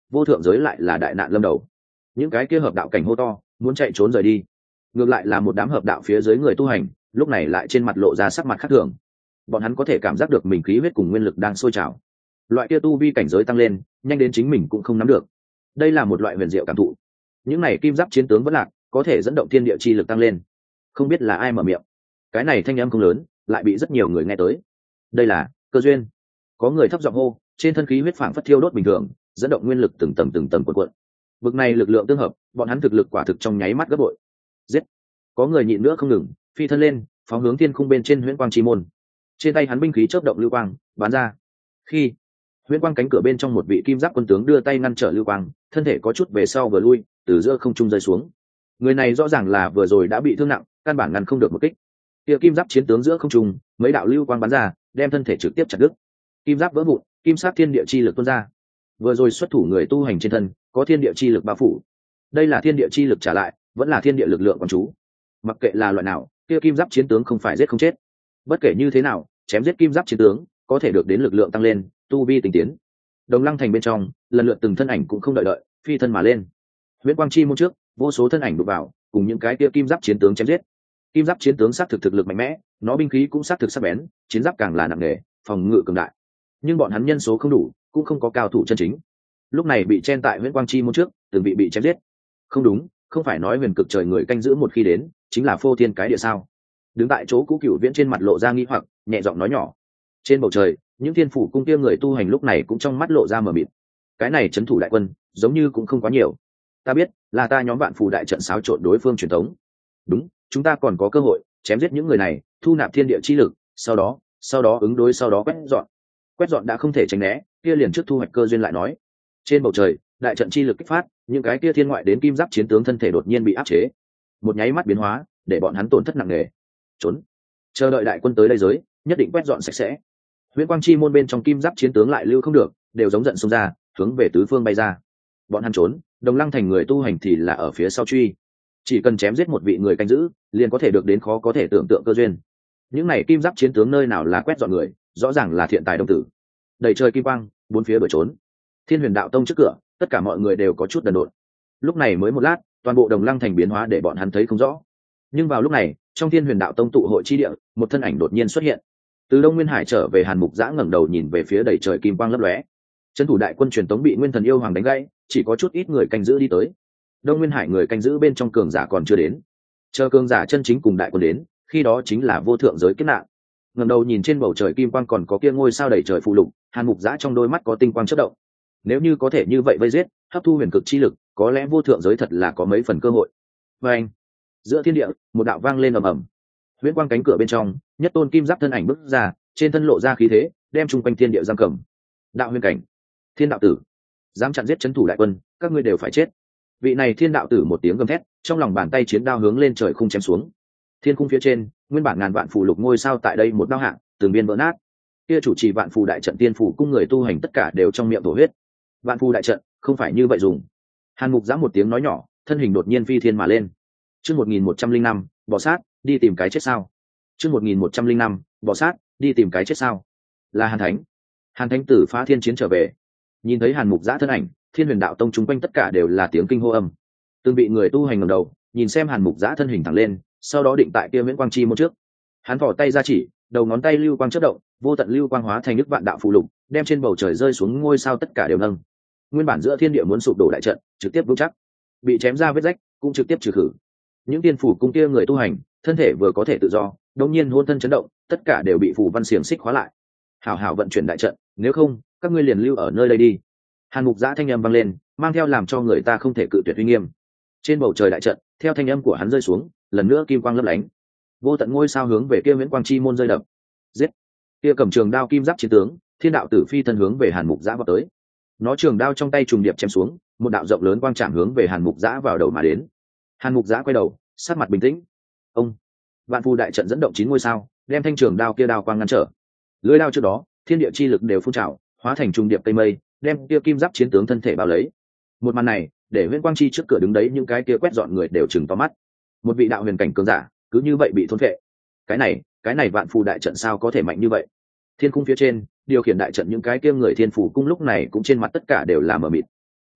[SPEAKER 1] vô thượng giới lại là đại nạn lâm đầu. Những cái kia hợp đạo cảnh hô to muốn chạy trốn rời đi, ngược lại là một đám hợp đạo phía dưới người tu hành lúc này lại trên mặt lộ ra sắc mặt khác thường. Bọn hắn có thể cảm giác được mình khí huyết cùng nguyên lực đang sôi trào, loại kia tu vi cảnh giới tăng lên nhanh đến chính mình cũng không nắm được. Đây là một loại huyền diệu cảm thụ. Những này kim giáp chiến tướng vẫn lạc có thể dẫn động thiên địa chi lực tăng lên. Không biết là ai mở miệng, cái này thanh âm không lớn lại bị rất nhiều người nghe tới. Đây là cơ duyên. Có người thấp giọng hô, trên thân khí huyết phảng phất thiêu đốt bình thường, dẫn động nguyên lực từng tầng từng tầng cuộn cuộn. Vực này lực lượng tương hợp, bọn hắn thực lực quả thực trong nháy mắt gấp bội. Giết! Có người nhịn nữa không ngừng, phi thân lên, phóng hướng thiên khung bên trên huyễn quang chi môn. Trên tay hắn binh khí chớp động lưu quang, bắn ra. Khi huyễn quang cánh cửa bên trong một vị kim giáp quân tướng đưa tay ngăn trở lưu quang, thân thể có chút về sau vừa lui, từ giữa không trung rơi xuống. Người này rõ ràng là vừa rồi đã bị thương nặng, căn bản ngăn không được một kích. Kia kim giáp chiến tướng giữa không trung, mấy đạo lưu quang bắn ra, đem thân thể trực tiếp chặt đứt. Kim giáp vỡ vụn, kim sát thiên địa chi lực tuôn ra. Vừa rồi xuất thủ người tu hành trên thân có thiên địa chi lực bao phủ. Đây là thiên địa chi lực trả lại, vẫn là thiên địa lực lượng quán chú. Mặc kệ là loại nào, kia kim giáp chiến tướng không phải giết không chết. Bất kể như thế nào, chém giết kim giáp chiến tướng có thể được đến lực lượng tăng lên, tu vi tinh tiến. Đồng Lăng thành bên trong, lần lượt từng thân ảnh cũng không đợi đợi, phi thân mà lên. Huyễn quang chi môn trước, vô số thân ảnh đụng vào, cùng những cái kia kim giáp chiến tướng chém giết. Kim giáp chiến tướng xác thực thực lực mạnh mẽ, nó binh khí cũng xác thực sắc bén, chiến giáp càng là nặng nề, phòng ngự cường đại. Nhưng bọn hắn nhân số không đủ, cũng không có cao thủ chân chính. Lúc này bị chen tại huyễn quang chi môn trước, từng bị bị chém giết. Không đúng, không phải nói huyền cực trời người canh giữ một khi đến, chính là phô thiên cái địa sao? Đứng tại chỗ Cũ Cửu Viễn trên mặt lộ ra nghi hoặc, nhẹ giọng nói nhỏ. Trên bầu trời, những thiên phủ cung kia người tu hành lúc này cũng trong mắt lộ ra mờ mịt. Cái này trấn thủ đại quân, giống như cũng không quá nhiều. Ta biết, là ta nhóm vạn phù đại trận xáo trộn đối phương truyền thống. Đúng, chúng ta còn có cơ hội chém giết những người này, thu nạp thiên địa chi lực, sau đó, sau đó ứng đối sau đó quét dọn. Quét dọn đã không thể tránh né, kia liền trước thu hoạch cơ duyên lại nói. Trên bầu trời, đại trận chi lực kích phát, những cái kia thiên ngoại đến kim giáp chiến tướng thân thể đột nhiên bị áp chế. Một nháy mắt biến hóa, để bọn hắn tổn thất nặng nề. Trốn. Chờ đợi đại quân tới đây giới, nhất định quét dọn sạch sẽ. Huyễn quang chi môn bên trong kim giáp chiến tướng lại lưu không được, đều giống giận xông ra, hướng về tứ phương bay ra. Bọn hắn trốn, Đồng Lăng thành người tu hành thì là ở phía sau truy. Chỉ cần chém giết một vị người canh giữ, liền có thể được đến khó có thể tưởng tượng cơ duyên. Những này kim giáp chiến tướng nơi nào là quét dọn người, rõ ràng là thiện tài đông tử. Đầy trời kim quang, bốn phía đuổi trốn. Thiên Huyền Đạo Tông trước cửa, tất cả mọi người đều có chút đần độn. Lúc này mới một lát, toàn bộ Đồng Lăng thành biến hóa để bọn hắn thấy không rõ. Nhưng vào lúc này, trong Thiên Huyền Đạo Tông tụ hội chi địa, một thân ảnh đột nhiên xuất hiện. Từ Đông Nguyên Hải trở về Hàn Mục Giã ngẩng đầu nhìn về phía đầy trời kim quang lấp lóe. Trấn thủ đại quân truyền tống bị Nguyên Thần Yêu Hoàng đánh gãy, chỉ có chút ít người canh giữ đi tới. Đông Nguyên Hải người canh giữ bên trong cường giả còn chưa đến. Chờ cường giả chân chính cùng đại quân đến, khi đó chính là vô thượng giới kết nạn. Ngẩng đầu nhìn trên bầu trời kim quang còn có kia ngôi sao đầy trời phụ lục, Hàn Mục Giã trong đôi mắt có tinh quang chớp động. Nếu như có thể như vậy vây giết, hấp thu huyền cực chi lực, có lẽ vô thượng giới thật là có mấy phần cơ hội. Và anh, giữa thiên địa, một đạo vang lên ầm ầm. Huyễn quang cánh cửa bên trong, nhất tôn kim giáp thân ảnh bước ra, trên thân lộ ra khí thế, đem chung quanh thiên địa giam cầm. Đạo huyền cảnh, Thiên đạo tử, dám chặn giết trấn thủ đại quân, các ngươi đều phải chết. Vị này Thiên đạo tử một tiếng gầm thét, trong lòng bàn tay chiến đao hướng lên trời khung chém xuống. Thiên khung phía trên, nguyên bản ngàn vạn phù lục ngôi sao tại đây một đao hạng, từng biên vỡ nát. Kia chủ trì vạn phù đại trận tiên phủ cung người tu hành tất cả đều trong miệng thổ huyết. Vạn phù đại trận, không phải như vậy dùng. Hàn Mục Giã một tiếng nói nhỏ, thân hình đột nhiên phi thiên mà lên. Chương một nghìn một trăm linh năm, bỏ sát, đi tìm cái chết sao? Chương một nghìn một trăm linh năm, bỏ sát, đi tìm cái chết sao? Là Hàn Thánh. Hàn Thánh tử phá thiên chiến trở về. Nhìn thấy Hàn Mục Giã thân ảnh, Thiên Huyền Đạo Tông chúng quanh tất cả đều là tiếng kinh hô âm. Từng bị người tu hành ngẩng đầu, nhìn xem Hàn Mục Giã thân hình thẳng lên, sau đó định tại kia Viễn Quang Chi môn trước. Hắn vỏ tay ra chỉ, đầu ngón tay lưu quang chớp động, vô tận lưu quang hóa thành nước vạn đạo phù lục, đem trên bầu trời rơi xuống ngôi sao tất cả đều nâng. Nguyên bản giữa thiên địa muốn sụp đổ đại trận, trực tiếp vững chắc. Bị chém ra vết rách, cũng trực tiếp trừ khử. Những tiên phủ cung kia người tu hành, thân thể vừa có thể tự do, đột nhiên hôn thân chấn động, tất cả đều bị phù văn xiềng xích khóa lại. Hảo hảo vận chuyển đại trận, nếu không, các ngươi liền lưu ở nơi đây đi. Hàn Mục Giã thanh âm vang lên, mang theo làm cho người ta không thể cự tuyệt uy nghiêm. Trên bầu trời đại trận, theo thanh âm của hắn rơi xuống, lần nữa kim quang lấp lánh. Vô tận ngôi sao hướng về kia Viễn Quang Chi môn rơi đập. Giết! Kia cầm trường đao kim giáp chiến tướng, Thiên đạo tử phi thân hướng về Hàn Mục Giã vọt tới. Nó trường đao trong tay trùng điệp chém xuống, một đạo rộng lớn quang chạm hướng về Hàn Mục Giã vào đầu mà đến. Hàn Mục Giã quay đầu, sát mặt bình tĩnh. Ông! Vạn phù đại trận dẫn động chín ngôi sao, đem thanh trường đao kia đao quang ngăn trở. Lưỡi đao trước đó, thiên địa chi lực đều phun trào, hóa thành trùng điệp cây mây, đem kia kim giáp chiến tướng thân thể bao lấy. Một màn này, để Viễn Quang Chi trước cửa đứng đấy những cái kia quét dọn người đều chừng to mắt. Một vị đạo huyền cảnh cường giả, cứ như vậy bị thôn phệ. Cái này, cái này vạn phù đại trận sao có thể mạnh như vậy? Thiên cung phía trên, điều khiển đại trận những cái kia người thiên phủ cung lúc này cũng trên mặt tất cả đều là mờ mịt.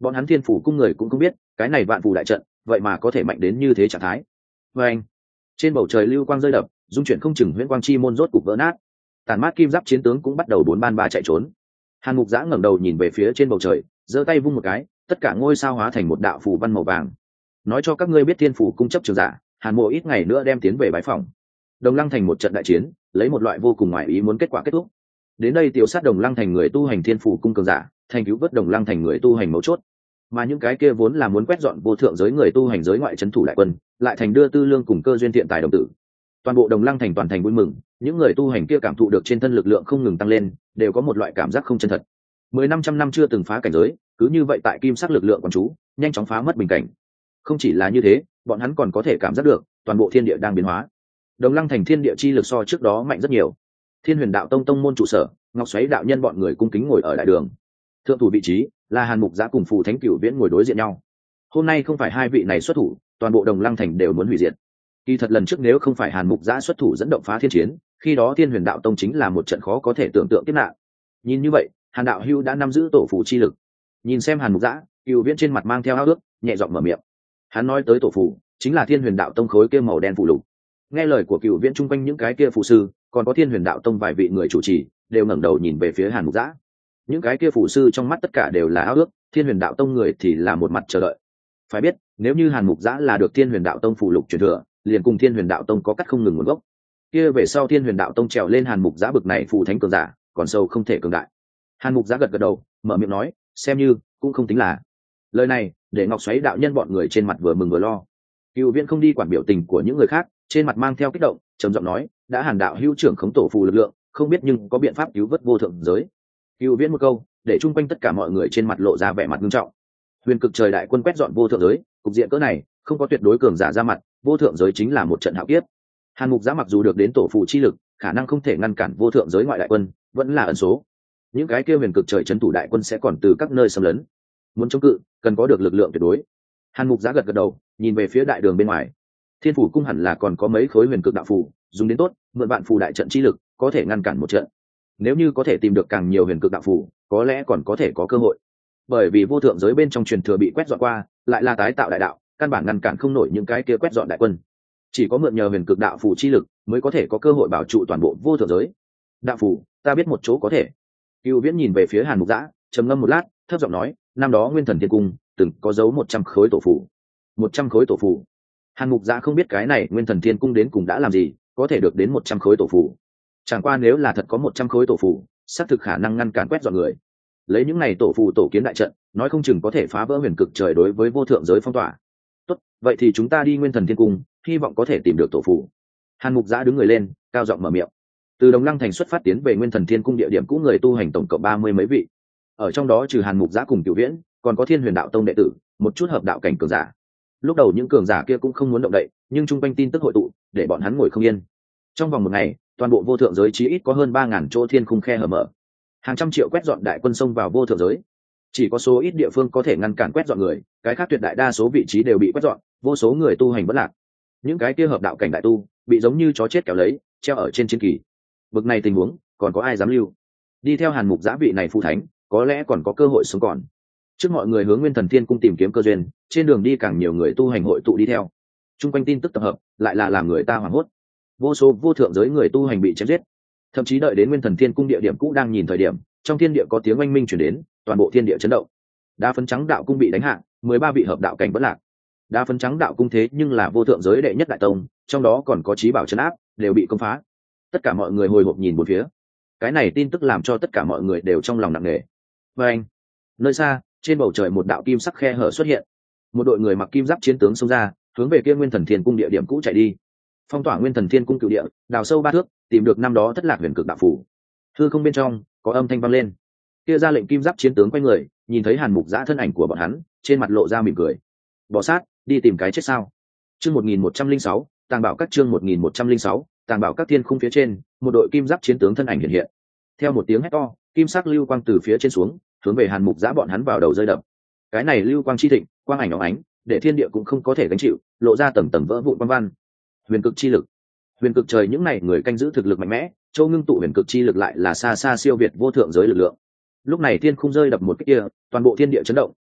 [SPEAKER 1] bọn hắn thiên phủ cung người cũng không biết cái này vạn phù đại trận vậy mà có thể mạnh đến như thế trạng thái. Và anh, trên bầu trời lưu quang rơi đập, dung chuyển không chừng huyễn quang chi môn rốt cục vỡ nát, tàn mát kim giáp chiến tướng cũng bắt đầu bốn ban ba chạy trốn. Hàn Mục Giã ngẩng đầu nhìn về phía trên bầu trời, giơ tay vung một cái, tất cả ngôi sao hóa thành một đạo phù văn màu vàng. Nói cho các ngươi biết thiên phủ cung chấp trường giả Hàn Mộ ít ngày nữa đem tiến về bái phòng. Đồng Lăng thành một trận đại chiến, lấy một loại vô cùng ngoại ý muốn kết quả kết thúc. Đến đây tiêu sát Đồng Lăng thành người tu hành thiên phủ cung cường giả, thành cứu vớt Đồng Lăng thành người tu hành mấu chốt. Mà những cái kia vốn là muốn quét dọn vô thượng giới người tu hành giới ngoại trấn thủ đại quân, lại thành đưa tư lương cùng cơ duyên thiện tài đồng tử. Toàn bộ Đồng Lăng thành toàn thành vui mừng, những người tu hành kia cảm thụ được trên thân lực lượng không ngừng tăng lên, đều có một loại cảm giác không chân thật. Mười năm trăm năm chưa từng phá cảnh giới, cứ như vậy tại kim sắc lực lượng quán chú, nhanh chóng phá mất bình cảnh. Không chỉ là như thế, bọn hắn còn có thể cảm giác được toàn bộ thiên địa đang biến hóa. Đồng Lăng thành thiên địa chi lực so trước đó mạnh rất nhiều. Thiên Huyền Đạo Tông tông môn trụ sở, Ngọc Xoáy đạo nhân bọn người cung kính ngồi ở đại đường. Thượng thủ vị trí là Hàn Mục Giã cùng Phù Thánh Cửu Viễn ngồi đối diện nhau. Hôm nay không phải hai vị này xuất thủ, toàn bộ Đồng Lăng thành đều muốn hủy diệt. Kỳ thật lần trước nếu không phải Hàn Mục Giã xuất thủ dẫn động phá thiên chiến, khi đó Thiên Huyền Đạo Tông chính là một trận khó có thể tưởng tượng tiếp nạn. Nhìn như vậy, Hàn đạo hưu đã nắm giữ tổ phù chi lực. Nhìn xem Hàn Mục Giã, Cửu Viễn trên mặt mang theo ao ước, nhẹ giọng mở miệng. Hắn nói tới tổ phù, chính là Thiên Huyền Đạo Tông khối kia màu đen phù lục. Nghe lời của Cửu Viễn, chung quanh những cái kia phù sư, còn có Thiên Huyền Đạo Tông vài vị người chủ trì, đều ngẩng đầu nhìn về phía Hàn Mục Giã. Những cái kia phù sư trong mắt tất cả đều là ao ước, Thiên Huyền Đạo Tông người thì là một mặt chờ đợi. Phải biết, nếu như Hàn Mục Giã là được Thiên Huyền Đạo Tông phù lục truyền thừa, liền cùng Thiên Huyền Đạo Tông có cắt không ngừng nguồn gốc. Kia về sau Thiên Huyền Đạo Tông trèo lên Hàn Mục Giã bực này phù thánh cường giả, còn sâu không thể cường đại. Hàn Mục Giã gật gật đầu, mở miệng nói, xem như cũng không tính là. Lời này để Ngọc Xoáy đạo nhân bọn người trên mặt vừa mừng vừa lo. Cửu Viễn không đi quản biểu tình của những người khác, trên mặt mang theo kích động, trầm giọng nói, đã Hàn đạo hữu trưởng khống tổ phù lực lượng, không biết nhưng có biện pháp cứu vớt vô thượng giới. Cửu Viễn một câu, để chung quanh tất cả mọi người trên mặt lộ ra vẻ mặt nghiêm trọng. Huyền cực trời đại quân quét dọn vô thượng giới, cục diện cỡ này, không có tuyệt đối cường giả ra mặt, vô thượng giới chính là một trận hạo kiếp. Hàn Mục Giã mặc dù được đến tổ phù chi lực, khả năng không thể ngăn cản vô thượng giới ngoại đại quân, vẫn là ẩn số. Những cái kia huyền cực trời trấn thủ đại quân sẽ còn từ các nơi xâm lấn. Muốn chống cự, cần có được lực lượng tuyệt đối. Hàn Mục Giã gật gật đầu, nhìn về phía đại đường bên ngoài. Thiên phủ cung hẳn là còn có mấy khối huyền cực đạo phù, dùng đến tốt, mượn vạn phù đại trận chi lực, có thể ngăn cản một trận. Nếu như có thể tìm được càng nhiều huyền cực đạo phù, có lẽ còn có thể có cơ hội. Bởi vì vô thượng giới bên trong truyền thừa bị quét dọn qua, lại là tái tạo đại đạo, căn bản ngăn cản không nổi những cái kia quét dọn đại quân. Chỉ có mượn nhờ huyền cực đạo phù chi lực, mới có thể có cơ hội bảo trụ toàn bộ vô thượng giới. Đạo phù, ta biết một chỗ có thể. Cửu Viễn nhìn về phía Hàn Mục Giã, trầm ngâm một lát, thấp giọng nói, năm đó Nguyên Thần Thiên Cung từng có dấu một trăm khối tổ phù. Một trăm khối tổ phù. Hàn Mục Giã không biết cái này Nguyên Thần Thiên Cung đến cùng đã làm gì, có thể được đến một trăm khối tổ phù. Chẳng qua nếu là thật có một trăm khối tổ phù, xác thực khả năng ngăn cản quét dọn người. Lấy những này tổ phù tổ kiến đại trận, nói không chừng có thể phá vỡ huyền cực trời đối với vô thượng giới phong tỏa. Tốt, vậy thì chúng ta đi Nguyên Thần Thiên Cung, hy vọng có thể tìm được tổ phù. Hàn Mục Giã đứng người lên, cao giọng mở miệng. Từ Đồng Lăng thành xuất phát tiến về Nguyên Thần Thiên Cung địa điểm cũ người tu hành tổng cộng ba mươi mấy vị. Ở trong đó trừ Hàn Mục Giã cùng Cửu Viễn, còn có Thiên Huyền Đạo Tông đệ tử, một chút hợp đạo cảnh cường giả. Lúc đầu những cường giả kia cũng không muốn động đậy, nhưng trung quanh tin tức hội tụ, để bọn hắn ngồi không yên. Trong vòng một ngày, toàn bộ vô thượng giới chí ít có hơn ba ngàn chỗ thiên khung khe hở mở. Hàng trăm triệu quét dọn đại quân xông vào vô thượng giới. Chỉ có số ít địa phương có thể ngăn cản quét dọn người, cái khác tuyệt đại đa số vị trí đều bị quét dọn, vô số người tu hành bất lạc. Những cái kia hợp đạo cảnh đại tu, bị giống như chó chết kéo lấy, treo ở trên chiến kỳ. Bực này tình huống, còn có ai dám lưu? Đi theo Hàn Mục Giã vị này phù thánh, có lẽ còn có cơ hội sống còn. Trước mọi người hướng Nguyên Thần Thiên Cung tìm kiếm cơ duyên, trên đường đi càng nhiều người tu hành hội tụ đi theo. Trung quanh tin tức tập hợp, lại là làm người ta hoảng hốt. Vô số vô thượng giới người tu hành bị chém giết. Thậm chí đợi đến Nguyên Thần Thiên Cung địa điểm cũ đang nhìn thời điểm, trong thiên địa có tiếng oanh minh truyền đến, toàn bộ thiên địa chấn động. Đá phấn trắng đạo cung bị đánh hạ, mười ba vị hợp đạo cảnh bất lạc. Đá phấn trắng đạo cung thế nhưng là vô thượng giới đệ nhất đại tông, trong đó còn có trí bảo trấn áp, đều bị công phá. Tất cả mọi người hồi hộp nhìn một phía. Cái này tin tức làm cho tất cả mọi người đều trong lòng nặng nề. Và anh, nơi xa, trên bầu trời một đạo kim sắc khe hở xuất hiện. Một đội người mặc kim giáp chiến tướng xông ra, hướng về kia Nguyên Thần Thiên Cung địa điểm cũ chạy đi. Phong tỏa Nguyên Thần Thiên Cung cựu địa, đào sâu ba thước, tìm được năm đó thất lạc huyền cực đạo phủ. Hư không bên trong có âm thanh vang lên. Kia ra lệnh kim giáp chiến tướng quay người, nhìn thấy Hàn Mục Giã thân ảnh của bọn hắn, trên mặt lộ ra mỉm cười. Bỏ sát, đi tìm cái chết sao? Chương một nghìn một trăm linh sáu, tàng bảo các chương một nghìn một trăm linh sáu, tàng bảo các thiên khung phía trên, một đội kim giáp chiến tướng thân ảnh hiện hiện. Theo một tiếng hét to, kim sắc lưu quang từ phía trên xuống, hướng về Hàn Mục Giã bọn hắn vào đầu rơi đập. Cái này lưu quang chi thịnh, quang ảnh óng ánh, để thiên địa cũng không có thể gánh chịu, lộ ra tầng tầng vỡ vụn quang văn. Huyền cực chi lực, huyền cực trời những này người canh giữ thực lực mạnh mẽ, châu ngưng tụ huyền cực chi lực lại là xa xa siêu việt vô thượng giới lực lượng. Lúc này thiên khung rơi đập một cái kia, toàn bộ thiên địa chấn động,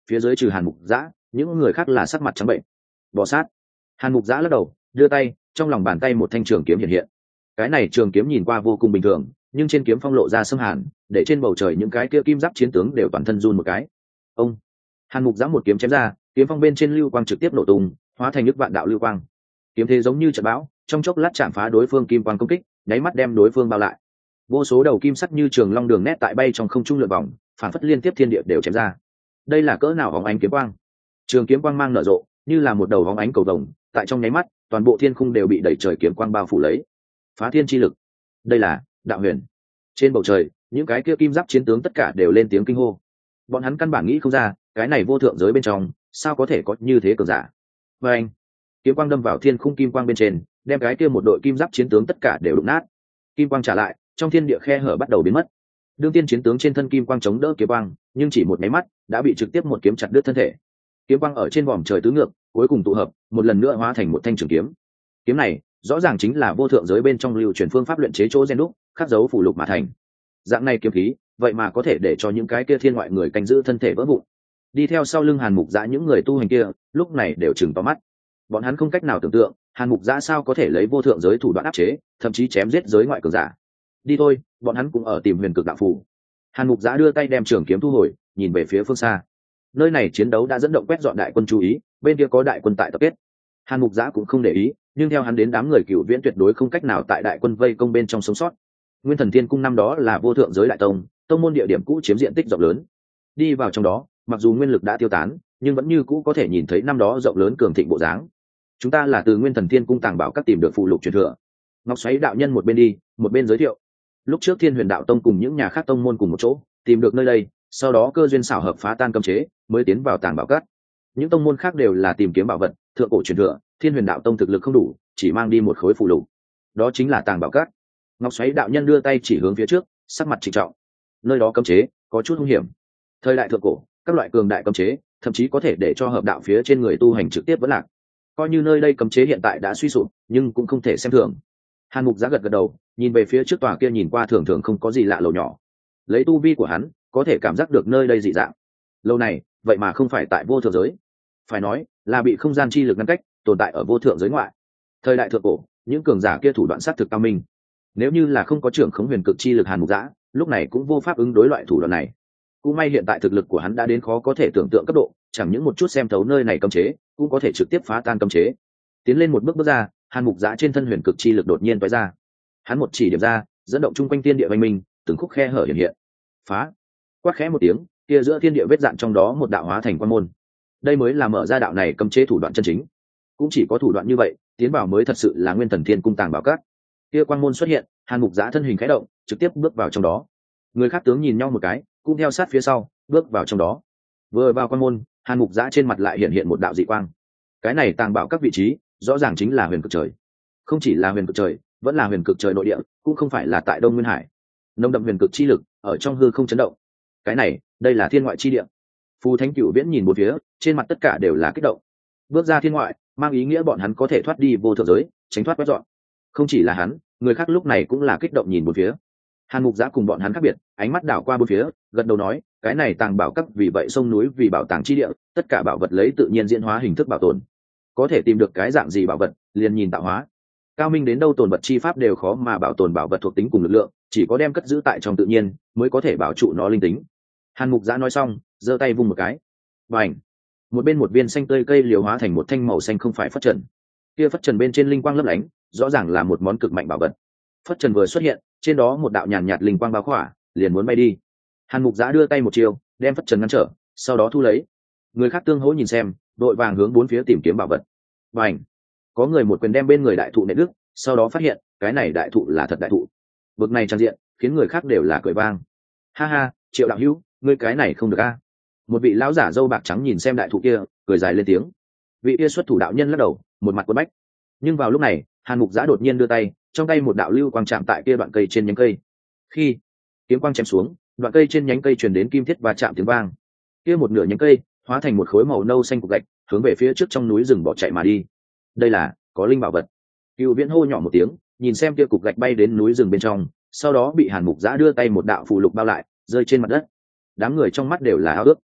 [SPEAKER 1] phía dưới trừ Hàn Mục Dã, những người khác là sắc mặt trắng bệnh. Bò sát. Hàn Mục Dã lắc đầu, đưa tay, trong lòng bàn tay một thanh trường kiếm hiện hiện. Cái này trường kiếm nhìn qua vô cùng bình thường, nhưng trên kiếm phong lộ ra xâm hàn, để trên bầu trời những cái kia kim giáp chiến tướng đều toàn thân run một cái. Ông. Hàn Mục Dã một kiếm chém ra, kiếm phong bên trên lưu quang trực tiếp nổ tung, hóa thành nước vạn đạo lưu quang. Kiếm thế giống như trận bão, trong chốc lát chạm phá đối phương kim quang công kích, nháy mắt đem đối phương bao lại. Vô số đầu kim sắc như trường long đường nét tại bay trong không trung lượn vòng, phản phất liên tiếp thiên địa đều chém ra. Đây là cỡ nào bóng ánh kiếm quang? Trường kiếm quang mang nở rộ, như là một đầu bóng ánh cầu vồng, tại trong nháy mắt, toàn bộ thiên khung đều bị đẩy trời kiếm quang bao phủ lấy. Phá thiên chi lực. Đây là đạo huyền. Trên bầu trời, những cái kia kim giáp chiến tướng tất cả đều lên tiếng kinh hô. Bọn hắn căn bản nghĩ không ra, cái này vô thượng giới bên trong, sao có thể có như thế cường giả. Và anh, kiếm quang đâm vào thiên khung kim quang bên trên, đem cái kia một đội kim giáp chiến tướng tất cả đều đụng nát. Kim quang trả lại, trong thiên địa khe hở bắt đầu biến mất. Đương tiên chiến tướng trên thân kim quang chống đỡ kiếm quang, nhưng chỉ một máy mắt đã bị trực tiếp một kiếm chặt đứt thân thể. Kiếm quang ở trên vòm trời tứ ngược, cuối cùng tụ hợp, một lần nữa hóa thành một thanh trường kiếm. Kiếm này rõ ràng chính là vô thượng giới bên trong lưu truyền phương pháp luyện chế chỗ gen đúc, khắc dấu phù lục mà thành. Dạng này kiếm khí, vậy mà có thể để cho những cái kia thiên ngoại người canh giữ thân thể vỡ vụn. Đi theo sau lưng Hàn Mục Dã những người tu hành kia, lúc này đều trừng to mắt. Bọn hắn không cách nào tưởng tượng, Hàn Mục Dã sao có thể lấy vô thượng giới thủ đoạn áp chế, thậm chí chém giết giới ngoại cường giả. Đi thôi, bọn hắn cũng ở tìm huyền cực đạo phù. Hàn Mục Dã đưa tay đem trường kiếm thu hồi, nhìn về phía phương xa. Nơi này chiến đấu đã dẫn động quét dọn đại quân chú ý, bên kia có đại quân tại tập kết. Hàn Mục Dã cũng không để ý, nhưng theo hắn đến đám người Cửu Viễn tuyệt đối không cách nào tại đại quân vây công bên trong sống sót. Nguyên Thần Thiên Cung năm đó là vô thượng giới đại tông, tông môn địa điểm cũ chiếm diện tích rộng lớn. Đi vào trong đó, mặc dù nguyên lực đã tiêu tán, nhưng vẫn như cũ có thể nhìn thấy năm đó rộng lớn cường thịnh bộ dáng. Chúng ta là từ Nguyên Thần Thiên Cung tàng bảo các tìm được phụ lục truyền thừa. Ngọc Xoáy đạo nhân một bên đi, một bên giới thiệu. Lúc trước Thiên Huyền đạo tông cùng những nhà khác tông môn cùng một chỗ, tìm được nơi đây, sau đó cơ duyên xảo hợp phá tan cấm chế, mới tiến vào tàng bảo các. Những tông môn khác đều là tìm kiếm bảo vật, thượng cổ truyền thừa, Thiên Huyền đạo tông thực lực không đủ, chỉ mang đi một khối phụ lục. Đó chính là tàng bảo các. Ngọc Xoáy đạo nhân đưa tay chỉ hướng phía trước, sắc mặt trịnh trọng. Nơi đó cấm chế có chút hung hiểm. Thời đại thượng cổ, các loại cường đại cấm chế, thậm chí có thể để cho hợp đạo phía trên người tu hành trực tiếp vẫn lạc. Coi như nơi đây cấm chế hiện tại đã suy sụp, nhưng cũng không thể xem thường. Hàn Mục Giá gật gật đầu, nhìn về phía trước tòa kia nhìn qua thường thường không có gì lạ lầu nhỏ. Lấy tu vi của hắn, có thể cảm giác được nơi đây dị dạng. Lâu này, vậy mà không phải tại vô thượng giới, phải nói là bị không gian chi lực ngăn cách, tồn tại ở vô thượng giới ngoại. Thời đại thượng cổ, những cường giả kia thủ đoạn sát thực cao minh. Nếu như là không có trưởng khống huyền cực chi lực Hàn Mục Giã, lúc này cũng vô pháp ứng đối loại thủ đoạn này. Cũng may hiện tại thực lực của hắn đã đến khó có thể tưởng tượng cấp độ, chẳng những một chút xem thấu nơi này cấm chế, cũng có thể trực tiếp phá tan cấm chế. Tiến lên một bước bước ra, Hàn Mục Giã trên thân huyền cực chi lực đột nhiên tóe ra. Hắn một chỉ điểm ra, dẫn động chung quanh thiên địa vành minh, từng khúc khe hở hiện hiện. Phá! Quát khẽ một tiếng, kia giữa thiên địa vết dạn trong đó một đạo hóa thành quan môn. Đây mới là mở ra đạo này cấm chế thủ đoạn chân chính. Cũng chỉ có thủ đoạn như vậy, tiến vào mới thật sự là Nguyên Thần Thiên Cung tàng bảo các. Kia quang môn xuất hiện, Hàn Mục Giã thân hình khẽ động, trực tiếp bước vào trong đó. Người khác tướng nhìn nhau một cái, cũng theo sát phía sau, bước vào trong đó. Vừa vào quang môn, Hàn Mục Giã trên mặt lại hiện hiện một đạo dị quang. Cái này tàng bảo các vị trí, rõ ràng chính là huyền cực trời. Không chỉ là huyền cực trời, vẫn là huyền cực trời nội địa, cũng không phải là tại Đông Nguyên Hải. Nồng đậm huyền cực chi lực ở trong hư không chấn động. Cái này, đây là thiên ngoại chi địa. Phù Thánh Cửu Viễn nhìn một phía, trên mặt tất cả đều là kích động. Bước ra thiên ngoại, mang ý nghĩa bọn hắn có thể thoát đi vô thượng giới, tránh thoát quét dọn. Không chỉ là hắn, người khác lúc này cũng là kích động nhìn một phía. Hàn Mục Giã cùng bọn hắn khác biệt, ánh mắt đảo qua bốn phía, gật đầu nói, cái này tàng bảo các vì vậy sông núi vì bảo tàng chi địa, tất cả bảo vật lấy tự nhiên diễn hóa hình thức bảo tồn. Có thể tìm được cái dạng gì bảo vật, liền nhìn tạo hóa. Cao minh đến đâu tồn vật chi pháp đều khó mà bảo tồn bảo vật thuộc tính cùng lực lượng, chỉ có đem cất giữ tại trong tự nhiên, mới có thể bảo trụ nó linh tính. Hàn Mục Giã nói xong, giơ tay vung một cái. Bành! Một bên một viên xanh tươi cây liều hóa thành một thanh màu xanh không phải phất trần. Kia phất trần bên trên linh quang lấp lánh, rõ ràng là một món cực mạnh bảo vật. Phất trần vừa xuất hiện, trên đó một đạo nhàn nhạt linh quang bao khỏa, liền muốn bay đi. Hàn Mục Giã đưa tay một chiều, đem phất trần ngăn trở, sau đó thu lấy. Người khác tương hỗ nhìn xem, đội vàng hướng bốn phía tìm kiếm bảo vật. Bành! Có người một quyền đem bên người đại thụ nện đứt, sau đó phát hiện, cái này đại thụ là thật đại thụ. Bực này trang diện, khiến người khác đều là cười vang. Ha ha, Triệu đạo hữu, ngươi cái này không được a. Một vị lão giả râu bạc trắng nhìn xem đại thụ kia, cười dài lên tiếng. Vị kia xuất thủ đạo nhân lắc đầu, một mặt quấn bách. Nhưng vào lúc này, Hàn Mục Giã đột nhiên đưa tay, trong tay một đạo lưu quang chạm tại kia đoạn cây trên nhánh cây. Khi kiếm quang chém xuống, đoạn cây trên nhánh cây truyền đến kim thiết và chạm tiếng vang. Kia một nửa nhánh cây hóa thành một khối màu nâu xanh cục gạch, hướng về phía trước trong núi rừng bỏ chạy mà đi. Đây là có linh bảo vật. Cửu Viễn hô nhỏ một tiếng, nhìn xem kia cục gạch bay đến núi rừng bên trong, sau đó bị Hàn Mục Giã đưa tay một đạo phù lục bao lại, rơi trên mặt đất. Đám người trong mắt đều là ao ước.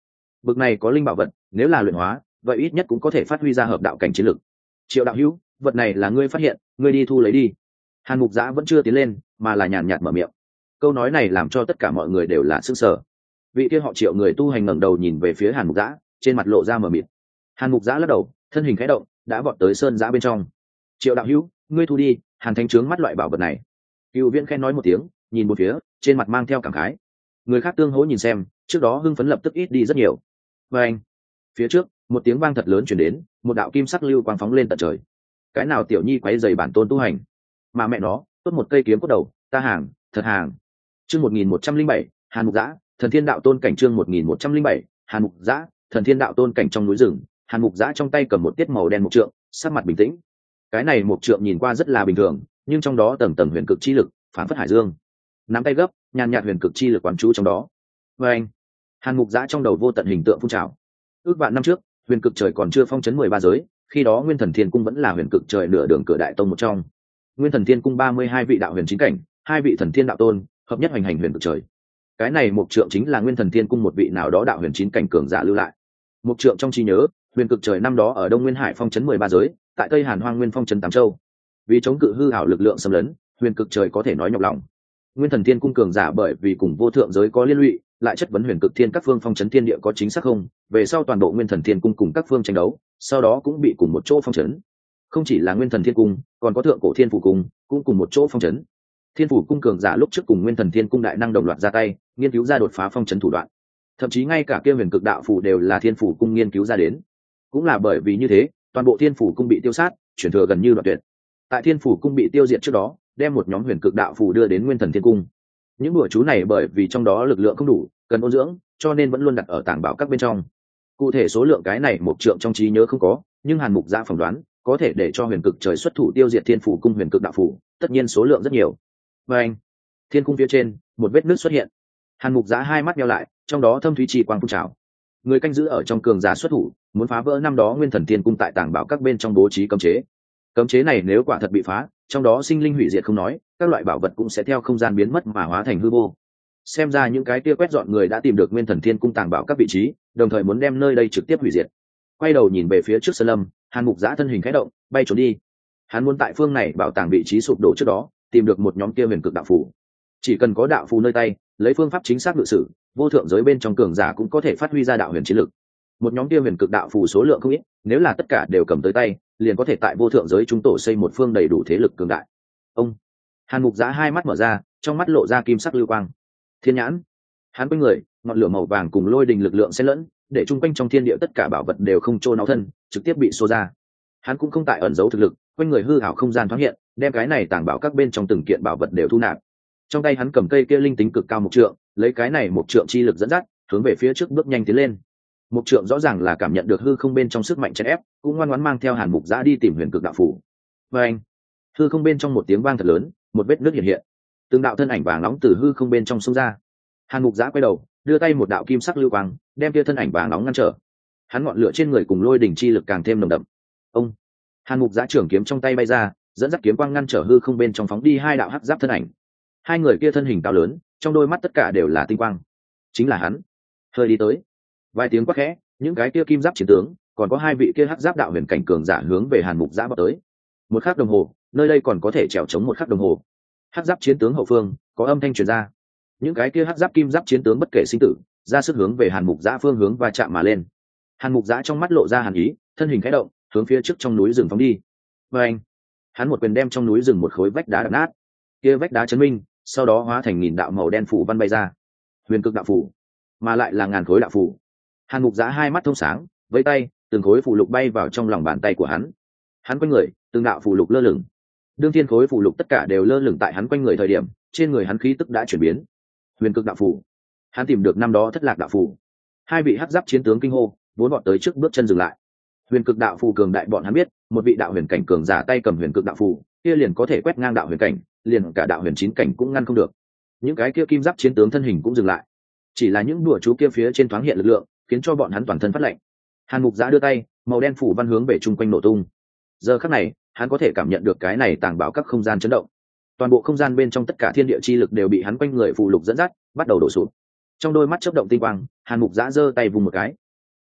[SPEAKER 1] bực này có linh bảo vật nếu là luyện hóa vậy ít nhất cũng có thể phát huy ra hợp đạo cảnh chiến lực. Triệu đạo hữu, vật này là ngươi phát hiện, ngươi đi thu lấy đi. Hàn Mục Giã vẫn chưa tiến lên mà là nhàn nhạt mở miệng. Câu nói này làm cho tất cả mọi người đều là sững sờ. Vị kia họ Triệu người tu hành ngẩng đầu nhìn về phía Hàn Mục Giã, trên mặt lộ ra mờ mịt. Hàn Mục Giã lắc đầu, thân hình khẽ động đã vọt tới sơn giã bên trong. Triệu đạo hữu, ngươi thu đi. Hàn Thánh trướng mắt loại bảo vật này. Cựu Viễn khen nói một tiếng, nhìn một phía, trên mặt mang theo cảm khái. Người khác tương hỗ nhìn xem, trước đó hưng phấn lập tức ít đi rất nhiều. Và anh, phía trước một tiếng vang thật lớn chuyển đến, một đạo kim sắc lưu quang phóng lên tận trời. Cái nào tiểu nhi quấy giày bản tôn tu hành, mà mẹ nó tốt một cây kiếm cốt đầu, ta hàng thật hàng. Chương một nghìn một trăm linh bảy, Hàn Mục Giã, Thần Thiên Đạo Tôn cảnh. Chương một nghìn một trăm linh bảy, Hàn Mục Giã, Thần Thiên Đạo Tôn cảnh. Trong núi rừng, Hàn Mục Giã trong tay cầm một tiết màu đen mục trượng, sắc mặt bình tĩnh. Cái này mục trượng nhìn qua rất là bình thường, nhưng trong đó tầng tầng huyền cực chi lực phản phất hải dương. Nắm tay gấp, nhàn nhạt huyền cực chi lực quán chú trong đó. Và anh, Hàn Mục Giã trong đầu vô tận hình tượng phun trào. Ước vạn năm trước, huyền cực trời còn chưa phong chấn mười ba giới, khi đó Nguyên Thần Thiên Cung vẫn là huyền cực trời nửa đường cửa đại tông một trong. Nguyên Thần Thiên Cung ba mươi hai vị đạo huyền chính cảnh, hai vị thần thiên đạo tôn, hợp nhất hoành hành huyền cực trời. Cái này mục trượng chính là Nguyên Thần Thiên Cung một vị nào đó đạo huyền chính cảnh cường giả lưu lại. Mục trượng trong trí nhớ, huyền cực trời năm đó ở Đông Nguyên Hải phong chấn mười ba giới, tại Tây Hàn Hoang Nguyên phong chấn tám châu. Vì chống cự hư ảo lực lượng xâm lấn, huyền cực trời có thể nói nhọc lòng. Nguyên Thần Thiên Cung cường giả bởi vì cùng vô thượng giới có liên lụy, lại chất vấn huyền cực thiên các phương phong chấn thiên địa có chính xác không, về sau toàn bộ Nguyên Thần Thiên Cung cùng các phương tranh đấu, sau đó cũng bị cùng một chỗ phong chấn. Không chỉ là Nguyên Thần Thiên Cung, còn có thượng cổ Thiên Phủ Cung cũng cùng một chỗ phong chấn. Thiên Phủ Cung cường giả lúc trước cùng Nguyên Thần Thiên Cung đại năng đồng loạt ra tay, nghiên cứu ra đột phá phong chấn thủ đoạn. Thậm chí ngay cả kia huyền cực đạo phù đều là Thiên Phủ Cung nghiên cứu ra đến. Cũng là bởi vì như thế, toàn bộ Thiên Phủ Cung bị tiêu sát, chuyển thừa gần như đoạn tuyệt. Tại Thiên Phủ Cung bị tiêu diệt trước đó, đem một nhóm huyền cực đạo phù đưa đến Nguyên Thần Thiên Cung. Những bùa chú này bởi vì trong đó lực lượng không đủ, cần ôn dưỡng, cho nên vẫn luôn đặt ở tàng bảo các bên trong. Cụ thể số lượng cái này một trượng trong trí nhớ không có, nhưng Hàn Mục Giã phỏng đoán có thể để cho huyền cực trời xuất thủ tiêu diệt Thiên Phủ Cung huyền cực đạo phù, tất nhiên số lượng rất nhiều. Và anh, thiên cung phía trên một vết nứt xuất hiện. Hàn Mục Giã hai mắt nheo lại, trong đó thâm thúy trì quang phun trào. Người canh giữ ở trong cường giả xuất thủ, muốn phá vỡ năm đó Nguyên Thần Thiên Cung tại tàng bảo các bên trong bố trí cấm chế. Cấm chế này nếu quả thật bị phá, trong đó sinh linh hủy diệt không nói, các loại bảo vật cũng sẽ theo không gian biến mất mà hóa thành hư vô. Xem ra những cái kia quét dọn người đã tìm được Nguyên Thần Thiên Cung tàng bảo các vị trí, đồng thời muốn đem nơi đây trực tiếp hủy diệt. Quay đầu nhìn về phía trước sơn lâm, Hàn Mục Giã thân hình khẽ động, bay trốn đi. Hắn muốn tại phương này bảo tàng vị trí sụp đổ trước đó, tìm được một nhóm kia huyền cực đạo phù. Chỉ cần có đạo phù nơi tay, lấy phương pháp chính xác ngự sử, vô thượng giới bên trong cường giả cũng có thể phát huy ra đạo huyền chiến lực. Một nhóm kia huyền cực đạo phù số lượng không ít, nếu là tất cả đều cầm tới tay, liền có thể tại vô thượng giới chúng tổ xây một phương đầy đủ thế lực cường đại. Ông Hàn Mục Giã hai mắt mở ra, trong mắt lộ ra kim sắc lưu quang. Thiên nhãn. Hắn quanh người, ngọn lửa màu vàng cùng lôi đình lực lượng xen lẫn, để chung quanh trong thiên địa tất cả bảo vật đều không trô náo thân, trực tiếp bị xô ra. Hắn cũng không tại ẩn giấu thực lực, quanh người hư ảo không gian thoáng hiện, đem cái này tàng bảo các bên trong từng kiện bảo vật đều thu nạp. Trong tay hắn cầm cây kia linh tính cực cao mục trượng, lấy cái này mục trượng chi lực dẫn dắt, hướng về phía trước bước nhanh tiến lên. Mục trượng rõ ràng là cảm nhận được hư không bên trong sức mạnh chèn ép, cũng ngoan ngoãn mang theo Hàn Mục Giã đi tìm huyền cực đạo phủ. Và anh, hư không bên trong một tiếng vang thật lớn, một vết nước hiện hiện, từng đạo thân ảnh vàng nóng từ hư không bên trong xông ra. Hàn Mục Giã quay đầu, đưa tay một đạo kim sắc lưu quang, đem kia thân ảnh vàng nóng ngăn trở. Hắn ngọn lửa trên người cùng lôi đỉnh chi lực càng thêm nồng đậm. Ông Hàn Mục Giã trưởng kiếm trong tay bay ra, dẫn dắt kiếm quang ngăn trở hư không bên trong phóng đi hai đạo hắc giáp thân ảnh. Hai người kia thân hình cao lớn, trong đôi mắt tất cả đều là tinh quang. Chính là hắn. Hơi đi tới, vài tiếng quát khẽ, những cái kia kim giáp chiến tướng, còn có hai vị kia hắc giáp đạo huyền cảnh cường giả hướng về Hàn Mục Giã bọc tới. Một khắc đồng hồ, nơi đây còn có thể trèo chống một khắc đồng hồ. Hắc giáp chiến tướng hậu phương có âm thanh truyền ra. Những cái kia hắc giáp kim giáp chiến tướng bất kể sinh tử, ra sức hướng về Hàn Mục Giã phương hướng và chạm mà lên. Hàn Mục Giã trong mắt lộ ra hàn ý, thân hình khẽ động, hướng phía trước trong núi rừng phóng đi. Và anh, hắn một quyền đem trong núi rừng một khối vách đá đập nát. Kia vách đá chấn minh, sau đó hóa thành nghìn đạo màu đen phủ văn bay ra. Huyền cực đạo phủ, mà lại là ngàn khối đạo phủ. Hàn Mục Giã hai mắt thông sáng, vẫy tay, từng khối phù lục bay vào trong lòng bàn tay của hắn. Hắn quanh người, từng đạo phù lục lơ lửng. Đương thiên khối phù lục tất cả đều lơ lửng tại hắn quanh người thời điểm, trên người hắn khí tức đã chuyển biến. Huyền cực đạo phủ, hắn tìm được năm đó thất lạc đạo phủ. Hai vị hắc giáp chiến tướng kinh hô, vốn bọn tới trước bước chân dừng lại. Huyền cực đạo phù cường đại bọn hắn biết, một vị đạo huyền cảnh cường giả tay cầm huyền cực đạo phù, kia liền có thể quét ngang đạo huyền cảnh, liền cả đạo huyền chín cảnh cũng ngăn không được. Những cái kia kim giáp chiến tướng thân hình cũng dừng lại. Chỉ là những đùa chú kia phía trên thoáng hiện lực lượng, khiến cho bọn hắn toàn thân phát lạnh. Hàn Mục Giã đưa tay, màu đen phủ văn hướng về chung quanh nổ tung. Giờ khắc này, hắn có thể cảm nhận được cái này tàng bảo các không gian chấn động. Toàn bộ không gian bên trong tất cả thiên địa chi lực đều bị hắn quanh người phù lục dẫn dắt, bắt đầu đổ sụp. Trong đôi mắt chớp động tinh quang, Hàn Mục Giã giơ tay vùng một cái.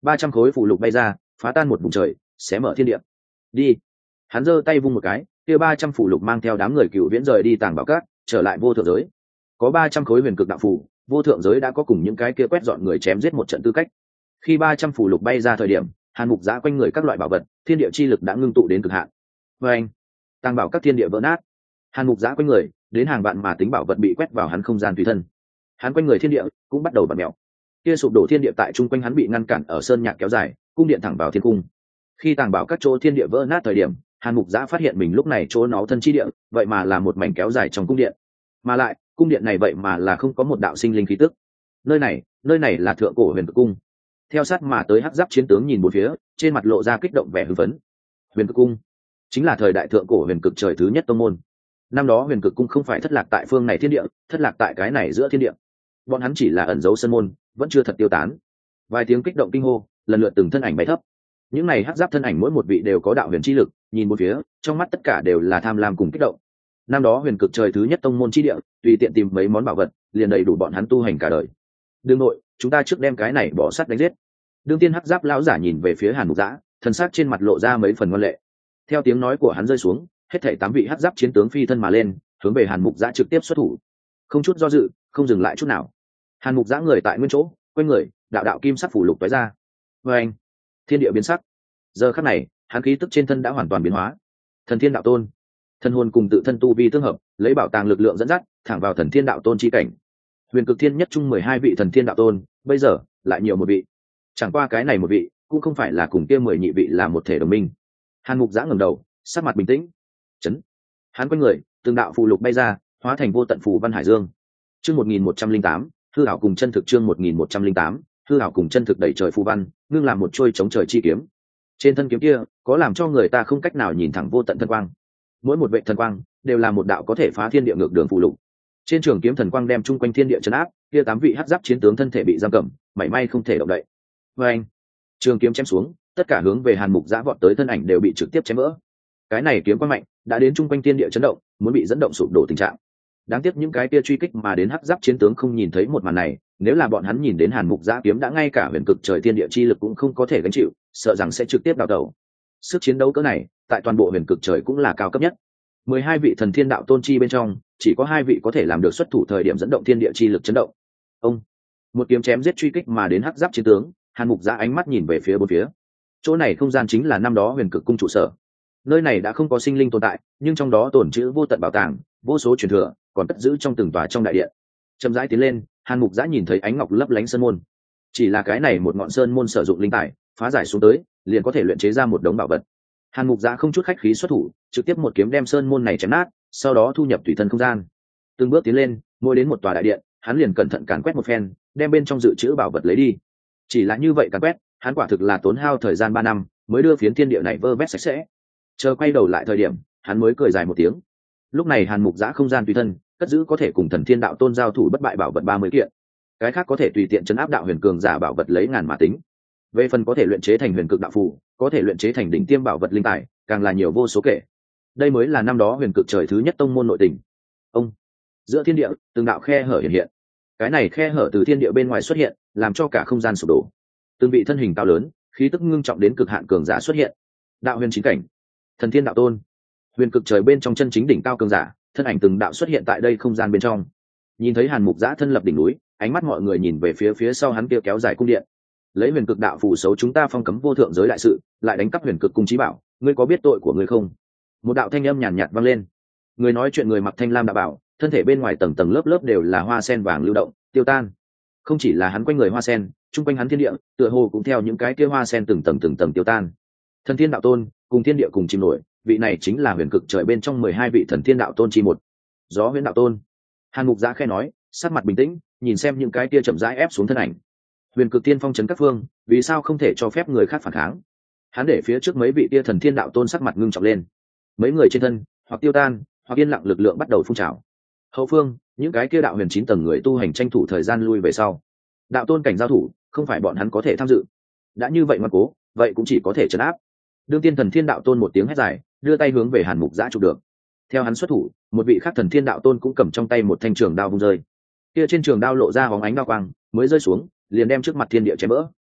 [SPEAKER 1] ba trăm khối phù lục bay ra, phá tan một vùng trời, xé mở thiên địa. Đi. Hắn giơ tay vung một cái, kia ba trăm phù lục mang theo đám người cựu viễn rời đi tàng bảo cát, trở lại vô thượng giới. Có ba trăm khối huyền cực đạo phù, vô thượng giới đã có cùng những cái kia quét dọn người chém giết một trận tư cách. Khi ba trăm phù lục bay ra thời điểm, Hàn Mục Giã quanh người các loại bảo vật, thiên địa chi lực đã ngưng tụ đến cực hạn. Và anh, tàng bảo các thiên địa vỡ nát. Hàn Mục Giã quanh người, đến hàng vạn mà tính bảo vật bị quét vào hắn không gian tùy thân. Hắn quanh người thiên địa cũng bắt đầu bật mèo. Kia sụp đổ thiên địa tại trung quanh hắn bị ngăn cản ở sơn nhạc kéo dài, cung điện thẳng vào thiên cung. Khi tàng bảo các chỗ thiên địa vỡ nát thời điểm, Hàn Mục Giã phát hiện mình lúc này chỗ nó thân chi địa, vậy mà là một mảnh kéo dài trong cung điện. Mà lại, cung điện này vậy mà là không có một đạo sinh linh khí tức. Nơi này, nơi này là thượng cổ huyền cực cung. Theo sát mà tới hắc giáp chiến tướng nhìn bốn phía, trên mặt lộ ra kích động vẻ hưng phấn. Huyền cực cung chính là thời đại thượng cổ huyền cực trời thứ nhất tông môn. Năm đó huyền cực cung không phải thất lạc tại phương này thiên địa, thất lạc tại cái này giữa thiên địa. Bọn hắn chỉ là ẩn giấu sân môn, vẫn chưa thật tiêu tán. Vài tiếng kích động kinh hô, lần lượt từng thân ảnh bay thấp. Những này hắc giáp thân ảnh mỗi một vị đều có đạo huyền chi lực, nhìn bốn phía, trong mắt tất cả đều là tham lam cùng kích động. Năm đó huyền cực trời thứ nhất tông môn chi địa, tùy tiện tìm mấy món bảo vật, liền đầy đủ bọn hắn tu hành cả đời. Đương nội, chúng ta trước đem cái này bỏ sắt đánh giết. Đương tiên hắc giáp lão giả nhìn về phía Hàn Mục Giã, thần sắc trên mặt lộ ra mấy phần ngoan lệ. Theo tiếng nói của hắn rơi xuống, hết thảy tám vị hắc giáp chiến tướng phi thân mà lên, hướng về Hàn Mục Giã trực tiếp xuất thủ, không chút do dự, không dừng lại chút nào. Hàn Mục Giã người tại nguyên chỗ, quanh người, đạo đạo kim sắc phủ lục tóe ra. Và anh, thiên địa biến sắc. Giờ khắc này, hắn khí tức trên thân đã hoàn toàn biến hóa. Thần Thiên Đạo Tôn, thân hồn cùng tự thân tu vi tương hợp, lấy bảo tàng lực lượng dẫn dắt, thẳng vào Thần Thiên Đạo Tôn chi cảnh. Huyền Cực Thiên nhất chung mười hai vị Thần Thiên Đạo Tôn, bây giờ lại nhiều một vị. Chẳng qua cái này một vị, cũng không phải là cùng kia mười nhị vị là một thể đồng minh. Hàn Mục Giã ngẩng đầu, sắc mặt bình tĩnh. Chấn. Hắn quanh người, từng đạo phù lục bay ra, hóa thành vô tận phù văn hải dương. Chương một nghìn một trăm linh tám, hư ảo cùng chân thực chương một nghìn một trăm linh tám, hư ảo cùng chân thực đẩy trời phù văn, ngưng làm một trôi chống trời chi kiếm. Trên thân kiếm kia, có làm cho người ta không cách nào nhìn thẳng vô tận thần quang. Mỗi một vệ thần quang đều là một đạo có thể phá thiên địa ngược đường phù lục. Trên trường kiếm thần quang đem chung quanh thiên địa trấn áp, kia tám vị hắc giáp chiến tướng thân thể bị giam cầm, mảy may không thể động đậy. Và anh, trường kiếm chém xuống, tất cả hướng về Hàn Mục Giã vọt tới thân ảnh đều bị trực tiếp chém vỡ. Cái này kiếm quang mạnh, đã đến chung quanh thiên địa chấn động, muốn bị dẫn động sụp đổ tình trạng. Đáng tiếc những cái kia truy kích mà đến hắc giáp chiến tướng không nhìn thấy một màn này, nếu là bọn hắn nhìn đến Hàn Mục Giã kiếm đã ngay cả huyền cực trời thiên địa chi lực cũng không có thể gánh chịu, sợ rằng sẽ trực tiếp đào tẩu. Sức chiến đấu cỡ này, tại toàn bộ huyền cực trời cũng là cao cấp nhất. Mười hai vị thần thiên đạo tôn chi bên trong, chỉ có hai vị có thể làm được xuất thủ thời điểm dẫn động thiên địa chi lực chấn động. Ông, một kiếm chém giết truy kích mà đến hắc giáp chiến tướng, Hàn Mục Giã ánh mắt nhìn về phía bốn phía. Chỗ này không gian chính là năm đó huyền cực cung trụ sở. Nơi này đã không có sinh linh tồn tại, nhưng trong đó tồn trữ vô tận bảo tàng, vô số truyền thừa, còn cất giữ trong từng tòa trong đại điện. Chậm rãi tiến lên, Hàn Mục Giã nhìn thấy ánh ngọc lấp lánh sơn môn. Chỉ là cái này một ngọn sơn môn sử dụng linh tài, phá giải xuống tới, liền có thể luyện chế ra một đống bảo vật. Hàn Mục Giã không chút khách khí xuất thủ, trực tiếp một kiếm đem sơn môn này chém nát, sau đó thu nhập tùy thân không gian. Từng bước tiến lên, mỗi đến một tòa đại điện, hắn liền cẩn thận càn quét một phen, đem bên trong dự trữ bảo vật lấy đi. Chỉ là như vậy càn quét, hắn quả thực là tốn hao thời gian ba năm, mới đưa phiến thiên địa này vơ vét sạch sẽ. Chờ quay đầu lại thời điểm, hắn mới cười dài một tiếng. Lúc này Hàn Mục Giã không gian tùy thân, cất giữ có thể cùng Thần Thiên Đạo Tôn giao thủ bất bại bảo vật ba mươi kiện. Cái khác có thể tùy tiện chấn áp đạo huyền cường giả bảo vật lấy ngàn mà tính. Về phần có thể luyện chế thành huyền cực đạo phù, có thể luyện chế thành đỉnh tiêm bảo vật linh tài, càng là nhiều vô số kể. Đây mới là năm đó huyền cực trời thứ nhất tông môn nội tình. Ông, giữa thiên địa, từng đạo khe hở hiện hiện. Cái này khe hở từ thiên địa bên ngoài xuất hiện, làm cho cả không gian sụp đổ. Từng vị thân hình cao lớn, khí tức ngưng trọng đến cực hạn cường giả xuất hiện. Đạo huyền chính cảnh, Thần Thiên Đạo Tôn, huyền cực trời bên trong chân chính đỉnh cao cường giả, thân ảnh từng đạo xuất hiện tại đây không gian bên trong. Nhìn thấy Hàn Mục Giã thân lập đỉnh núi, ánh mắt mọi người nhìn về phía phía sau hắn kia kéo dài cung điện. Lấy huyền cực đạo phù xấu chúng ta phong cấm vô thượng giới đại sự, lại đánh cắp huyền cực cung chí bảo, ngươi có biết tội của ngươi không? Một đạo thanh âm nhàn nhạt vang lên. Người nói chuyện người mặc thanh lam đạo bảo, thân thể bên ngoài tầng tầng lớp lớp đều là hoa sen vàng lưu động, tiêu tan. Không chỉ là hắn quanh người hoa sen, chung quanh hắn thiên địa, tựa hồ cũng theo những cái kia hoa sen từng tầng từng tầng tiêu tan. Thần Thiên Đạo Tôn, cùng thiên địa cùng chìm nổi, vị này chính là huyền cực trời bên trong mười hai vị Thần Thiên Đạo Tôn chi một. Gió Huyền Đạo Tôn. Hàn Mục Giã khẽ nói, sắc mặt bình tĩnh, nhìn xem những cái kia chậm rãi ép xuống thân ảnh. Huyền cực tiên phong trấn các phương, vì sao không thể cho phép người khác phản kháng? Hắn để phía trước mấy vị kia Thần Thiên Đạo Tôn sắc mặt ngưng trọng lên. Mấy người trên thân, hoặc tiêu tan, hoặc yên lặng lực lượng bắt đầu phun trào. Hậu phương, những cái kia đạo huyền chín tầng người tu hành tranh thủ thời gian lui về sau. Đạo tôn cảnh giao thủ, không phải bọn hắn có thể tham dự. Đã như vậy ngoan cố, vậy cũng chỉ có thể trấn áp. Đương tiên Thần Thiên Đạo Tôn một tiếng hét dài, đưa tay hướng về Hàn Mục Giã chụp được. Theo hắn xuất thủ, một vị khác Thần Thiên Đạo Tôn cũng cầm trong tay một thanh trường đao vung rơi. Kia trên trường đao lộ ra bóng ánh đao quang, mới rơi xuống, liền đem trước mặt thiên địa chém vỡ.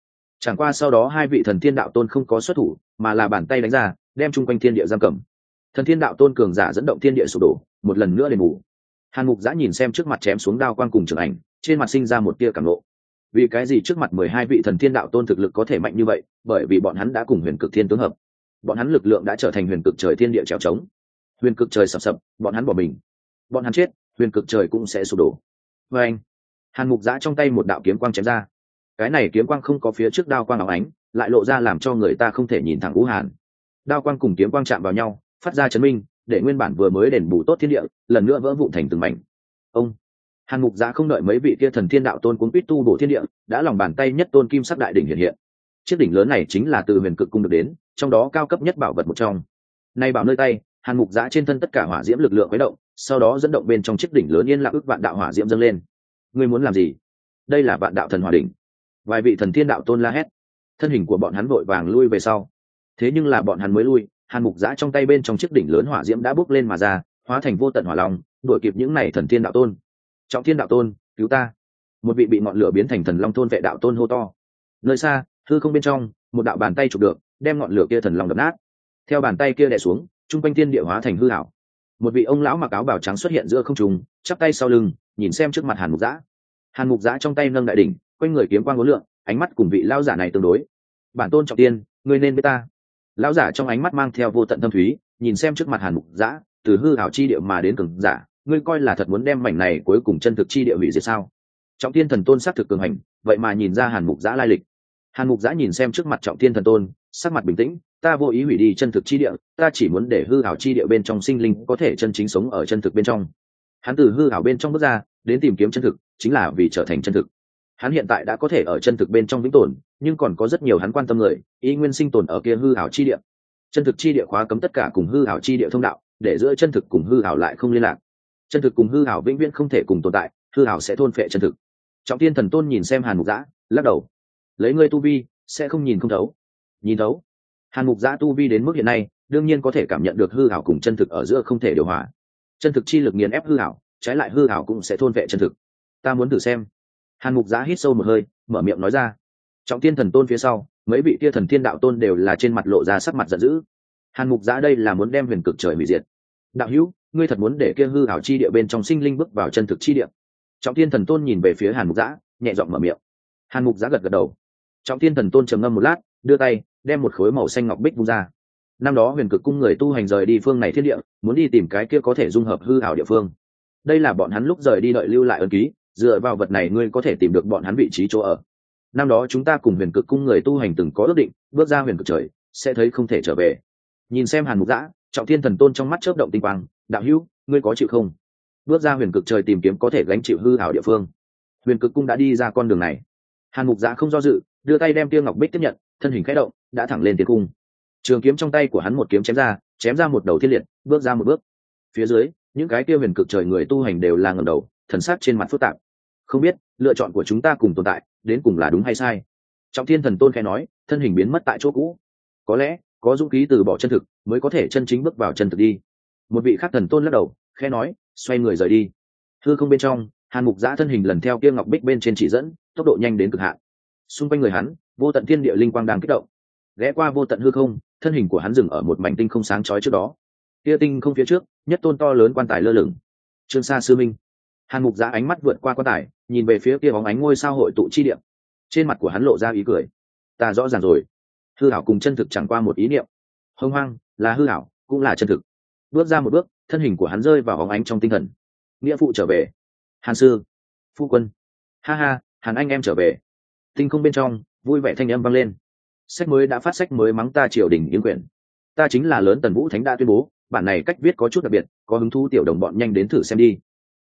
[SPEAKER 1] Chẳng qua sau đó hai vị thần thiên đạo tôn không có xuất thủ, mà là bàn tay đánh ra, đem chung quanh thiên địa giam cầm. Thần thiên đạo tôn cường giả dẫn động thiên địa sụp đổ, một lần nữa đền bù. Hàn Mục Giã nhìn xem trước mặt chém xuống đao quang cùng trường ảnh, trên mặt sinh ra một tia cảm nộ. Vì cái gì trước mặt mười hai vị thần thiên đạo tôn thực lực có thể mạnh như vậy? Bởi vì bọn hắn đã cùng huyền cực thiên tướng hợp, bọn hắn lực lượng đã trở thành huyền cực trời thiên địa trèo trống. Huyền cực trời sập sập, bọn hắn bỏ mình, bọn hắn chết, huyền cực trời cũng sẽ sụp đổ. Và anh, Hàn Mục Giã trong tay một đạo kiếm quang chém ra. Cái này kiếm quang không có phía trước đao quang óng ánh, lại lộ ra làm cho người ta không thể nhìn thẳng u hàn. Đao quang cùng kiếm quang chạm vào nhau, phát ra chấn minh, để nguyên bản vừa mới đền bù tốt thiên địa lần nữa vỡ vụn thành từng mảnh. Ông Hàn Mục Giã không đợi mấy vị kia thần thiên đạo tôn cuốn quýt tu bổ thiên địa, đã lòng bàn tay nhất tôn kim sắc đại đỉnh hiện hiện. Chiếc đỉnh lớn này chính là từ huyền cực cung được đến, trong đó cao cấp nhất bảo vật một trong. Nay bảo nơi tay, Hàn Mục Giã trên thân tất cả hỏa diễm lực lượng khuấy động, sau đó dẫn động bên trong chiếc đỉnh lớn yên lặng ức vạn đạo hỏa diễm dâng lên. Ngươi muốn làm gì? Đây là vạn đạo thần hỏa đỉnh. Vài vị thần thiên đạo tôn la hét, thân hình của bọn hắn vội vàng lui về sau. Thế nhưng là bọn hắn mới lui, Hàn Mục Giã trong tay bên trong chiếc đỉnh lớn hỏa diễm đã bốc lên mà ra, hóa thành vô tận hỏa long, đuổi kịp những này thần thiên đạo tôn. Trọng thiên đạo tôn, cứu ta! Một vị bị ngọn lửa biến thành thần long tôn vệ đạo tôn hô to. Nơi xa, hư không bên trong, một đạo bàn tay chụp được, đem ngọn lửa kia thần long đập nát. Theo bàn tay kia đè xuống, trung quanh thiên địa hóa thành hư ảo. Một vị ông lão mặc áo bào trắng xuất hiện giữa không trung, chắp tay sau lưng, nhìn xem trước mặt Hàn Mục Giã. Hàn Mục Giã trong tay nâng đại đỉnh, quanh người kiếm quang ngũ lượng, ánh mắt cùng vị lão giả này tương đối. Bản tôn trọng tiên, ngươi nên biết ta. Lão giả trong ánh mắt mang theo vô tận thâm thúy, nhìn xem trước mặt Hàn Mục Giã, từ hư ảo chi địa mà đến cường giả, ngươi coi là thật muốn đem mảnh này cuối cùng chân thực chi địa hủy diệt sao? Trọng thiên thần tôn sát thực cường hành, vậy mà nhìn ra Hàn Mục Giã lai lịch. Hàn Mục Giã nhìn xem trước mặt trọng thiên thần tôn, sắc mặt bình tĩnh, ta vô ý hủy đi chân thực chi địa, ta chỉ muốn để hư ảo chi địa bên trong sinh linh có thể chân chính sống ở chân thực bên trong. Hắn từ hư ảo bên trong bước ra, đến tìm kiếm chân thực, chính là vì trở thành chân thực. Hắn hiện tại đã có thể ở chân thực bên trong vĩnh tồn, nhưng còn có rất nhiều hắn quan tâm người, ý nguyên sinh tồn ở kia hư ảo chi địa. Chân thực chi địa khóa cấm tất cả cùng hư ảo chi địa thông đạo, để giữa chân thực cùng hư ảo lại không liên lạc. Chân thực cùng hư ảo vĩnh viễn không thể cùng tồn tại, hư ảo sẽ thôn phệ chân thực. Trọng thiên thần tôn nhìn xem Hàn Mục Giã, lắc đầu, lấy ngươi tu vi sẽ không nhìn không thấu. Nhìn thấu? Hàn Mục Giã tu vi đến mức hiện nay, đương nhiên có thể cảm nhận được hư ảo cùng chân thực ở giữa không thể điều hòa. Chân thực chi lực nghiền ép hư ảo, trái lại hư ảo cũng sẽ thôn phệ chân thực. Ta muốn thử xem. Hàn Mục Giã hít sâu một hơi, mở miệng nói ra. Trọng thiên thần tôn phía sau, mấy vị kia thần thiên đạo tôn đều là trên mặt lộ ra sắc mặt giận dữ. Hàn Mục Giã đây là muốn đem huyền cực trời hủy diệt. Đạo hữu, ngươi thật muốn để kia hư ảo chi địa bên trong sinh linh bước vào chân thực chi địa? Trọng thiên thần tôn nhìn về phía Hàn Mục Giã, nhẹ giọng mở miệng. Hàn Mục Giã gật gật đầu. Trọng thiên thần tôn trầm ngâm một lát, đưa tay đem một khối màu xanh ngọc bích vung ra. Năm đó huyền cực cung người tu hành rời đi phương này thiên địa, muốn đi tìm cái kia có thể dung hợp hư ảo địa phương. Đây là bọn hắn lúc rời đi đợi lưu lại ấn ký, dựa vào vật này ngươi có thể tìm được bọn hắn vị trí chỗ ở. Năm đó chúng ta cùng huyền cực cung người tu hành từng có ước định, bước ra huyền cực trời sẽ thấy không thể trở về. Nhìn xem Hàn Mục Giã, Trọng thiên thần tôn trong mắt chớp động tinh quang, đạo hữu, ngươi có chịu không? Bước ra huyền cực trời tìm kiếm có thể gánh chịu hư ảo địa phương. Huyền cực cung đã đi ra con đường này. Hàn Mục Giã không do dự, đưa tay đem tiêu ngọc bích tiếp nhận, thân hình khẽ động, đã thẳng lên thiên cung. Trường kiếm trong tay của hắn một kiếm chém ra, chém ra một đầu thiên liệt, bước ra một bước. Phía dưới, những cái tiêu huyền cực trời người tu hành đều là ngẩng đầu, thần sắc trên mặt phức tạp. Không biết, lựa chọn của chúng ta cùng tồn tại, đến cùng là đúng hay sai? Trọng thiên thần tôn khẽ nói, thân hình biến mất tại chỗ cũ. Có lẽ, có dũng khí từ bỏ chân thực, mới có thể chân chính bước vào chân thực đi. Một vị khác thần tôn lắc đầu, khẽ nói, xoay người rời đi. Hư không bên trong, Hàn Mục Giã thân hình lần theo kia ngọc bích bên trên chỉ dẫn, tốc độ nhanh đến cực hạn. Xung quanh người hắn, vô tận thiên địa linh quang đang kích động. Ghé qua vô tận hư không, thân hình của hắn dừng ở một mảnh tinh không sáng chói trước đó. Kia tinh không phía trước, nhất tôn to lớn quan tài lơ lửng. Trương Sa sư minh. Hàn Mục Giã ánh mắt vượt qua quan tài, nhìn về phía kia bóng ánh ngôi sao hội tụ chi địa. Trên mặt của hắn lộ ra ý cười. Ta rõ ràng rồi, hư ảo cùng chân thực chẳng qua một ý niệm. Hông hoang là hư ảo, cũng là chân thực. Bước ra một bước, thân hình của hắn rơi vào bóng ánh trong tinh thần. Nghĩa phụ trở về. Hàn sư, phu quân, ha ha, Hàn anh em trở về. Tinh không bên trong, vui vẻ thanh âm vang lên. Sách mới đã phát, sách mới mắng ta triều đình yến quyển. Ta chính là lớn Tần Vũ Thánh đã tuyên bố, bản này cách viết có chút đặc biệt, có hứng thú tiểu đồng bọn nhanh đến thử xem đi.